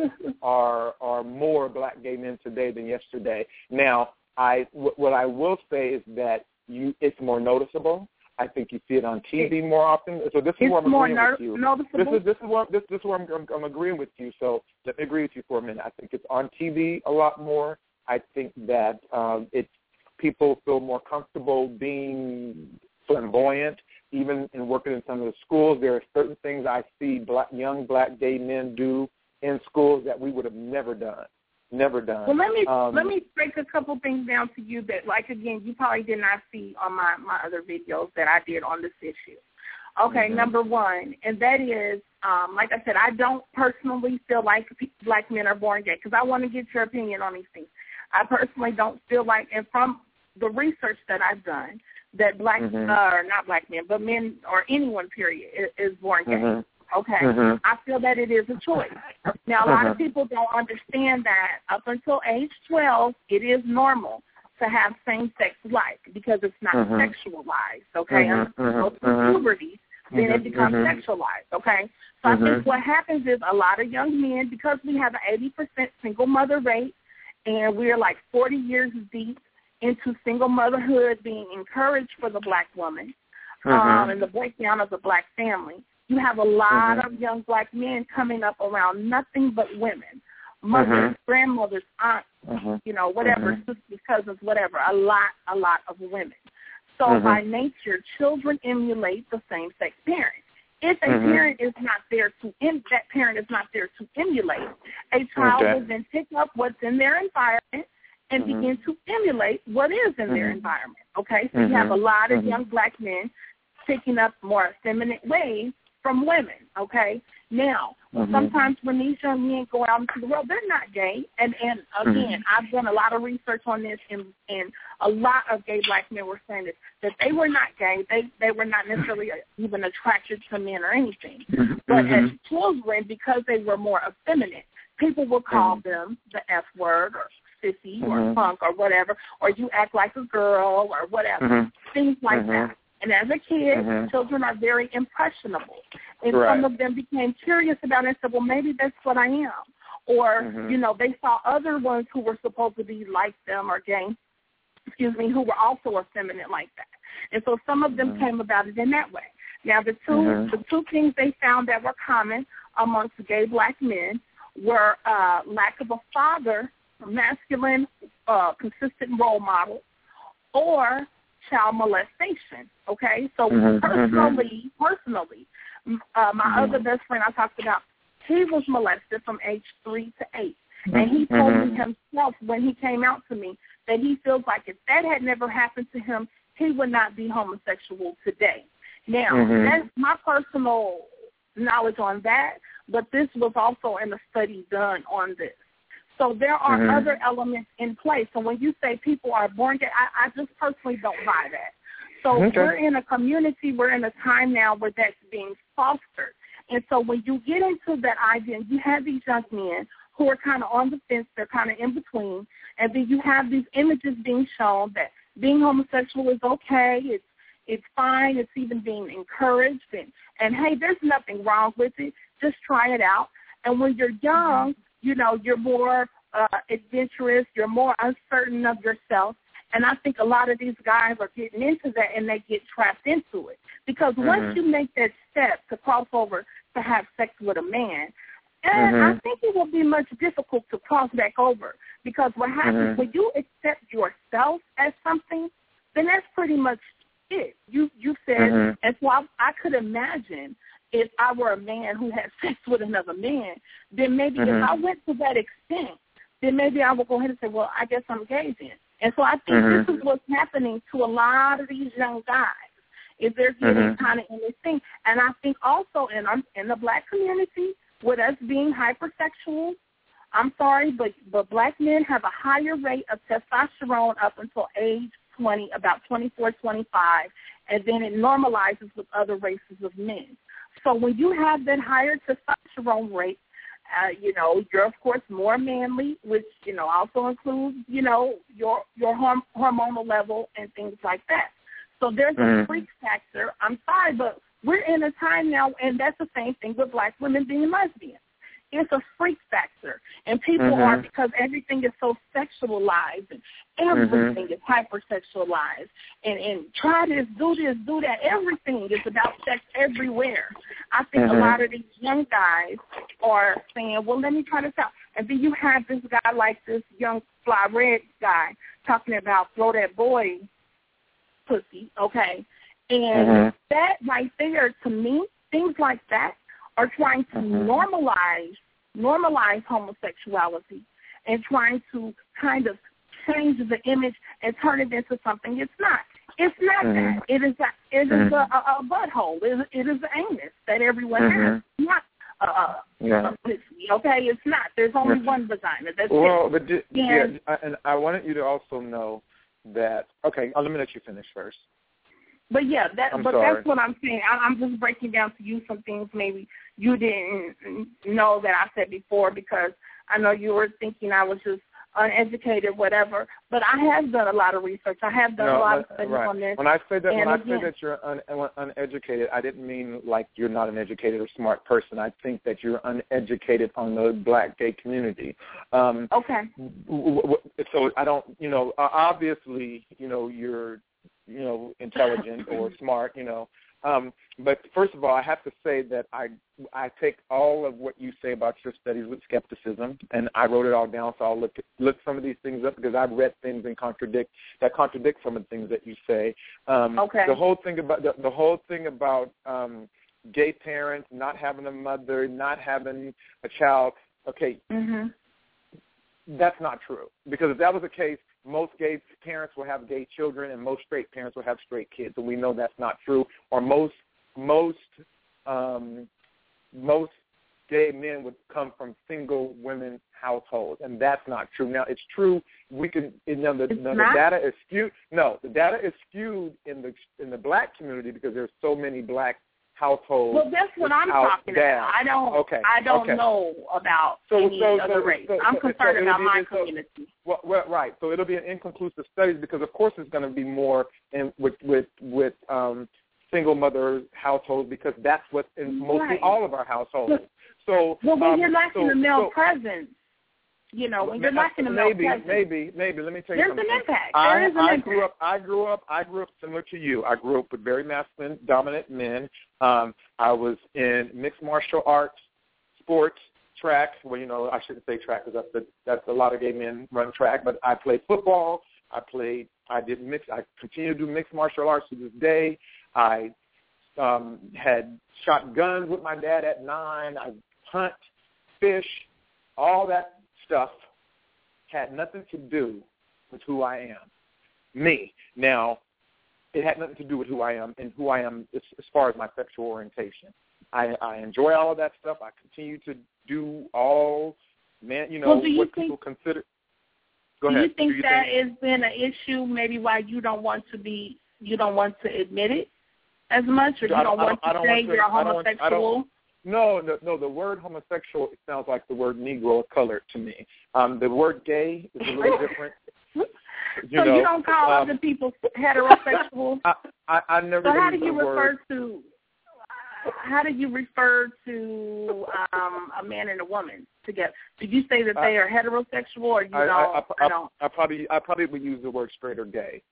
are more black gay men today than yesterday. Now, what I will say is that it's more noticeable. I think you see it on TV more often. So this is where I'm agreeing with you. Noticeable? This is where I'm agreeing with you. So let me agree with you for a minute. I think it's on TV a lot more. I think that people feel more comfortable being flamboyant, even in working in some of the schools. There are certain things I see young black gay men do in schools that we would have never done. Well, let me break a couple things down to you that, like, again, you probably did not see on my other videos that I did on this issue. Okay, number one, and that is, like I said, I don't personally feel like black men are born gay, because I want to get your opinion on these things. I personally don't feel like, and from the research that I've done, that not black men, but men or anyone, period, is born gay. Okay, I feel that it is a choice. Now, a lot of people don't understand that up until age 12, it is normal to have same-sex life because it's not sexualized, okay? Until puberty, then it becomes sexualized, okay? So I think what happens is a lot of young men, because we have an 80% single mother rate, and we're like 40 years deep into single motherhood being encouraged for the black woman and the breakdown of the black family, you have a lot of young black men coming up around nothing but women, mothers, grandmothers, aunts, whatever, sisters, cousins, whatever, a lot of women. So by nature, children emulate the same-sex parent. If a parent is not there that parent is not there to emulate, a child will then pick up what's in their environment and begin to emulate what is in their environment, okay? So you have a lot of young black men picking up more effeminate ways from women, okay? Now, sometimes when these young men go out into the world, they're not gay. And again, I've done a lot of research on this, and a lot of gay black men were saying this, that they were not gay. They were not necessarily even attracted to men or anything. But as children, because they were more effeminate, people would call them the F word or sissy or punk or whatever, or you act like a girl or whatever, things like that. And as a kid, children are very impressionable. And some of them became curious about it and said, well, maybe that's what I am. Or, they saw other ones who were supposed to be like them or gay, who were also effeminate like that. And so some of them came about it in that way. Now, the two things they found that were common amongst gay black men were lack of a father, masculine, consistent role model, or child molestation, okay? So personally, my other best friend I talked about, he was molested from age 3 to 8. And he told me himself when he came out to me that he feels like if that had never happened to him, he would not be homosexual today. Now, that's my personal knowledge on that, but this was also in a study done on this. So there are other elements in play. So when you say people are born gay, I just personally don't buy that. So we're in a community, we're in a time now where that's being fostered. And so when you get into that idea, you have these young men who are kind of on the fence, they're kind of in between, and then you have these images being shown that being homosexual is okay, it's fine, it's even being encouraged, and hey, there's nothing wrong with it, just try it out. And when you're young, you're more adventurous, you're more uncertain of yourself. And I think a lot of these guys are getting into that, and they get trapped into it. Because once you make that step to cross over to have sex with a man, and I think it will be much difficult to cross back over. Because what happens when you accept yourself as something, then that's pretty much it. You said, and so I could imagine if I were a man who had sex with another man, then maybe if I went to that extent, then maybe I would go ahead and say, well, I guess I'm gay then. And so I think this is what's happening to a lot of these young guys, is they're getting kind of in this thing. And I think also in the black community, with us being hypersexual, I'm sorry, but black men have a higher rate of testosterone up until age 20, about 24, 25, and then it normalizes with other races of men. So when you have that higher testosterone rate, you're, of course, more manly, which, also includes, your hormonal level and things like that. So there's a freak factor. I'm sorry, but we're in a time now, and that's the same thing with black women being lesbians. It's a freak factor. And people are, because everything is so sexualized and everything is hypersexualized. And try this, do that. Everything is about sex everywhere. I think a lot of these young guys are saying, well, let me try this out. And then you have this guy like this young fly red guy talking about throw that boy pussy, okay? And that right there, to me, things like that, are trying to normalize homosexuality and trying to kind of change the image and turn it into something it's not. It's not that. It is a butthole. It is an anus that everyone has. Not a pussy, okay? It's not. There's only one vagina. That's it. And I wanted you to also know that, okay, let me let you finish first. But that's what I'm saying. I'm just breaking down to you some things maybe you didn't know that I said before, because I know you were thinking I was just uneducated, whatever. But I have done a lot of research. I have done a lot of studies on this. When I say that you're uneducated, I didn't mean like you're not an educated or smart person. I think that you're uneducated on the black gay community. Okay. So I don't, obviously, you're intelligent or smart, But first of all, I have to say that I take all of what you say about your studies with skepticism, and I wrote it all down, so I'll look some of these things up, because I've read things and contradict some of the things that you say. Okay. The whole thing about gay parents not having a mother, not having a child. Okay. That's not true, because if that was the case, most gay parents will have gay children, and most straight parents will have straight kids, and we know that's not true. Or most gay men would come from single women households, and that's not true. Now, it's true. The data is skewed. No, the data is skewed in the black community because there's so many black households. Well, that's what I'm talking about. I don't know about any other race. I'm concerned about my community. Well, right. So it'll be an inconclusive study, because of course it's going to be more with single mother households, because that's what's in mostly all of our households. So when you're lacking the male presence, when you're lacking the male presence, maybe. Let me tell you something. There's an impact. There is an impact. I grew up similar to you. I grew up with very masculine, dominant men. I was in mixed martial arts, sports, track. Well, I shouldn't say track, because that's a lot of gay men run track. But I played football. I continue to do mixed martial arts to this day. I had shot guns with my dad at 9. I hunt, fish, all that stuff had nothing to do with who I am. Me. Now, it had nothing to do with who I am and who I am as far as my sexual orientation. I enjoy all of that stuff. I continue to do all, what people consider. Go ahead. Do you think that has been an issue, maybe why you don't want to admit it as much, or you don't want to say you're homosexual? No, the word homosexual, it sounds like the word Negro or colored to me. The word gay is a little different. You don't call other people heterosexual? I never. So how do you refer to a man and a woman together? Did you say that they are heterosexual, or you don't? I probably would use the word straight or gay.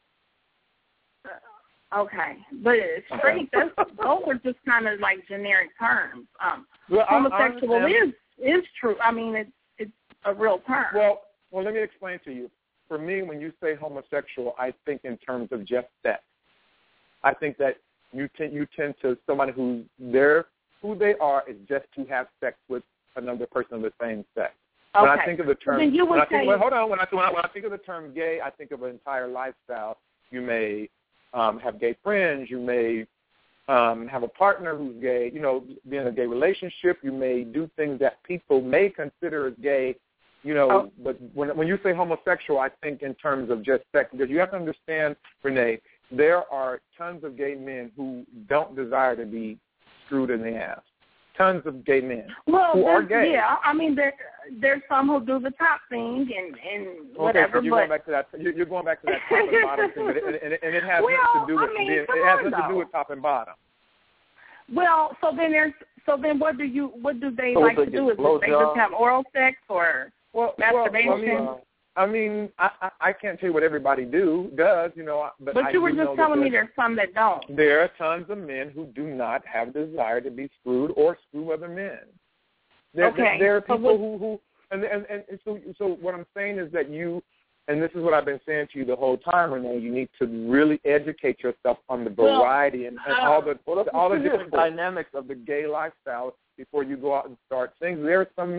Okay, but straight, those are just kind of like generic terms. Homosexual is true. I mean, it's a real term. Well, let me explain to you. For me, when you say homosexual, I think in terms of just sex. I think that you tend to somebody who they are is just to have sex with another person of the same sex. Okay. When I think of the term, When I think of the term gay, I think of an entire lifestyle. You may have gay friends. You may have a partner who's gay. Be in a gay relationship. You may do things that people may consider as gay. But when you say homosexual, I think in terms of just sex, because you have to understand, Renee, there are tons of gay men who don't desire to be screwed in the ass. Tons of gay men who are gay. Yeah, I mean, there's some who do the top thing and whatever. Okay, so going back to that. You're going back to that top and bottom thing, and it has nothing to do with it has nothing to do with top and bottom. Well, so then what do they like to do? Is they just have oral sex or masturbation? I mean, I can't tell you what everybody does, you know. But you were just telling me there's some that don't. There are tons of men who do not have desire to be screwed or screw other men. There are people who so what I'm saying is that you, and this is what I've been saying to you the whole time, Renee, you need to really educate yourself on the variety and all the different dynamics of the gay lifestyle before you go out and start things. There's some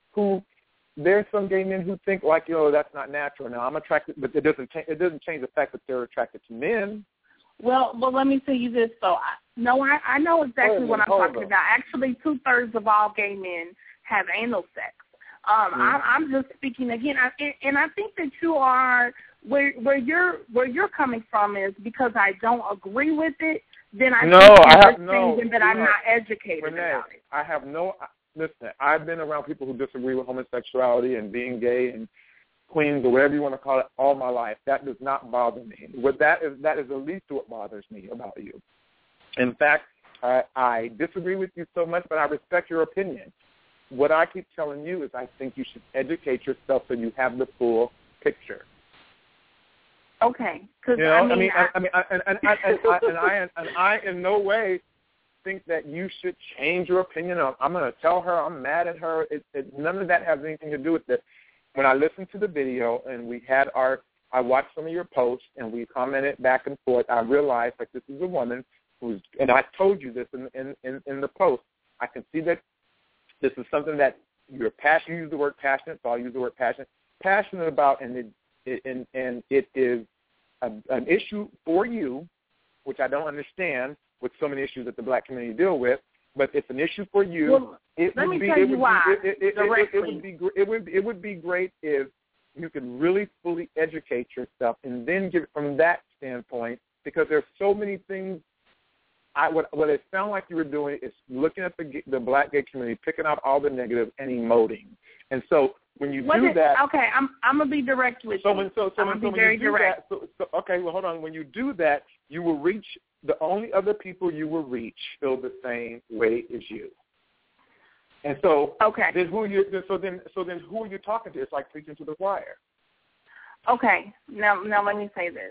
gay men who think like, that's not natural. Now I'm attracted, but it doesn't change the fact that they're attracted to men. Well, let me tell you this though. I know exactly what I'm talking about. Actually, 2/3 of all gay men have anal sex. I'm just speaking again, and I think that you are where you're coming from is because I don't agree with it. Then I'm thinking that I'm not educated about it. I have no. Listen, I've been around people who disagree with homosexuality and being gay and queens or whatever you want to call it all my life. That does not bother me. That is the least of what bothers me about you. In fact, I disagree with you so much, but I respect your opinion. What I keep telling you is I think you should educate yourself so you have the full picture. Okay. I in no way think that you should change your opinion. I'm going to tell her I'm mad at her. None of that has anything to do with it. When I listened to the video and I watched some of your posts and we commented back and forth, I realized that this is a woman and I told you this in the post. I can see that this is something that you're passionate. You use the word passionate, so I'll use the word passionate about, and it is an issue for you, which I don't understand with so many issues that the black community deal with, but it's an issue for you. Well, let me tell you why. It would be great if you could really fully educate yourself and then get it from that standpoint, because there's so many things. What it sounded like you were doing is looking at the black gay community, picking out all the negative and emoting. And so when you do that, okay, I'm gonna be direct with you. I'm gonna be very direct. Okay, well, hold on. When you do that, you will reach the only other people you will reach feel the same way as you. And so, then who are you talking to? It's like preaching to the choir. Okay, now let me say this.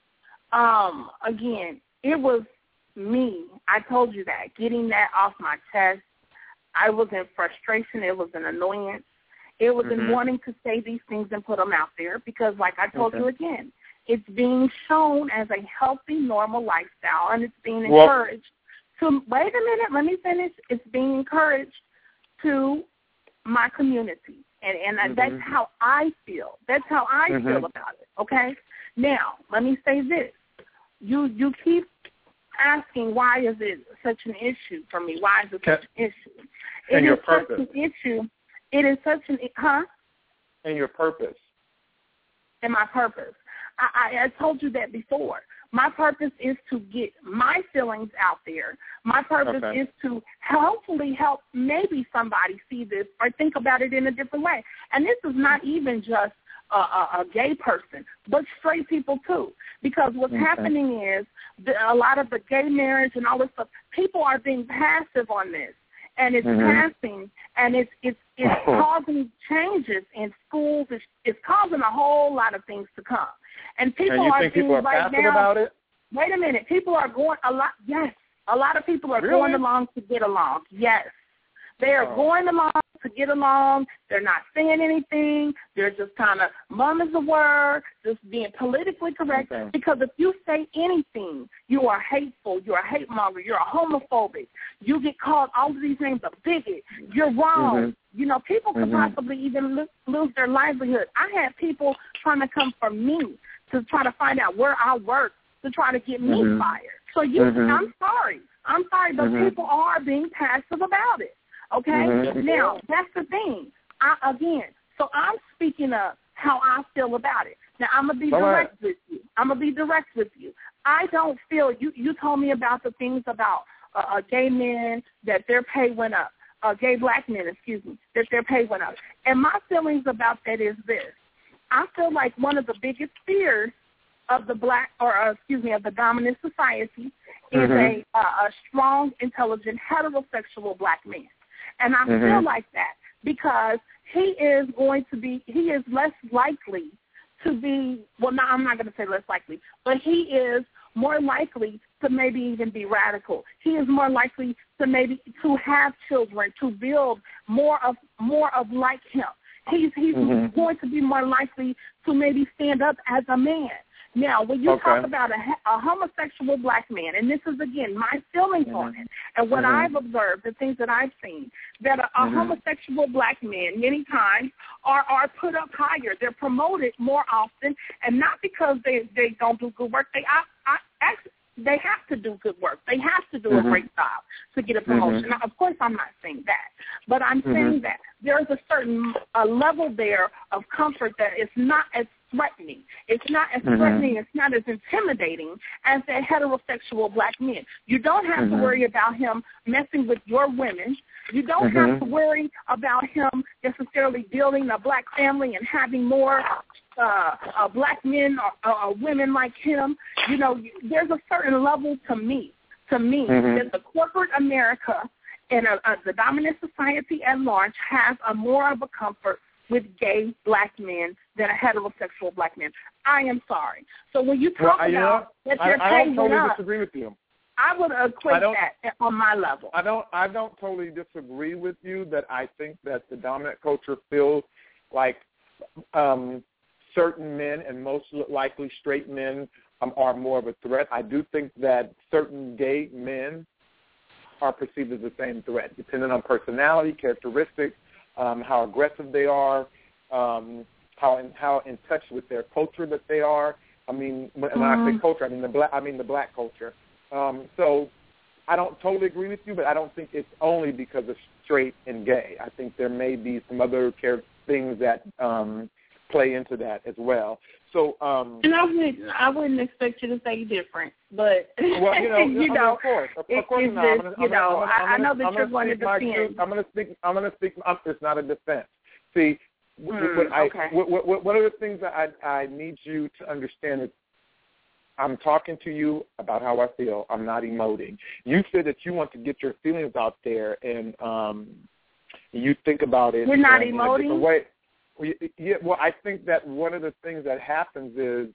Again, it was me. I told you that. Getting that off my chest. I was in frustration. It was an annoyance. It was in wanting to say these things and put them out there because, like I told you again, it's being shown as a healthy, normal lifestyle, and it's being encouraged to, wait a minute, let me finish. It's being encouraged to my community, and that's how I feel. That's how I feel about it, okay? Now, let me say this. You keep asking, why is it such an issue for me? Why is it such an issue? And your purpose. Such an issue. It is such an, And your purpose. And my purpose. I told you that before. My purpose is to get my feelings out there. My purpose is to hopefully help maybe somebody see this or think about it in a different way. And this is not even just a gay person, but straight people too. Because what's happening is a lot of the gay marriage and all this stuff, people are being passive on this. And it's passing, and it's causing changes in schools. It's causing a whole lot of things to come. And people are people are right passive now. About it? Wait a minute. People are going a lot. Yes, a lot of people are going along to get along. Yes, they are going along to get along. They're not saying anything. They're just kind of mumming the word, just being politically correct. Because if you say anything, you are hateful. You're a hate monger. You're a homophobic. You get called all of these names, a bigot. You're wrong. You know, people could possibly even lose their livelihood. I had people trying to come for me to try to find out where I work to try to get me fired. So I'm sorry, but people are being passive about it. Okay? Now, that's the thing. So I'm speaking of how I feel about it. Now, I'm going to be direct with you. I don't feel, you told me about the things about gay men, that their pay went up, gay black men, that their pay went up. And my feelings about that is this. I feel like one of the biggest fears of the of the dominant society is a strong, intelligent, heterosexual black man. And I feel like that because he is less likely to be, well, no, I'm not going to say less likely, but he is more likely to maybe even be radical. He is more likely to have children, to build more of like him. He's going to be more likely to maybe stand up as a man. Now, when you talk about a homosexual black man, and this is, again, my feelings on it, and what I've observed, the things that I've seen, that a homosexual black man many times are put up higher. They're promoted more often, and not because they don't do good work. They have to do good work. They have to do a great job to get a promotion. Now, of course, I'm not saying that, but I'm saying that there's a certain level there of comfort that is not as threatening. It's not as threatening. It's not as intimidating as that heterosexual black man. You don't have to worry about him messing with your women. You don't have to worry about him necessarily building a black family and having more black men or women like him. You know, there's a certain level to me that the corporate America and the dominant society at large has a more of a comfort with gay black men than a heterosexual black man. I am sorry. So when you talk about that their pay went up, I don't totally disagree with you. I would equate that on my level. I don't totally disagree with you that I think that the dominant culture feels like certain men, and most likely straight men, are more of a threat. I do think that certain gay men are perceived as the same threat, depending on personality, characteristics, how aggressive they are, how in touch with their culture that they are. I mean, when I say culture, I mean the black culture. So I don't totally agree with you, but I don't think it's only because of straight and gay. I think there may be some other things that play into that as well. So, and I wouldn't expect you to say different, but well, of course not. I know that you're going to defend. I'm going to speak. It's not a defense. See, one of the things that I need you to understand is I'm talking to you about how I feel. I'm not emoting. You said that you want to get your feelings out there, and you think about it. We're not emoting. In a different way. Yeah, well, I think that one of the things that happens is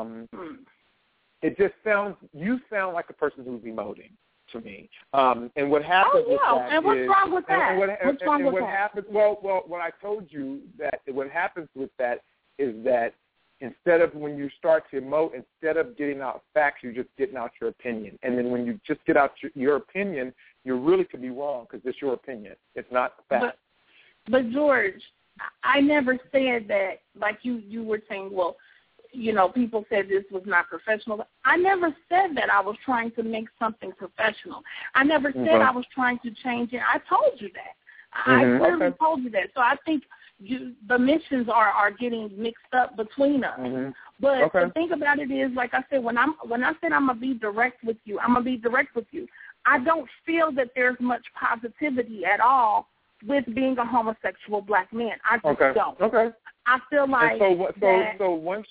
it just you sound like a person who's emoting to me. And what happens with that and what's wrong with that? What's wrong with that? Well, what I told you that what happens with that is that instead of when you start to emote, instead of getting out facts, you're just getting out your opinion. And then when you just get out your opinion, you really could be wrong because it's your opinion. It's not fact. But George, I never said that, like you were saying, well, people said this was not professional. I never said that I was trying to make something professional. I never said I was trying to change it. I told you that. I clearly told you that. So I think the missions are getting mixed up between us. But the thing about it is, like I said, when I said I'm going to be direct with you, I'm going to be direct with you. I don't feel that there's much positivity at all with being a homosexual black man. I just don't. I feel like once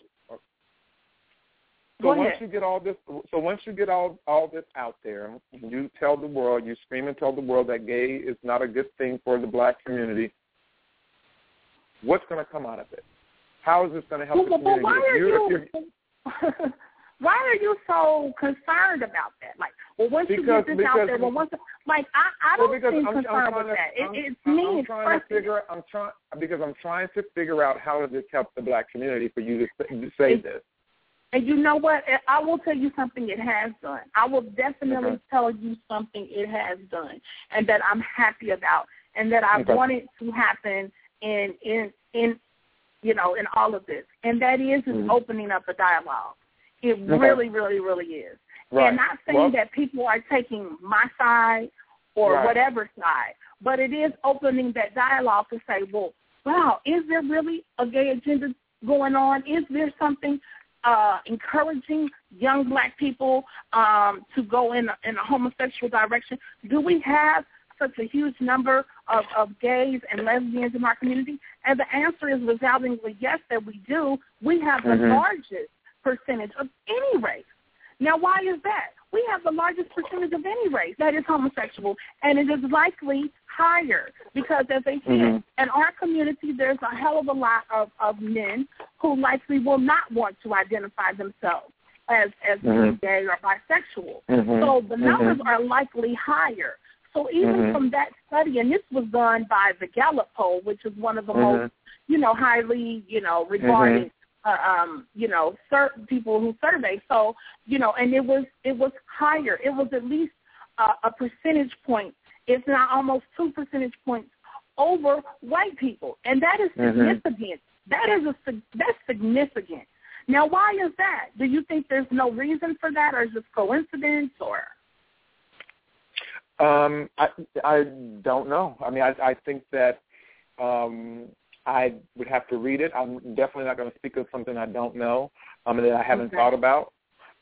you get all this out there, you tell the world, you scream and tell the world that gay is not a good thing for the black community. What's going to come out of it? How is this going to help the community? Why are you so concerned about that? Like, well, once you get this out there, I don't seem concerned with that. It's me expressing. I'm trying to figure out how does this help the black community for you to say this. And you know what? I will tell you something it has done. I will definitely tell you something it has done, and that I'm happy about, and that I want it to happen in all of this. And that is opening up a dialogue. It really, really, really is. Right. And not saying that people are taking my side or whatever side, but it is opening that dialogue to say, well, wow, is there really a gay agenda going on? Is there something encouraging young black people to go in a homosexual direction? Do we have such a huge number of gays and lesbians in our community? And the answer is resoundingly yes, that we do. We have the largest percentage of any race. Now, why is that? We have the largest percentage of any race that is homosexual, and it is likely higher because, as they said, in our community, there's a hell of a lot of men who likely will not want to identify themselves as being gay or bisexual. So the numbers are likely higher. So even from that study, and this was done by the Gallup poll, which is one of the most, highly, regarded, people who survey. So, and it was higher. It was at least a percentage point, if not almost 2 percentage points over white people, and that is significant. That's significant. Now, why is that? Do you think there's no reason for that, or is it coincidence, or? I don't know. I mean, I think that I would have to read it. I'm definitely not going to speak of something I don't know and that I haven't thought about.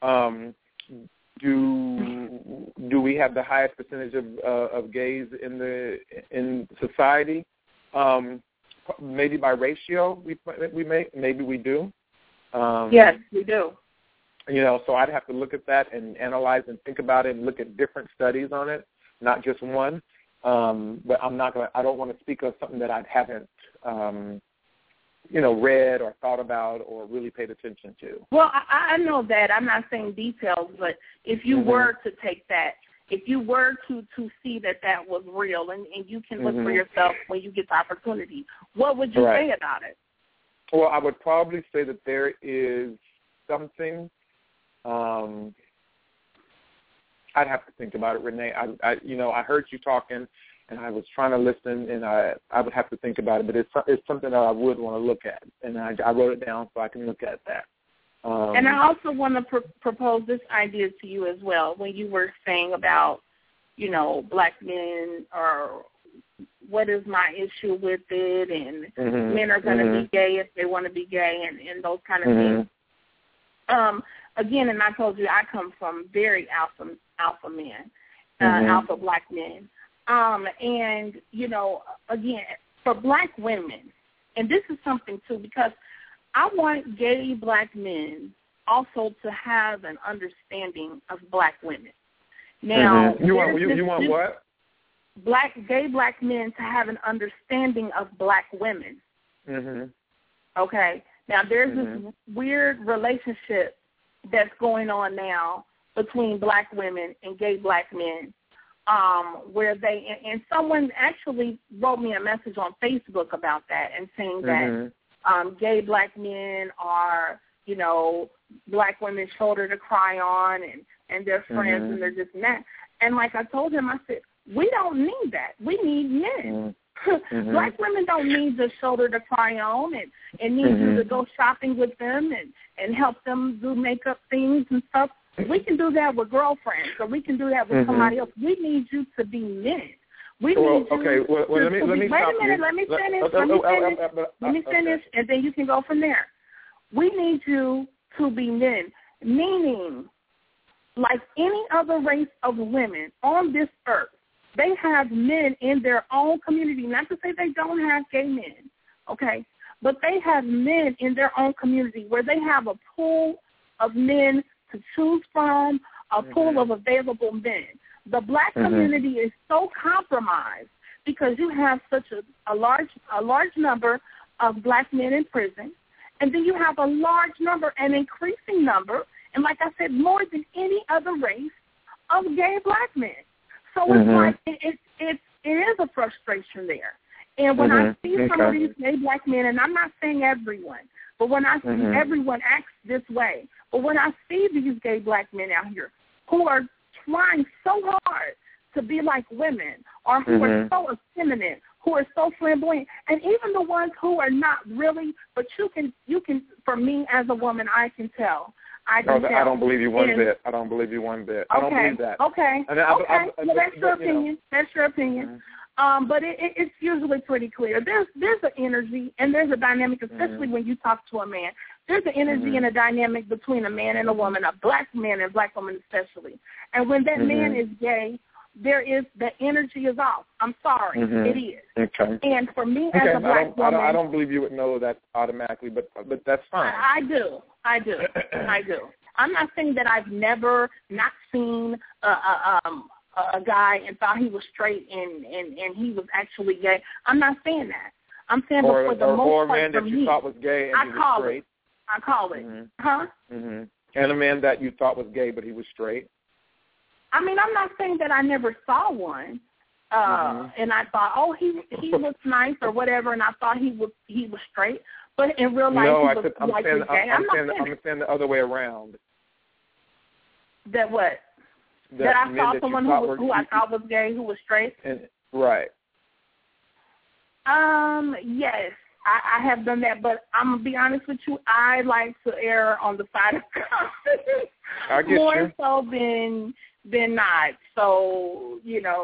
Do we have the highest percentage of gays in society? Maybe by ratio, maybe we do. Yes, we do. So I'd have to look at that and analyze and think about it and look at different studies on it, not just one. But I don't want to speak of something that I haven't, read or thought about or really paid attention to. Well, I know that. I'm not saying details, but if you were to take that, if you were to see that was real, and you can look for yourself when you get the opportunity, what would you say about it? Well, I would probably say that there is something. I'd have to think about it, Renee. I heard you talking, and I was trying to listen, and I would have to think about it. But it's something that I would want to look at, and I wrote it down so I can look at that. And I also want to propose this idea to you as well. When you were saying about, black men, or what is my issue with it, and men are going to be gay if they want to be gay, and those kind of things. Again, and I told you I come from very alpha men, alpha black men. And, again, for black women, and this is something, too, because I want gay black men also to have an understanding of black women. Now, you want what? Gay black men to have an understanding of black women. Okay. Now, there's this weird relationship that's going on now between black women and gay black men, where and someone actually wrote me a message on Facebook about that and saying that gay black men are, black women's shoulder to cry on, and they're friends and they're just that. And like I told him, I said, we don't need that. We need men. Black women don't need the shoulder to cry on and need you to go shopping with them and help them do makeup things and stuff. We can do that with girlfriends, or we can do that with somebody else. We need you to be men. We need you let me wait a minute, let me finish, and then you can go from there. We need you to be men, meaning like any other race of women on this earth, they have men in their own community. Not to say they don't have gay men, okay? But they have men in their own community where they have a pool of men to choose from, a pool of available men. The black community is so compromised because you have such a large number of black men in prison, and then you have a large number, an increasing number, and like I said, more than any other race, of gay black men. So it's like it is a frustration there. And when I see some of these gay black men, and I'm not saying everyone, but when I see everyone acts this way, but when I see these gay black men out here who are trying so hard to be like women, or who are so effeminate, who are so flamboyant, and even the ones who are not really, but you can, for me as a woman, I can tell. I don't believe you one bit. I don't believe you one bit. I don't believe that. Okay. Well, that's your opinion. That's your opinion. But it's usually pretty clear. There's an energy and there's a dynamic, especially when you talk to a man. There's an energy and a dynamic between a man and a woman, a black man and a black woman especially. And when that man is gay, the energy is off. I'm sorry, it is. Okay. And for me as a black woman, I don't believe you would know that automatically, but that's fine. I do. I'm not saying that I've never not seen a guy and thought he was straight and he was actually gay. I'm not saying that. I'm saying for the most part, a man that you thought was gay and he was straight. I call it. And a man that you thought was gay but he was straight. I mean, I'm not saying that I never saw one, and I thought, oh, he looks nice or whatever, and I thought he was straight. But in real life, I'm saying the other way around. That what? That I saw someone who I thought was gay who was straight? Right. Yes, I have done that, but I'm going to be honest with you, I like to err on the side of confidence. I get more so than not. So,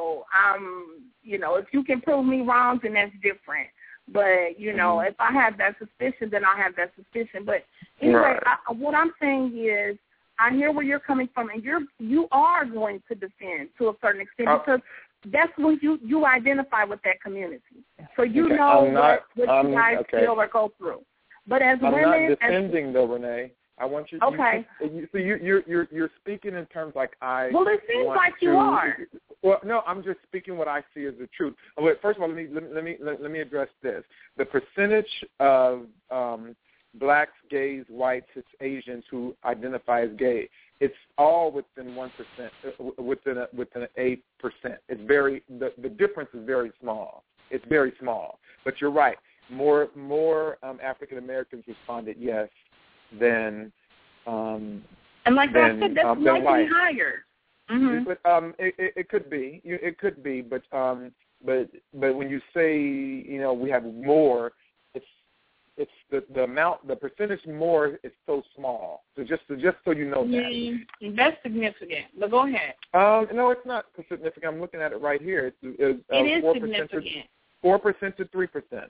if you can prove me wrong, then that's different. But, if I have that suspicion, then I have that suspicion. But anyway, what I'm saying is, I hear where you're coming from, and you are going to defend to a certain extent because that's when you identify with that community. So you know what you guys feel or go through. But as I'm women, not defending though, Renee. I want you. Okay. So you're speaking in terms like I. Well, it seems like you are. Well, no, I'm just speaking what I see as the truth. First of all, let me address this. The percentage of blacks, gays, whites, Asians who identify as gay, it's all within 1%, within 8%. It's the difference is very small. It's very small. But you're right. More African Americans responded yes than and like I said, that's likely higher. But it could be. It could be. But when you say we have more, it's the amount, the percentage more is so small. So just so you know that. That's significant. But go ahead. No, it's not significant. I'm looking at it right here. It is 4% significant. 4% to 3%.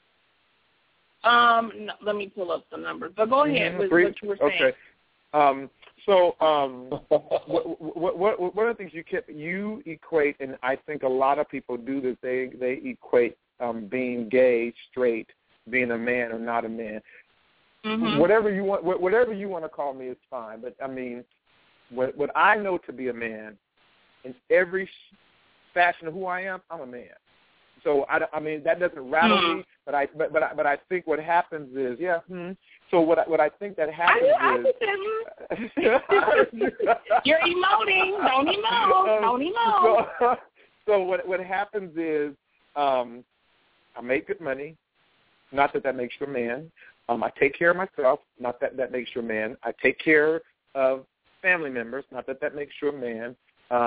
No, let me pull up the numbers. But go ahead with what you were saying. Okay. So one of the things you equate, and I think a lot of people do this. They equate being gay, straight, being a man or not a man. Whatever you want to call me is fine. But I mean, what I know to be a man, in every fashion of who I am, I'm a man. So I mean that doesn't rattle me, but I think what happens is So what I think that happens is you're emoting. Don't emote. So what happens is I make good money. Not that makes you a man. I take care of myself. Not that makes you a man. I take care of family members. Not that makes you a man.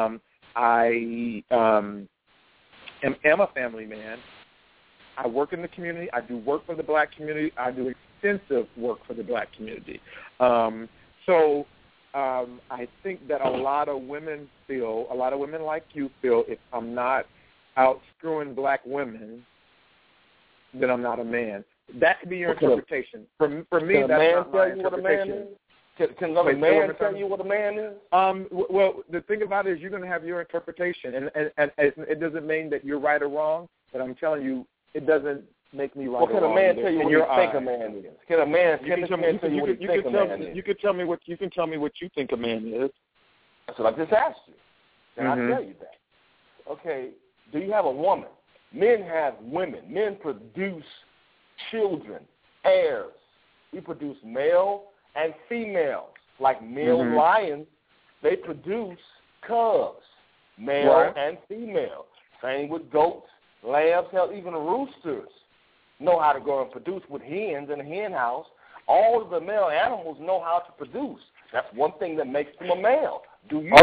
I am a family man. I work in the community. I do work for the black community. I do extensive work for the black community. So I think that a lot of women like you feel, if I'm not out screwing black women, then I'm not a man. That could be your interpretation. For me, that's not my interpretation. Can a man tell you what a man is? Well, the thing about it is you're going to have your interpretation, and it doesn't mean that you're right or wrong, but I'm telling you, it doesn't make me right or wrong. Can a man tell you what you think a man is? Can a man tell you what you think a man is? You can tell me what you think a man is. That's what I just asked you. Then I tell you that. Okay, do you have a woman? Men have women. Men produce children, heirs. We produce male and females. Like male lions, they produce cubs, male and female. Same with goats, lambs, hell, even roosters know how to go and produce with hens in a hen house. All of the male animals know how to produce. That's one thing that makes them a male. Do you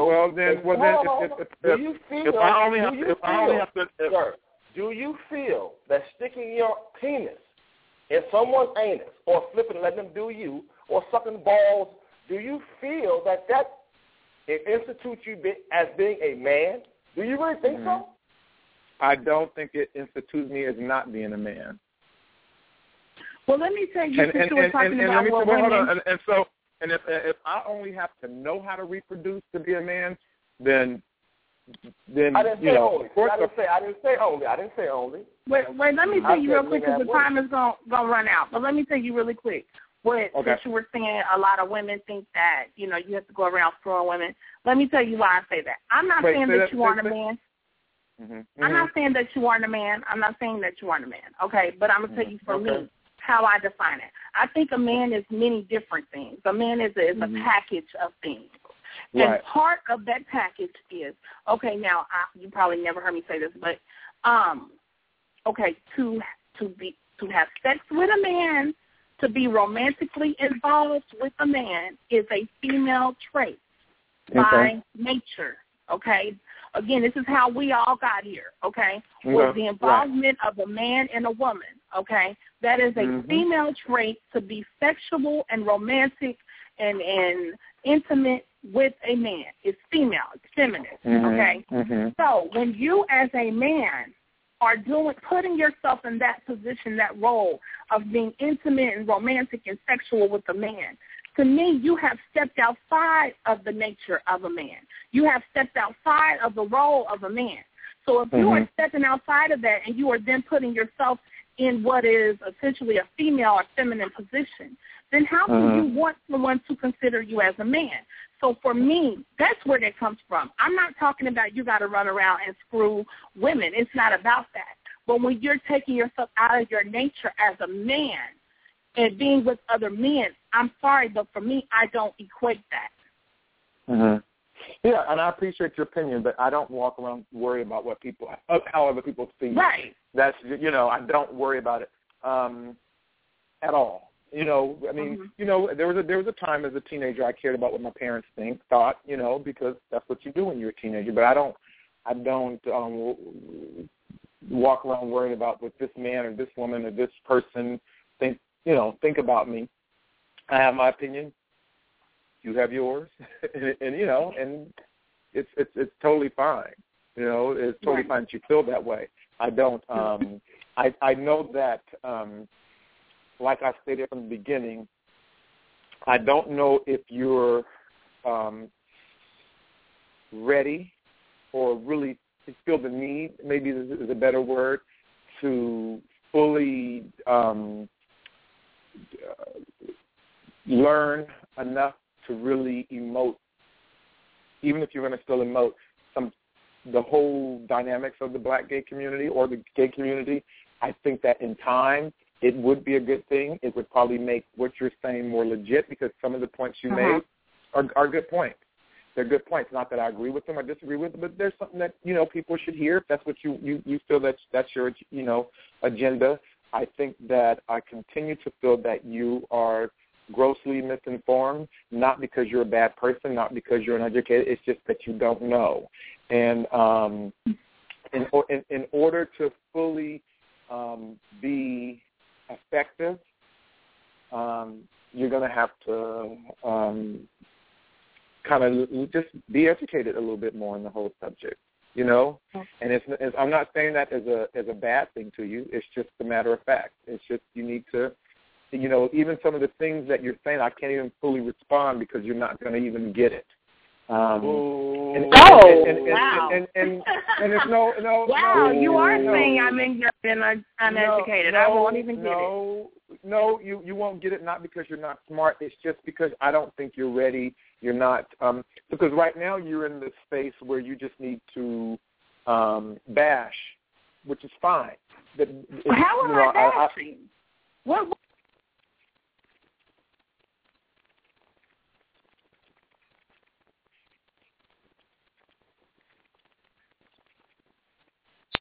feel that sticking your penis in someone's anus or flipping, letting them do you, or sucking balls, do you feel that it institutes you as being a man? Do you really think so? I don't think it institutes me as not being a man. Well, let me tell you, since you were talking about what women... And if I only have to know how to reproduce to be a man, then I didn't say only. I didn't say only. Wait, let me tell you real quick because the time is gonna run out. But let me tell you really quick. Since you were saying a lot of women think that, you have to go around screwing women. Let me tell you why I say that. I'm not saying that you aren't a man. Mm-hmm. I'm not saying that you aren't a man. I'm not saying that you aren't a man. Okay, but I'm gonna tell you for me how I define it. I think a man is many different things. A man is a package of things. And part of that package is, now you probably never heard me say this, but to have sex with a man, to be romantically involved with a man is a female trait by nature. Okay? Again, this is how we all got here, with the involvement of a man and a woman, That is a female trait to be sexual and romantic and intimate with a man. It's female. It's feminine, So when you as a man are putting yourself in that position, that role of being intimate and romantic and sexual with a man, to me, you have stepped outside of the nature of a man. You have stepped outside of the role of a man. So if you are stepping outside of that and you are then putting yourself in what is essentially a female or feminine position, then how can you want someone to consider you as a man? So for me, that's where that comes from. I'm not talking about you got to run around and screw women. It's not about that. But when you're taking yourself out of your nature as a man and being with other men, I'm sorry, but for me, I don't equate that. Yeah, and I appreciate your opinion, but I don't walk around worried about how other people see me. Right. That's, I don't worry about it at all. There was a time as a teenager I cared about what my parents thought, because that's what you do when you're a teenager. But I don't walk around worried about what this man or this woman or this person think about me. I have my opinion. You have yours, and it's totally fine. It's totally fine that you feel that way. I don't. I know that. Like I stated from the beginning, I don't know if you're ready or really feel the need, maybe is a better word, to fully learn enough to really emote, even if you're going to still emote, the whole dynamics of the black gay community or the gay community. I think that in time, it would be a good thing. It would probably make what you're saying more legit because some of the points you made are good points. They're good points. Not that I agree with them, I disagree with them, but there's something that, people should hear if that's what you feel that's your, agenda. I think that I continue to feel that you are grossly misinformed, not because you're a bad person, not because you're uneducated. It's just that you don't know. And in order to fully be effective, you're going to have to kind of just be educated a little bit more on the whole subject, And I'm not saying that as a bad thing to you. It's just a matter of fact. It's just you need to, even some of the things that you're saying, I can't even fully respond because you're not going to even get it. Wow. And it's no. Wow, you are saying I'm uneducated. I won't even get it. No, you won't get it, not because you're not smart. It's just because I don't think you're ready. You're not, because right now you're in this space where you just need to bash, which is fine. How am I bashing? What